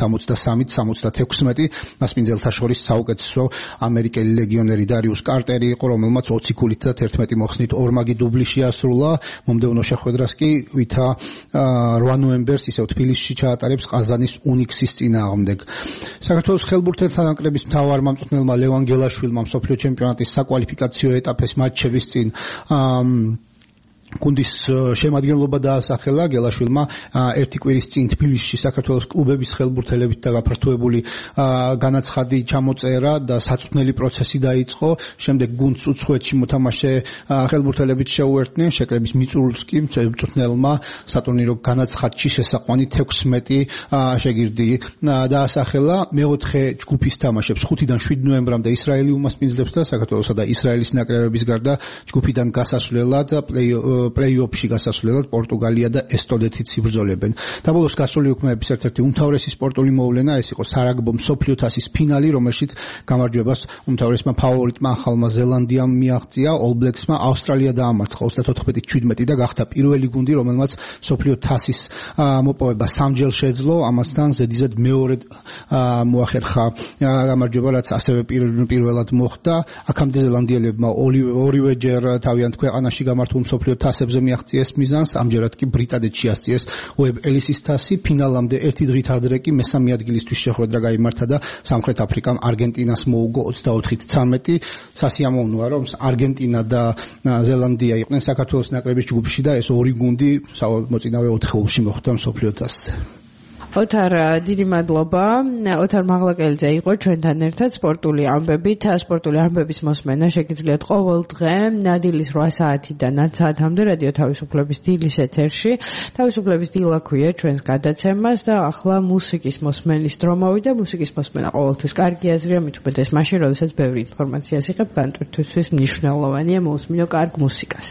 70-76. მასპინძელთა შორის საუკეთესო ამერიკელი ლეგიონერი დარიუს კარტერი იყო, რომელმაც 20 ქულით და 11 მოხსნით ორმაგი დუბლი შეასრულა. მომდევნო შეხვედრას კი ვითა 8 ნოემბერს ისევ თბილისში ჩაატარებს ყაზანის უნიქსის წინააღმდეგ. საქართველოს ხელბურთელთა ნაკრების მთავარმა მწვრთნელმა ლევან გელაშვილმა მსოფლიო ჩემპიონატის საკვალიფიკაციო ეტაპის მატჩების წინ გუნდის შემადგენლობა დაასახელა. გელაშვილმა ერთი კვირის წინ თბილისში საქართველოს კლუბების ხელბურთელებით და გაფართოებული განაცხადი ჩამოწერა და საწვრთნელი პროცესი დაიწყო. შემდეგ გუნდს უცხოეთში მოთამაშე ხელბურთელებით შეუერთდნენ. შეკრების მიწურულს კი მწვრთნელმა სატურნირო განაცხადში შესაყვანი 16 შეგირდი დაასახელა. მეოთხე ჯგუფის თამაშებს 5-დან 7 ნოემბრამდე ისრაელი უმასპინძლებს და საქართველოსა და ისრაელის ნაკრებების გარდა ჯგუფიდან გასასვლელად პლეი-ოფში გასასვლელად პორტუგალია და ესტონეთიც იბრძოლებენ. დაბოლოს გასული უქმეების ერთ-ერთი უმთავრესი სპორტული მოვლენა ეს იყო სარაგბო მსოფლიო თასის ფინალი, რომელშიც გამარჯვებას უმთავრესმა ფავორიტმა ახალმა ზელანდიამ მიაღწია. All Blacks-მა ავსტრალია დაამარცხა 34-17 და გახდა პირველი გუნდი, რომელმაც მსოფლიო თასის მოპოვება სამჯერ შეძლო. ამასთან ზედიზედ მეორედ მოახერხა გამარჯვება, რაც ასევე პირველად მოხდა. აქამდე ზელანდიელებმა ორივეჯერ თავიანთ ქვეყანაში გამართულ მსოფლიო თასებზე მიაღწიეს მიზანს, ამჯერად კი ბრიტანეთში ასწიეს უებ ელისის თასი. ფინალამდე ერთი დღით ადრე კი მესამე ადგილისთვის შეხვედრა გაიმართა და სამხრეთ აფრიკამ არგენტინას მოუგო 24-13. სასიამოვნოა, რომ არგენტინა და ზელანდია იყვნენ საქართველოს ნაკრების ჯგუფში და ეს ორი გუნდი მოწინავე 4-ში მოხვდა მსოფლიო თასზე. ოთარ, დიდი მადლობა. ოთარ მაღლაკელიძე იყო ჩვენთან ერთად სპორტული ამბებით. სპორტული ამბების მოსმენა შეგიძლიათ ყოველ დღე დილის 8 საათიდან 10 საათამდე რადიო თავისუფლების დილის ეთერში. თავისუფლების დილა ქვია ჩვენს გადაცემას და ახლა მუსიკის მოსმენის დრო მოვიდა. მუსიკის მოსმენა ყოველთვის კარგი აზრია, მით უმეტეს მაშინ, როდესაც ბევრი ინფორმაციას იღებ, განტვირთვისთვის მნიშვნელოვანია მოусმინო კარგ მუსიკას.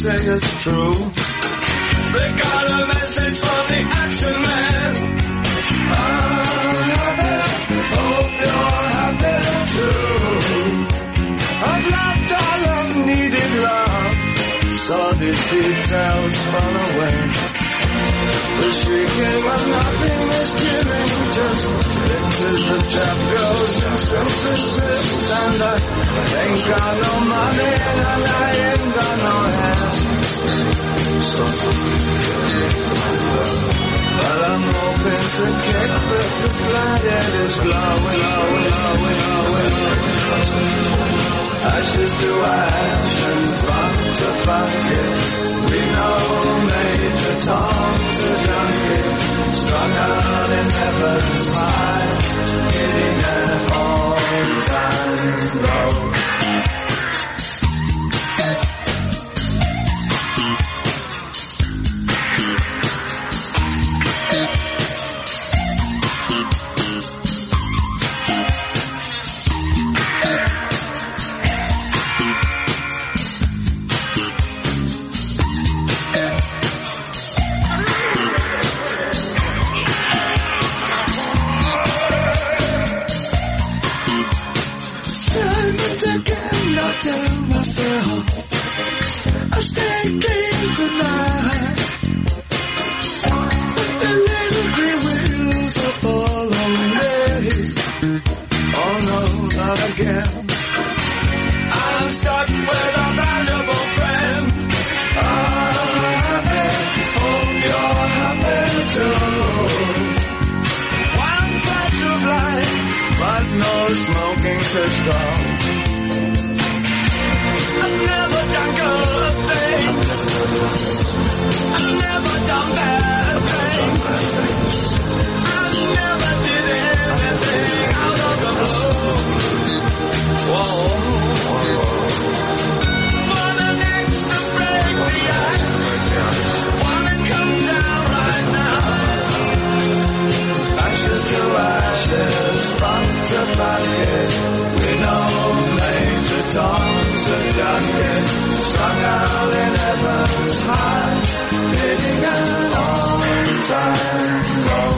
say it's true. They got a message from the action man. I'm happy, hope you're happy too. I've loved all I've needed love, saw the details fall away. The shrieking when nothing is killing, just pictures of chap girls and synthesis. And I ain't got no money and I ain't got no hands. But I'm hoping to kick with the planet is glowing, ashes to ash and fun to funky. We know Major Tom's a junkie, strung out in heaven's high, hitting an all-time low. Tell myself I'll stay clean tonight. The little green wheels are following me. Oh no, not again. I'm stuck with a valuable friend. I'm happy, hope you're happy too. One flash of light, but no smoking pistol. I've never done good things. I've never done bad things. I never did anything out of the blue. Whoa. Want an extra break the ice. Wanna come down right now. Ashes to ashes, fun to bucket. We know Major Tom's a junkie, strung out in heaven's high, hitting an all-time low.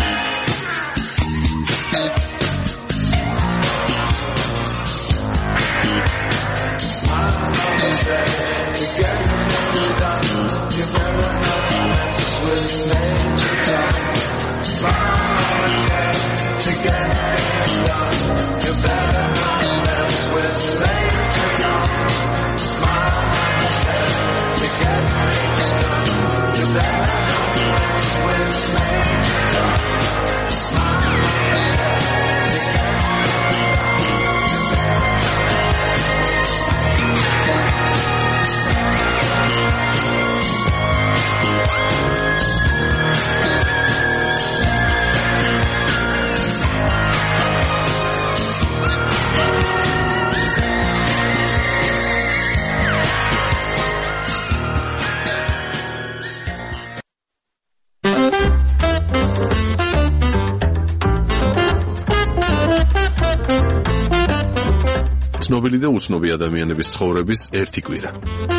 My mama said, to get things done, you better not mess with Major Tom. My mama said, to get things done, you better not mess with Major Tom. My mama said, to get things done, you better not mess with Major Tom. My mama said, to get ცნობილი და უცნობი ადამიანების ცხოვრების ერთი კვირა.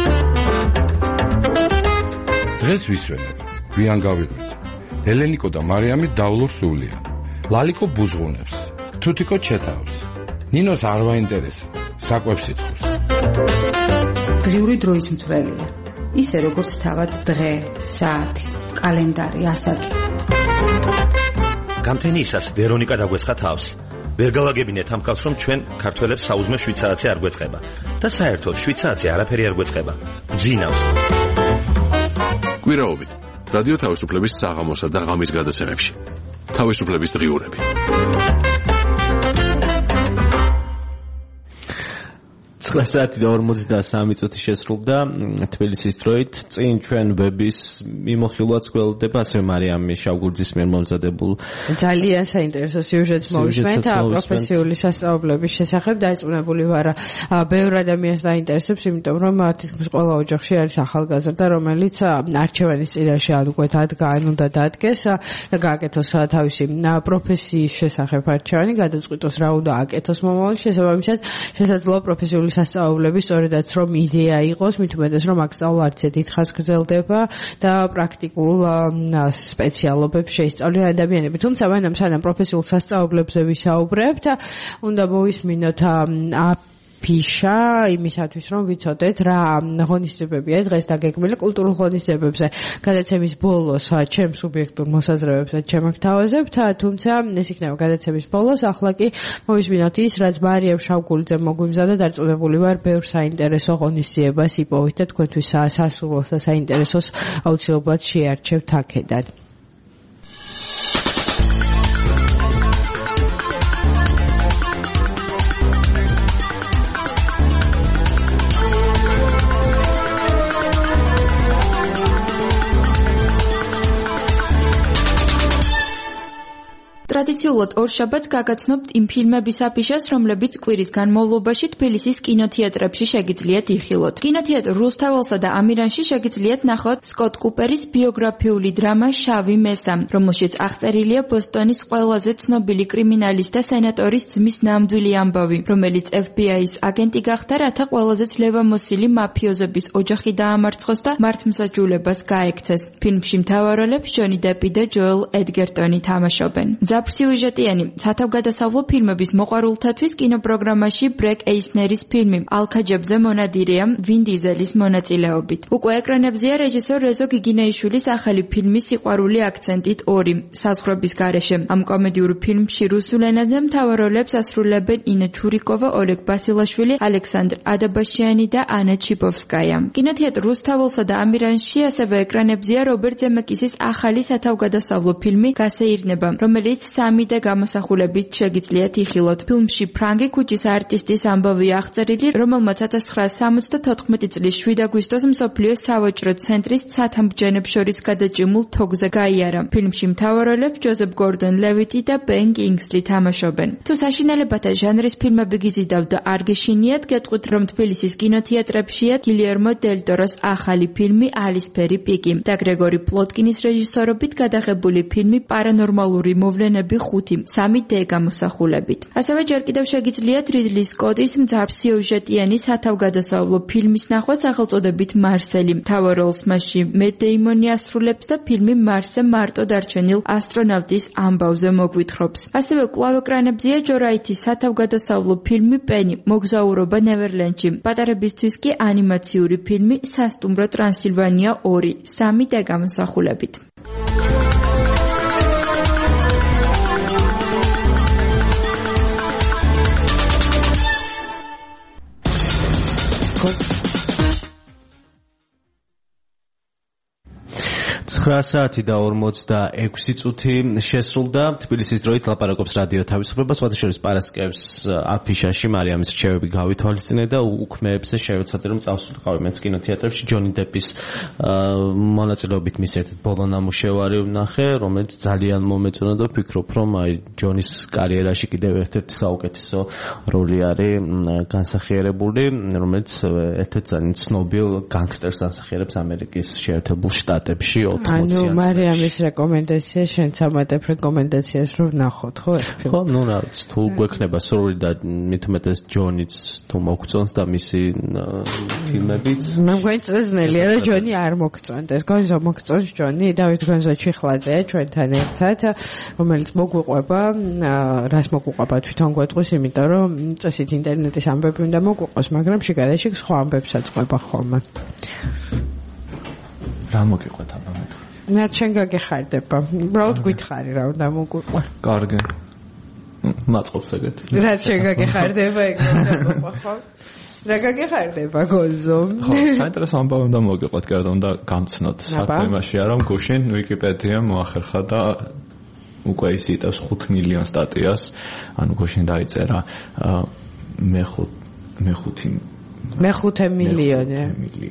დღეს ვისვენებ, გვიან გავიღვით. ელენიკო და მარიამი დავლობს სულია. ლალიკო ბუზღუნებს, თუთიკო ჩეთავს. ნინოს არ ვაინტერესა, საკვებს ითხოვს. დღიური დროის მთვრელია. ისე როგორც თავად დღე, საათი, კალენდარი, ასაკი. გამთენიისას ვერონიკა დაგვესხა თავს. ვერ გავაგებინეთ ამ კაცს, რომ ჩვენ ქართველებს საუზმე 7 საათი არ გვეწყება და საერთოდ 7 საათი არაფერი არ გვეწყება. ძინავს. კვირაობით რადიო თავისუფლების საღამოსა და ღამის გადაცემებში. თავისუფლების დღიურები. საათი და 53 წუთი შესრულდა თბილისის დროით. წინ ჩვენ ვების მიმოხილვაც გველდება, ასევე მარიამი შავგურძის მიერ მომზადებულ ძალიან საინტერესო სიუჟეტს მოვისმენთ პროფესიული სასწავლებლების შესახებ. დარწმუნებული ვარ, ბევრ ადამიანს დაინტერესებს, იმიტომ რომ თითქმის ყველა ოჯახში არის ახალგაზრდა, რომელიც არჩევანის წინაშე ადკვეთად უნდა დადგეს და გააკეთოს თავისი პროფესიის შესახებ არჩევანი, გადაწყვიტოს რა უნდა აკეთოს მომავალში, შესაბამისად შესაძლოა პროფესიული სასწავლებლები სწორედაც რომ იდეა იყოს, მით უმეტეს რომ აქ სწავლა არც დიდხანს გრძელდება და პრაქტიკულ სპეციალობებს შეისწავლიან ადამიანები. თუმცა მანამ სანამ პროფესიულ სასწავლებლებზე ვისაუბრებთ, უნდა მოვისმინოთ ფიშა იმისათვის რომ ვიცოდეთ რა ღონისძიებებია დღეს დაგეგმილი კულტურულ ღონისძიებებზე. გადაცემის ბოლოს ჩემ სუბიექტურ მოსაზრებებსაც ჩემაგთავაზებთ, თუმცა ეს იქნება გადაცემის ბოლოს. ახლა კი მოვისმინოთ ის, რაც მარიამ შავგულიძემ მოგვიმზადა, დარწმუნებული ვარ, ბევრ საინტერესო ღონისძიებას იპოვით და თქვენთვის სასურველს და საინტერესოს აუცილებლად შეარჩევთ აქედან. ტრადიციულად ორშაბათს გაგაცნობთ იმ ფილმების აფიშას, რომლებიც კვირის განმავლობაში თბილისის კინოთეატრებში შეგიძლიათ იხილოთ. კინოთეატრ რუსთაველსა და ამირანში შეგიძლიათ ნახოთ სკოტ კუპერის ბიოგრაფიული დრამა შავი მესა, რომელშიც აღწერილია ბოსტონის ყველაზე ცნობილი კრიმინალის და სენატორის ძმის ნამდვილი ამბავი, რომელიც FBI-ის აგენტი გახდა, რათა ყველაზე ძლევამოსილი მაფიოზების ოჯახი დაამარცხოს და მართლმსაჯულებას გაექცეს. ფილმში მთავარ როლებს ჯონი დეპი და ჯოელ ედგერტონი თამაშობენ. სიუჟეტიანი სათავგადასავლო ფილმების მოყვარულთათვის კინოპროგრამაში ბრეკ ეისნერის ფილმი ალქაჯებზე მონადირეა ვინ დიზელის მონაწილეობით. უკვე ეკრანებზეა რეჟისორ რეზო გიგინეიშვილის ახალი ფილმი სიყვარული აქცენტით 2 საზღვრების გარეშე. ამ კომედიურ ფილმში რუსულ ენაზე მთავარ როლებს ასრულებენ ინა ჩურიკოვა, ოლეგ ბასილაშვილი, ალექსანდრ ადაბაშიანი და ანა ჩიპოვსკაია. კინოთეატრ რუსთაველსა და ამირანში ასევე ეკრანებზეა რობერტ ზემეკისის ახალი სათავგადასავლო ფილმი გასეირნება, რომელიც 3D გამოსახულებით შეგიძლიათ იხილოთ. ფილმში ფრანგი ქუჩის არტისტის ამბავი აღწერილი, რომელმაც 1974 წლის 7 აგვისტოს მსოფლიო სავაჭრო ცენტრის ცათამბჯენებს შორის გადაჭიმულ თოგზე გაიარა. ფილმში მთავარ როლებს ჯოზეფ გორდონ ლევიტი და ბენ კინგსლი თამაშობენ. თუ საშინელებათა ჟანრის ფილმები გიზიდავთ და არ გეშინიათ, გეტყვით რომ თბილისის კინოთეატრებშია გილიერმო დელ ტოროს ახალი ფილმი ალისფერი პიკი და გრეგორი პლოტკინის რეჟისორობით გადაღებული ფილმი პარანორმალური მოვლენები 5 3D გამოსახულებით. ასევე ჯერ კიდევ შეგიძლიათ რიდლი სკოტის მძაფრსიუჟეტიანი სათავგადასავლო ფილმის ნახვა სახელწოდებით მარსელი. მთავარ როლს მასში მეთ დეიმონი ასრულებს და ფილმი მარსზე მარტო დარჩენილ ასტრონავტის ამბავზე მოგვითხრობს. ასევე კვლავ ეკრანებზეა ჯო რაითის სათავგადასავლო ფილმი პენი მოგზაურობა ნევერლენდში. პატარებისთვის კი ანიმაციური ფილმი სასტუმრო ტრანსილვანია 2 3D გამოსახულებით. საათი და 46 წუთი შესრულდა. თბილისის დროით ლაპარაკობს რადიო თავისუფლება, სხვადასხვა პარასკევს აფიშაში მარიამის რჩევები გავითვალისწინე და უქმეებზე შევეცადე რომ წავსულიყავი მეც კინოთეატრებში ჯონი დეპის მონაწილეობით მის ერთ ბოლო ნამუშევარი ვნახე, რომელიც ძალიან მომეწონა და ვფიქრობ რომ აი ჯონის კარიერაში კიდევ ერთ-ერთი საუკეთესო როლი არის განსახიერებული, რომელიც ერთ-ერთ ძალიან ცნობილ განგსტერს ასახიერებს ამერიკის შეერთებულ შტატებში. ანუ მარიამის რეკომენდაცია შენც ამატებ რეკომენდაციას რომ ნახოთ ხო ეს ფილმი? ხო, ნუ რა ვიცი, თუ გვექნება სრული და მით უმეტეს ჯონიც თუ მოგწონს და მისი ფილმებიც. მოგწონსნელია რომ ჯონი არ მოგწონდეს. გონზო მოგწონს ჯონი, დავით გონზო ჩიხლაძეა ჩვენთან ერთად, რომელიც მოგვიყვება, რას მოგვიყვება თვითონ გვეტყვის, იმიტომ რომ წესით ინტერნეტის ამბები უნდა მოგვიყვოს, მაგრამ შიგადაში სხვა ამბებსაც ყვება ხოლმე. რა მოგიყვეთ აბა მე? მე შენ გაგეხარდება. უბრალოდ გითხარი რა უნდა მოგვიყვარ. კარგი. მაწყობს ეგეთი. რა შენ გაგეხარდება ეგ უნდა მოყვა ხო? რა გაგეხარდება გონზო? ხო, საინტერესო ამბავი უნდა მოგიყვეთ, კიდევ უნდა გამცნოთ. საქმე იმაშია რომ გუშინ ვიკიპედიამ მოახერხა და უკვე ის იტევს 5 მილიონ სტატიას, ანუ გუშინ დაიწერა მე-5 მილიონი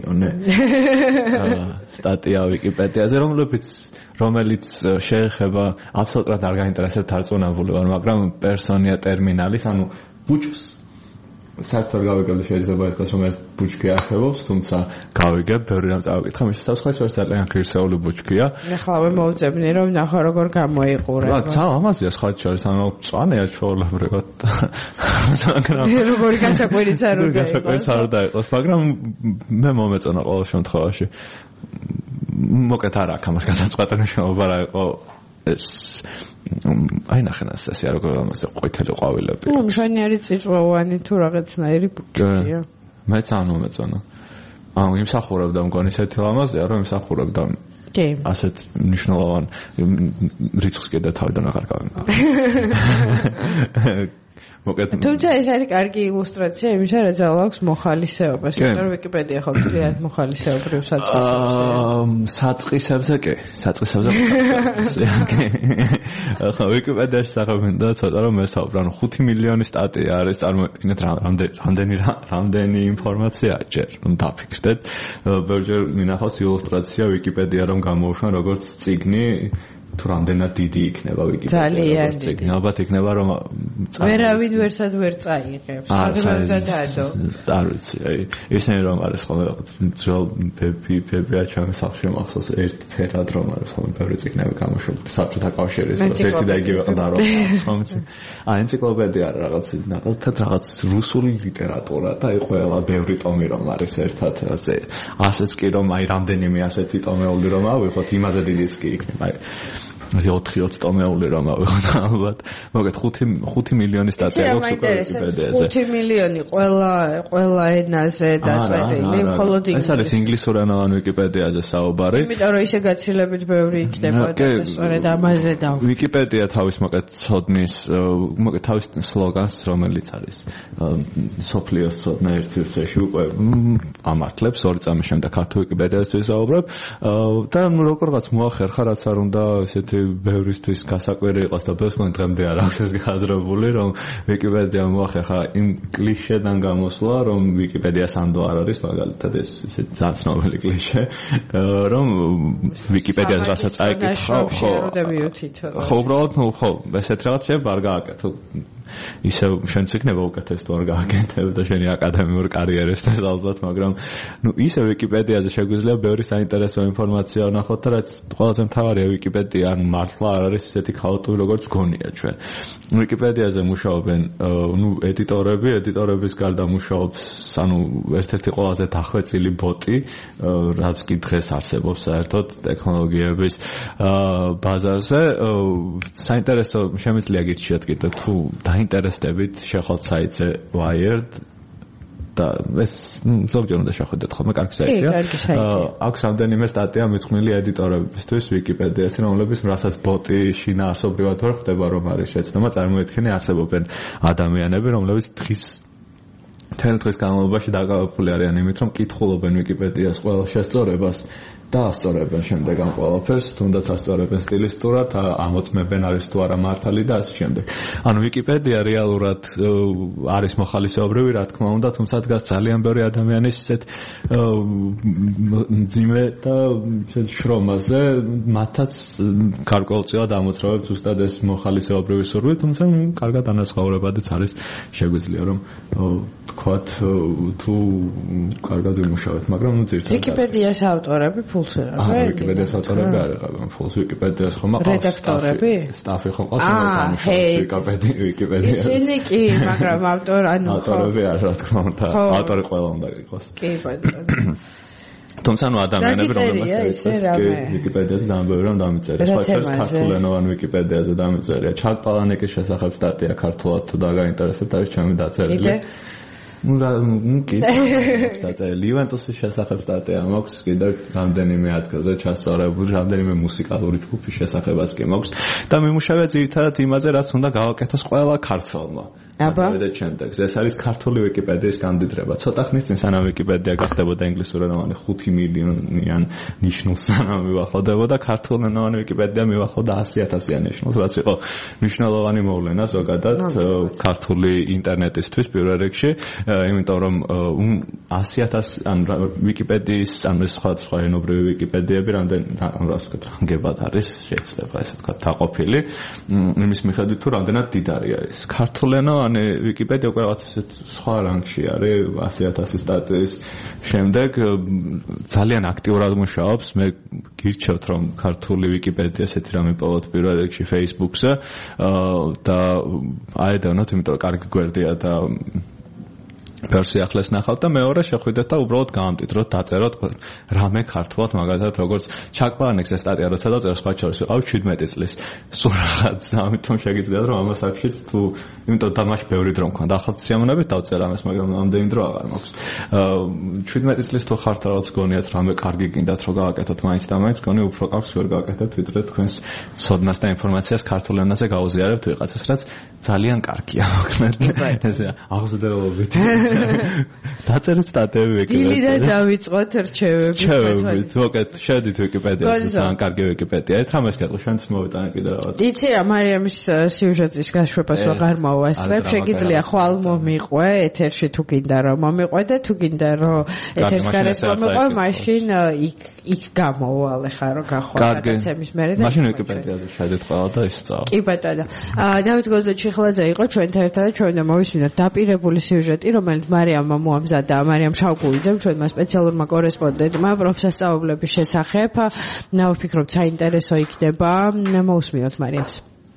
სტატია ვიკიპედიაზე, რომელიც შეეხება აბსოლუტურად არ გაინტერესებს, არ წონებული ვარ, მაგრამ პერსონია ტერმინალის, ანუ ბუჭს, რომელიც აბსოლუტურად არ გაინტერესებს, არ წონებული ვარ, მაგრამ პერსონია ტერმინალის, ანუ ბუჭს, რომელიც აბსოლუტურად არ გაინტერესებს, არ წონებული ვარ, მაგრამ პერსონია ტერმინალის, ანუ ბუჭს, რომელიც აბსოლუტურად არ გაინტერესებს, არ წონებული ვარ, მაგრამ პერსონია ტერმინალის, ანუ ბუჭს, საერთოდ გავიგებთ შეიძლება ითქვას რომ ეს ბუჩქი არსებობს, თუმცა გავიგებ ბევრი რამ წავიკითხა, მის საფრთხეს ძალიან ღირსეული ბუჩქია. ნახავე მოვწებნი რომ ნახო როგორ გამოიყურება. რა, ცა ამაზეა სხვა შორის, ანუ წვანეა ჩვეულებრივად. როგორი გასაკვირიც არ უნდა იყოს. გასაკვირიც არ უნდა იყოს, მაგრამ მე მომეწონა ყოველ შემთხვევაში. მოკეთ არ აქვს ამას გადაწყვეტილი შემობა რა იყო ეს აი ნახენას ესე როგორ ამაზე ყვითელი ყვავილები. ნუ მშვენიერი წიწვოვანი თუ რაღაცნაირი ბუჩქია. მეც არ მომეწონა. ანუ იმსახურებდა მგონი ისეთი ლამაზია რომ იმსახურებდა კი. ასეთ მნიშვნელოვან რიცხვს კიდე თავიდან აღარ გავიმეორე. თუმცა ეს არის კარგი ილუსტრაცია იმისა, რა ძალა აქვს მოხალისეობას. იმიტომ რომ ვიკიპედია ხო ძალიან მოხალისეობრივ საწყისებზე. საწყისებზე კი, საწყისებზე კი. ხო, ვიკიპედიაში საღებინდა ცოტა რომ მესაუბრა, ანუ 5 მილიონი სტატია არის, წარმოიდგინეთ რამდენი ინფორმაცია ჯერ, რომ დაფიქრდეთ. ბევრჯერ მინახავს ილუსტრაცია ვიკიპედია რომ გამოუშვან როგორც წიგნი თუ რამდენად დიდი იქნება ვიკიპედია. ძალიან დიდი. ალბათ იქნება რომ ვერავინ ვერსად ვერ წაიღებს. არ ვიცი, აი ისინი რომ არის ხოლმე რაღაც ძველ ფებია ჩემს სახში მახსოვს ერთ ფერად რომ არის ხოლმე ბევრი წიგნები გამოშვებული საბჭოთა კავშირის ერთი და იგივე ყდარო. აი ენციკლოპედია რაღაც რუსული ლიტერატურა და აი ყველა ბევრი ტომი რომ არის ერთად ასეც კი რომ აი რამდენიმე ასეთი ტომეული რომ ავიღოთ იმაზე დიდიც კი იქნება. აი 4-20 ტომეული რომ ავიღოთ ალბათ. მოგეთ 5 მილიონი სტატია აქვს ვიკიპედიაზე. 5 მილიონი ყველა ენაზე დაწერილი, მხოლოდ ინგლისურად. ეს არის ინგლისურენოვანი ვიკიპედიაზე საუბარი. იმიტომ რომ ისე გაცილებით ბევრი იქნება და სწორედ ამაზე და ვიკიპედია თავის მოგეთ ცოდნის, მოგეთ თავის სლოგანს რომელიც არის სოფლიოს ცოდნა ერთ წელში უკვე ამართლებს 2 წამის შემდეგ ქართულ ვიკიპედიაზე ვისაუბრებ და როგორღაც მოახერხა რაც არ უნდა ესეთი ბევრისთვის გასაკვირი იყოს და ბევრს მგონი დღემდე არ აქვს ეს გაზრებული რომ ვიკიპედია მოახერხა იმ კლიშედან გამოსვლა რომ ვიკიპედია სანდო არ არის მაგალითად ეს ისეთი ძაცნობელი კლიშე რომ ვიკიპედიას რასაც წაიკითხავ ხო უბრალოდ ხო ესეთ რაღაც შეიძლება არ გააკეთო ისე შენც იქნება უკეთეს თუ არ გააკეთებ და შენი აკადემიურ კარიერისთვის ალბათ მაგრამ ნუ ისე ვიკიპედიაზე შეგვიძლია ბევრი საინტერესო ინფორმაცია ვნახოთ და რაც ყველაზე მთავარია ვიკიპედია ან მართლა არ არის ისეთი ქაოტური როგორც გონია ჩვენ ვიკიპედიაზე მუშაობენ ნუ ედიტორების გარდა მუშაობს ანუ ერთ-ერთი ყველაზე დახვეწილი ბოტი რაც კი დღეს არსებობს საერთოდ ტექნოლოგიების ბაზარზე საინტერესო შემიძლია გირჩიოთ კიდევ თუ დაინტერესდებით შეხოთ საიტზე Wired და ეს ზოგჯერ უნდა შეხვედეთ ხოლმე კარგი საიტია. აქვს რამდენიმე სტატია მიძღვნილი ედიტორებისთვის ვიკიპედიაში, რომლებიც რასაც ბოტი შინაარსობრივად ვერ ხდება რომ არის შეცდომა, წარმოიდგინე არსებობენ ადამიანები, რომლებიც დღის განმავლობაში დაკავებული არიან იმით, რომ კითხულობენ ვიკიპედიას ყველა შესწორებას და ასწორებენ შემდეგ ამ ყველაფერს, თუნდაც ასწორებენ სტილისტურად, ამოწმებენ არის თუ არა მართალი და ასე შემდეგ. ანუ ვიკიპედია რეალურად არის მოხალისეობრივი, რა თქმა უნდა, თუმცა დგას ძალიან ბევრი ადამიანის ისეთ მძიმე და შრომაზე, მათაც გარკვეულწილად ამოწრავებს ზუსტად ეს მოხალისეობრივი სურვილი, თუმცა კარგად ანაზღაურებადაც არის შეგვიძლია რომ თქვათ თუ კარგად ვიმუშავეთ, მაგრამ ძირითადად ვიკიპედიას ავტორები ვიკიპედიას ავტორები არ იღებენ ფულს ვიკიპედიას ხომ აყავს რედაქტორები სტაფი ხომ ყავს ვიკიპედიას ისინი კი მაგრამ ავტორები არ რა თქმა უნდა ავტორი ყველა უნდა იყოს კი ბატონო თუმცა ნუ ადამიანები რომლებსაც ვიკიპედიაზე ძალიან ბევრი რამ დამიწერია სხვა შორის ქართულენოვან ვიკიპედიაზე დამიწერია ჩარლ პალანიკის შესახებ სტატია ქართულად თუ დაგაინტერესებთ არის ჩემი დაწერილი ნუ კი დაწერილი ივანტოსის შესახებ სტატია მაქვს კიდევ რამდენიმე ადგილზე ჩასწორებული რამდენიმე მუსიკალური ჯგუფის შესახებაც კი მაქვს და მიმუშავია ძირითადად იმაზე რაც უნდა გავაკეთოს ყველა ქართველმა და ჩემთვის ეს არის ქართული ვიკიპედიის გამდიდრება ცოტა ხნის წინ სანამ ვიკიპედია გახდებოდა ინგლისურენოვანი 5 მილიონიან ნიშნულს სანამ მივახოდებოდა ქართულენოვანი ვიკიპედია მივახოდა 100,000-იან ნიშნულს რაც იყო მნიშვნელოვანი მოვლენა ზოგადად ქართული ინტერნეტისთვის პირველ რიგში იმიტომ რომ 100,000 ან ვიკიპედიის ან სხვა ენობრივი ვიკიპედიები რამდენად არის შეიძლება ესე ვთქვათ დაყოფილი იმის მიხედვით თუ რამდენად დიდარია ეს ქართულენოვანი მრავალწლოვანი ვიკიპედია უკვე რაღაც ისეთ სხვა რანგში არის 100,000 სტატიის შემდეგ ძალიან აქტიურად მუშაობს მე გირჩევთ რომ ქართული ვიკიპედია ესეთი რამე პოვოთ პირველ რიგში Facebook-ზე და აედანოთ იმიტომ რომ კარგი გვერდია და ვერსია ახლეს ნახავთ და მეორე შეხვიდეთ და უბრალოდ გამამტკიცოთ, დაწეროთ რამე ქართულად, მაგალითად როგორც ჩაკბანექს ეს სტატია როცა დაწერა სხვა შორის, ყავ 17 წლის. სულ რაღაც, ამიტომ შეგიძლიათ რომ ამას აქშიც თუ იმიტომ დამაში ბევრი დრო მქონდა, ახალ სიამოვნებით დავწერა ამას, მაგრამ ამდენი დრო აღარ მაქვს. 17 წლის თუ ხართ რაღაც გონიათ რამე კარგი გინდათ რომ გააკეთოთ მაინც და მაინც გონი უფრო კარგს ვერ გააკეთებთ ვიდრე თქვენს ცოდნას და ინფორმაციას ქართულ ენაზე გაუზიარებთ ვიღაცას, რაც ძალიან კარგია მოკლედ. ესე აღზრდელობით დაწერეთ სტატიები ვიკიპედიაში. დილიდან დავიწყოთ რჩევებით. მოკეთ შედით ვიკიპედიაში, ძალიან კარგი ვიკიპედია. ერთ რამეს გეტყვი, შენც მოვიტანე კიდე რაღაც. იცი რა, მარიამის სიუჟეტის გაშვებას ვაღარ მოვასწრებ, შეგიძლია ხვალ მომიყვე ეთერში თუ გინდა რომ მომიყვე და თუ გინდა რომ ეთერს გარეთ მომიყვე, მაშინ იქ გამოვალე ხარ რომ გახვალ გადაცემის მერე და მაშინ ვიკიპედიაზე შედით ყველა და ისწავლე. კი ბატონო. დავით გოზოჩიხლაძე იყო ჩვენთან ერთად და ჩვენ მოვისმინოთ დაპირებული სიუჟეტი, რომელიც მარიამმა მოამზადა, მარიამ შავგულიძემ ჩვენმა სპეციალურმა კორესპონდენტმა პროფესიულების შესახებ. ვფიქრობ, საინტერესო იქნება. მოусმინოთ მარიამს.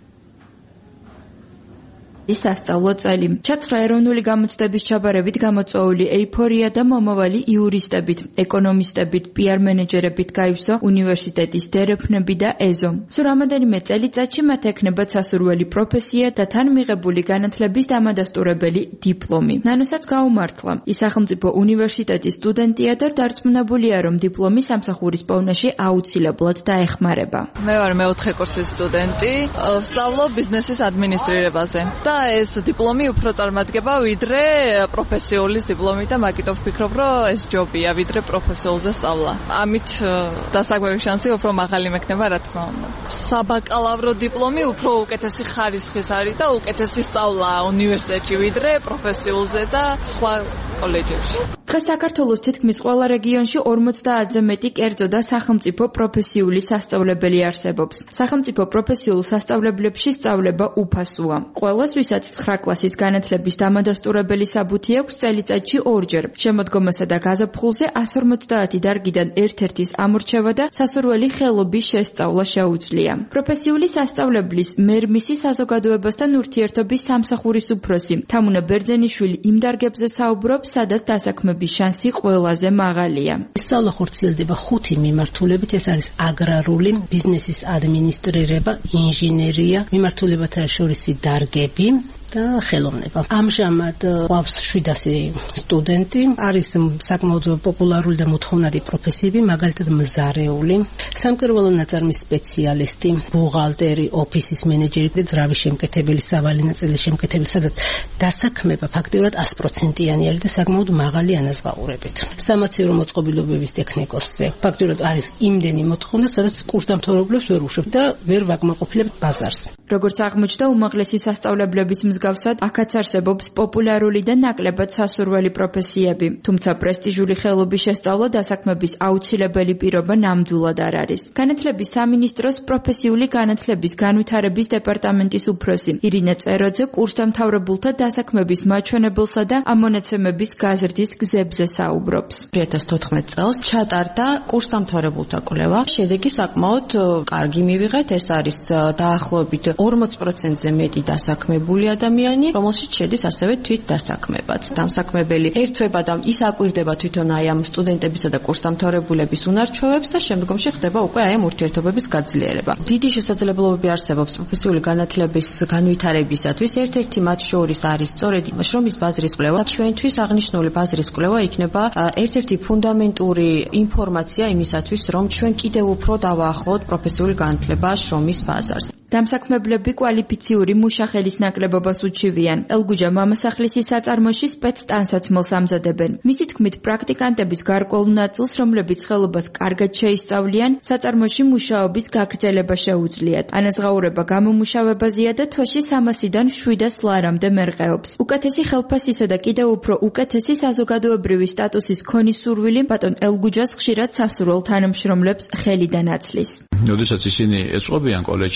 სასწავლო წელი. ჩაცხრა ეროვნული გამოცდების ჩაბარებით გამოწვეული ეიფორია და მომავალი იურისტებით, ეკონომისტებით, PR მენეჯერებით გაივსო უნივერსიტეტის დერეფნები და ეზო. სულ რამოდენიმე წელიწადში მათ ექნებათ სასურველი პროფესია და თან მიღებული განათლების დამადასტურებელი დიპლომი. ნანოსაც გაუმართლა. ის სახელმწიფო უნივერსიტეტის სტუდენტია და დარწმუნებულია, რომ დიპლომი სამსახურის პოვნაში აუცილებლად დაეხმარება. მე ვარ მეოთხე კურსის სტუდენტი, ვსწავლობ ბიზნესის ადმინისტრირებაზე. და ეს დიპლომი უფრო წარმატება ვიდრე პროფესიულის დიპლომი და მაგიტომ ვფიქრობ, რომ ეს ჯობია ვიდრე პროფესიულზე სწავლა. ამით დასაკვების შანსი უფრო მაღალი მექნება, რა თქმა უნდა. საბაკალავრო დიპლომი უფრო უკეთესი ხარისხის არის და უკეთესი სწავლა უნივერსიტეტში ვიდრე პროფესიულზე და სხვა კოლეჯებში. დღეს საქართველოს თითქმის ყველა რეგიონში 50-ზე მეტი კერძო და სახელმწიფო პროფესიული სასწავლებელი არსებობს. სახელმწიფო პროფესიულ სასწავლებლებში სწავლება უფასოა. ყველას ვისაც 9 კლასის განათლების დამადასტურებელი საბუთი აქვს წელიწადში 2 ჯერ. შემოდგომასა და გაზაფხულზე 150 დარგიდან ერთ-ერთის ამორჩევა და სასურველი ხელობის შესწავლა შეუძლია. პროფესიული სასწავლებლის მერმისი საზოგადოებასთან ურთიერთობის სამსახურის უფროსი თამუნა ბერძენიშვილი იმ დარგებზე საუბრობს, სადაც დასაქმების შანსი ყველაზე მაღალია. სწავლა ხორციელდება 5 მიმართულებით, ეს არის აგრარული, ბიზნესის ადმინისტრირება, ინჟინერია, მიმართულებათა შორისი დარგები და ხელოვნება. ამჟამად გვაქვს 700 სტუდენტი, არის საკმაოდ პოპულარული და მოთხოვნადი პროფესიები, მაგალითად მზარეული, სამკერვალო ნაწარმის სპეციალისტი, ბუღალტერი, ოფისის მენეჯერი და ძრავის შემკეთებელი, სავალი ნაწილის შემკეთებელი, სადაც დასაქმება ფაქტიურად 100%-იანი არის და საკმაოდ მაღალი ანაზღაურებით. სამაცივრო მოწყობილობების ტექნიკოსზე ფაქტიურად არის იმდენი მოთხოვნა, სადაც კურსდამთავრებლებს ვერ უშვებთ და ვერ ვაკმაყოფილებთ ბაზარს. როგორც აღმოჩნდა, უმაღლესი სასწავლებლების მსგავსად აქაც არსებობს პოპულარული და ნაკლებად სასურველი პროფესიები, თუმცა პრესტიჟული ხელობის შესწავლა დასაქმების აუცილებელი პირობა ნამდვილად არ არის. განათლების სამინისტროს პროფესიული განათლების განვითარების დეპარტამენტის უფროსი ირინა წეროძე კურსდამთავრებულთა დასაქმების მაჩვენებელსა და ამონაცემების გაზრდის გზებზე საუბრობს. 2014 წელს ჩატარდა კურსდამთავრებულთა კვლევა. შედეგი საკმაოდ კარგი მივიღეთ, ეს არის დაახლოებით 40%-ზე მეტი დასაქმებული ადამიანი, რომელშიც შედის ასევე თვით დასაქმებაც. დამსაქმებელი ერთვება და ის აკვირდება თვითონ აი ამ სტუდენტებისა და კურსდამთავრებულების უნარჩვევებს და შემდგომში ხდება უკვე აი ამ ურთიერთობების გაძლიერება. დიდი შესაძლებლობები არსებობს პროფესიული განათლების განვითარებისათვის. ერთ-ერთი მათ შორის არის სწორედ შრომის ბაზრის კვლევა. ჩვენთვის აღნიშნული ბაზრის კვლევა იქნება ერთ-ერთი ფუნდამენტური ინფორმაცია იმისათვის, რომ ჩვენ კიდევ უფრო დავაახლოთ პროფესიული განათლება შრომის ბაზარს. დამსაქმებლები კვალიფიციური მუშახელის ნაკლებობას უჩივიან. ელგუჯა მამასახლისის საწარმოში სპეცტანსაცმელს ამზადებენ. მისი თქმით, პრაქტიკანტების გარკვეულ ნაწილს, რომლებიც ხელობას კარგად შეისწავლიან, საწარმოში მუშაობის გაგრძელება შეუძლიათ. ანაზღაურება გამომუშავებაზეა და თვეში 300-დან 700 ლარამდე მერყეობს. უკეთესი ხელფასისა და კიდევ უფრო უკეთესი საზოგადოებრივი სტატუსის ქონის სურვილი ბატონ ელგუჯას ხშირად სასურველ თანამშრომლებს ხელიდან აცლის. როდესაც ისინი ეწყობიან კოლეჯში და იწყებენ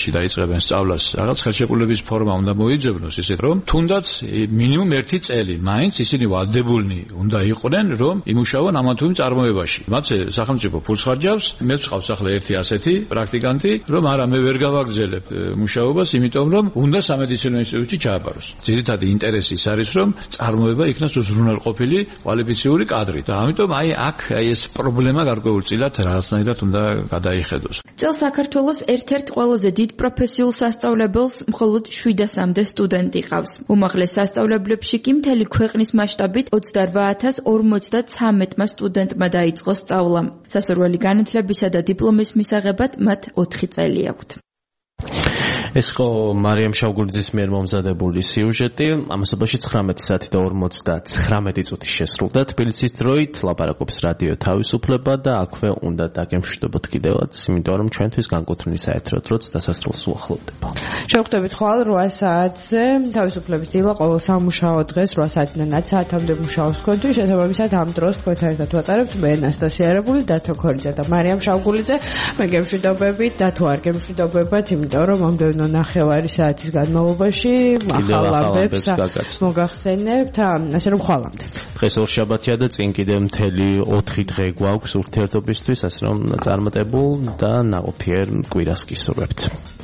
ემსახურებენ სწავლას, რაღაც ხელშეკრულების ფორმა უნდა მოიძებნოს, ისეთ რომ თუნდაც მინიმუმ 1 წელი მაინც ისინი ვალდებულნი უნდა იყვნენ, რომ იმუშაონ ამა თუ იმ წარმოებაში. მათზე სახელმწიფო ფულს ხარჯავს, მეც ყავს ახლა ერთი ასეთი პრაქტიკანტი, რომ არა მე ვერ გავაგრძელებ მუშაობას, იმიტომ რომ უნდა სამედიცინო ინსტიტუტში ჩააბაროს. ძირითადი ინტერესი ის არის, რომ წარმოება იქნას უზრუნველყოფილი კვალიფიციური კადრი. და ამიტომ აქ ეს პრობლემა გარკვეულწილად რაღაცნაირად უნდა გადაიხედოს. წელს საქართველოს ერთ-ერთ ყველაზე დიდ პროფესიულ სასწავლებელს მხოლოდ 700-მდე სტუდენტი ყავს. უმაღლეს სასწავლებლებში კი მთელი ქვეყნის მასშტაბით 28,053 სტუდენტმა დაიწყო სწავლა. სასურველი განათლებისა და დიპლომის მისაღებად მათ 4 წელი აქვთ. ეს ხო მარიამ შავგულიძის მიერ მომზადებული სიუჟეტი. ამასობაში 19 საათი და 59 წუთი შესრულდა თბილისის დროით. ლაპარაკობს რადიო თავისუფლება და აქვე უნდა დაგემშვიდობოთ კიდევაც, იმიტომ რომ ჩვენთვის განკუთვნილი საერთო დროც დასასრულს უახლოვდება. შევხვდებით ხვალ 8 საათზე. თავისუფლების დილა ყოველ სამუშაო დღეს 8 საათიდან 10 საათამდე მუშაობს თქვენთვის. შესაბამისად ამ დროს თქვენთან ერთად ვატარებთ მე ნასტასია არაბული, დათო ქორიძე და მარიამ შავგულიძე. მე გემშვიდობებით და თუ არ გემშვიდობებათ, იმიტომ რომ მომდევნო 9 საათის განმავლობაში ახალაბებს მოგახსენებთ, ასე რომ ხვალამდე. დღეს ორშაბათია და წინ კიდევ მთელი 4 დღე გვაქვს ურთიერთობისთვის, ასე რომ წარმატებულ და ნაყოფიერ კვირას გისურვებთ.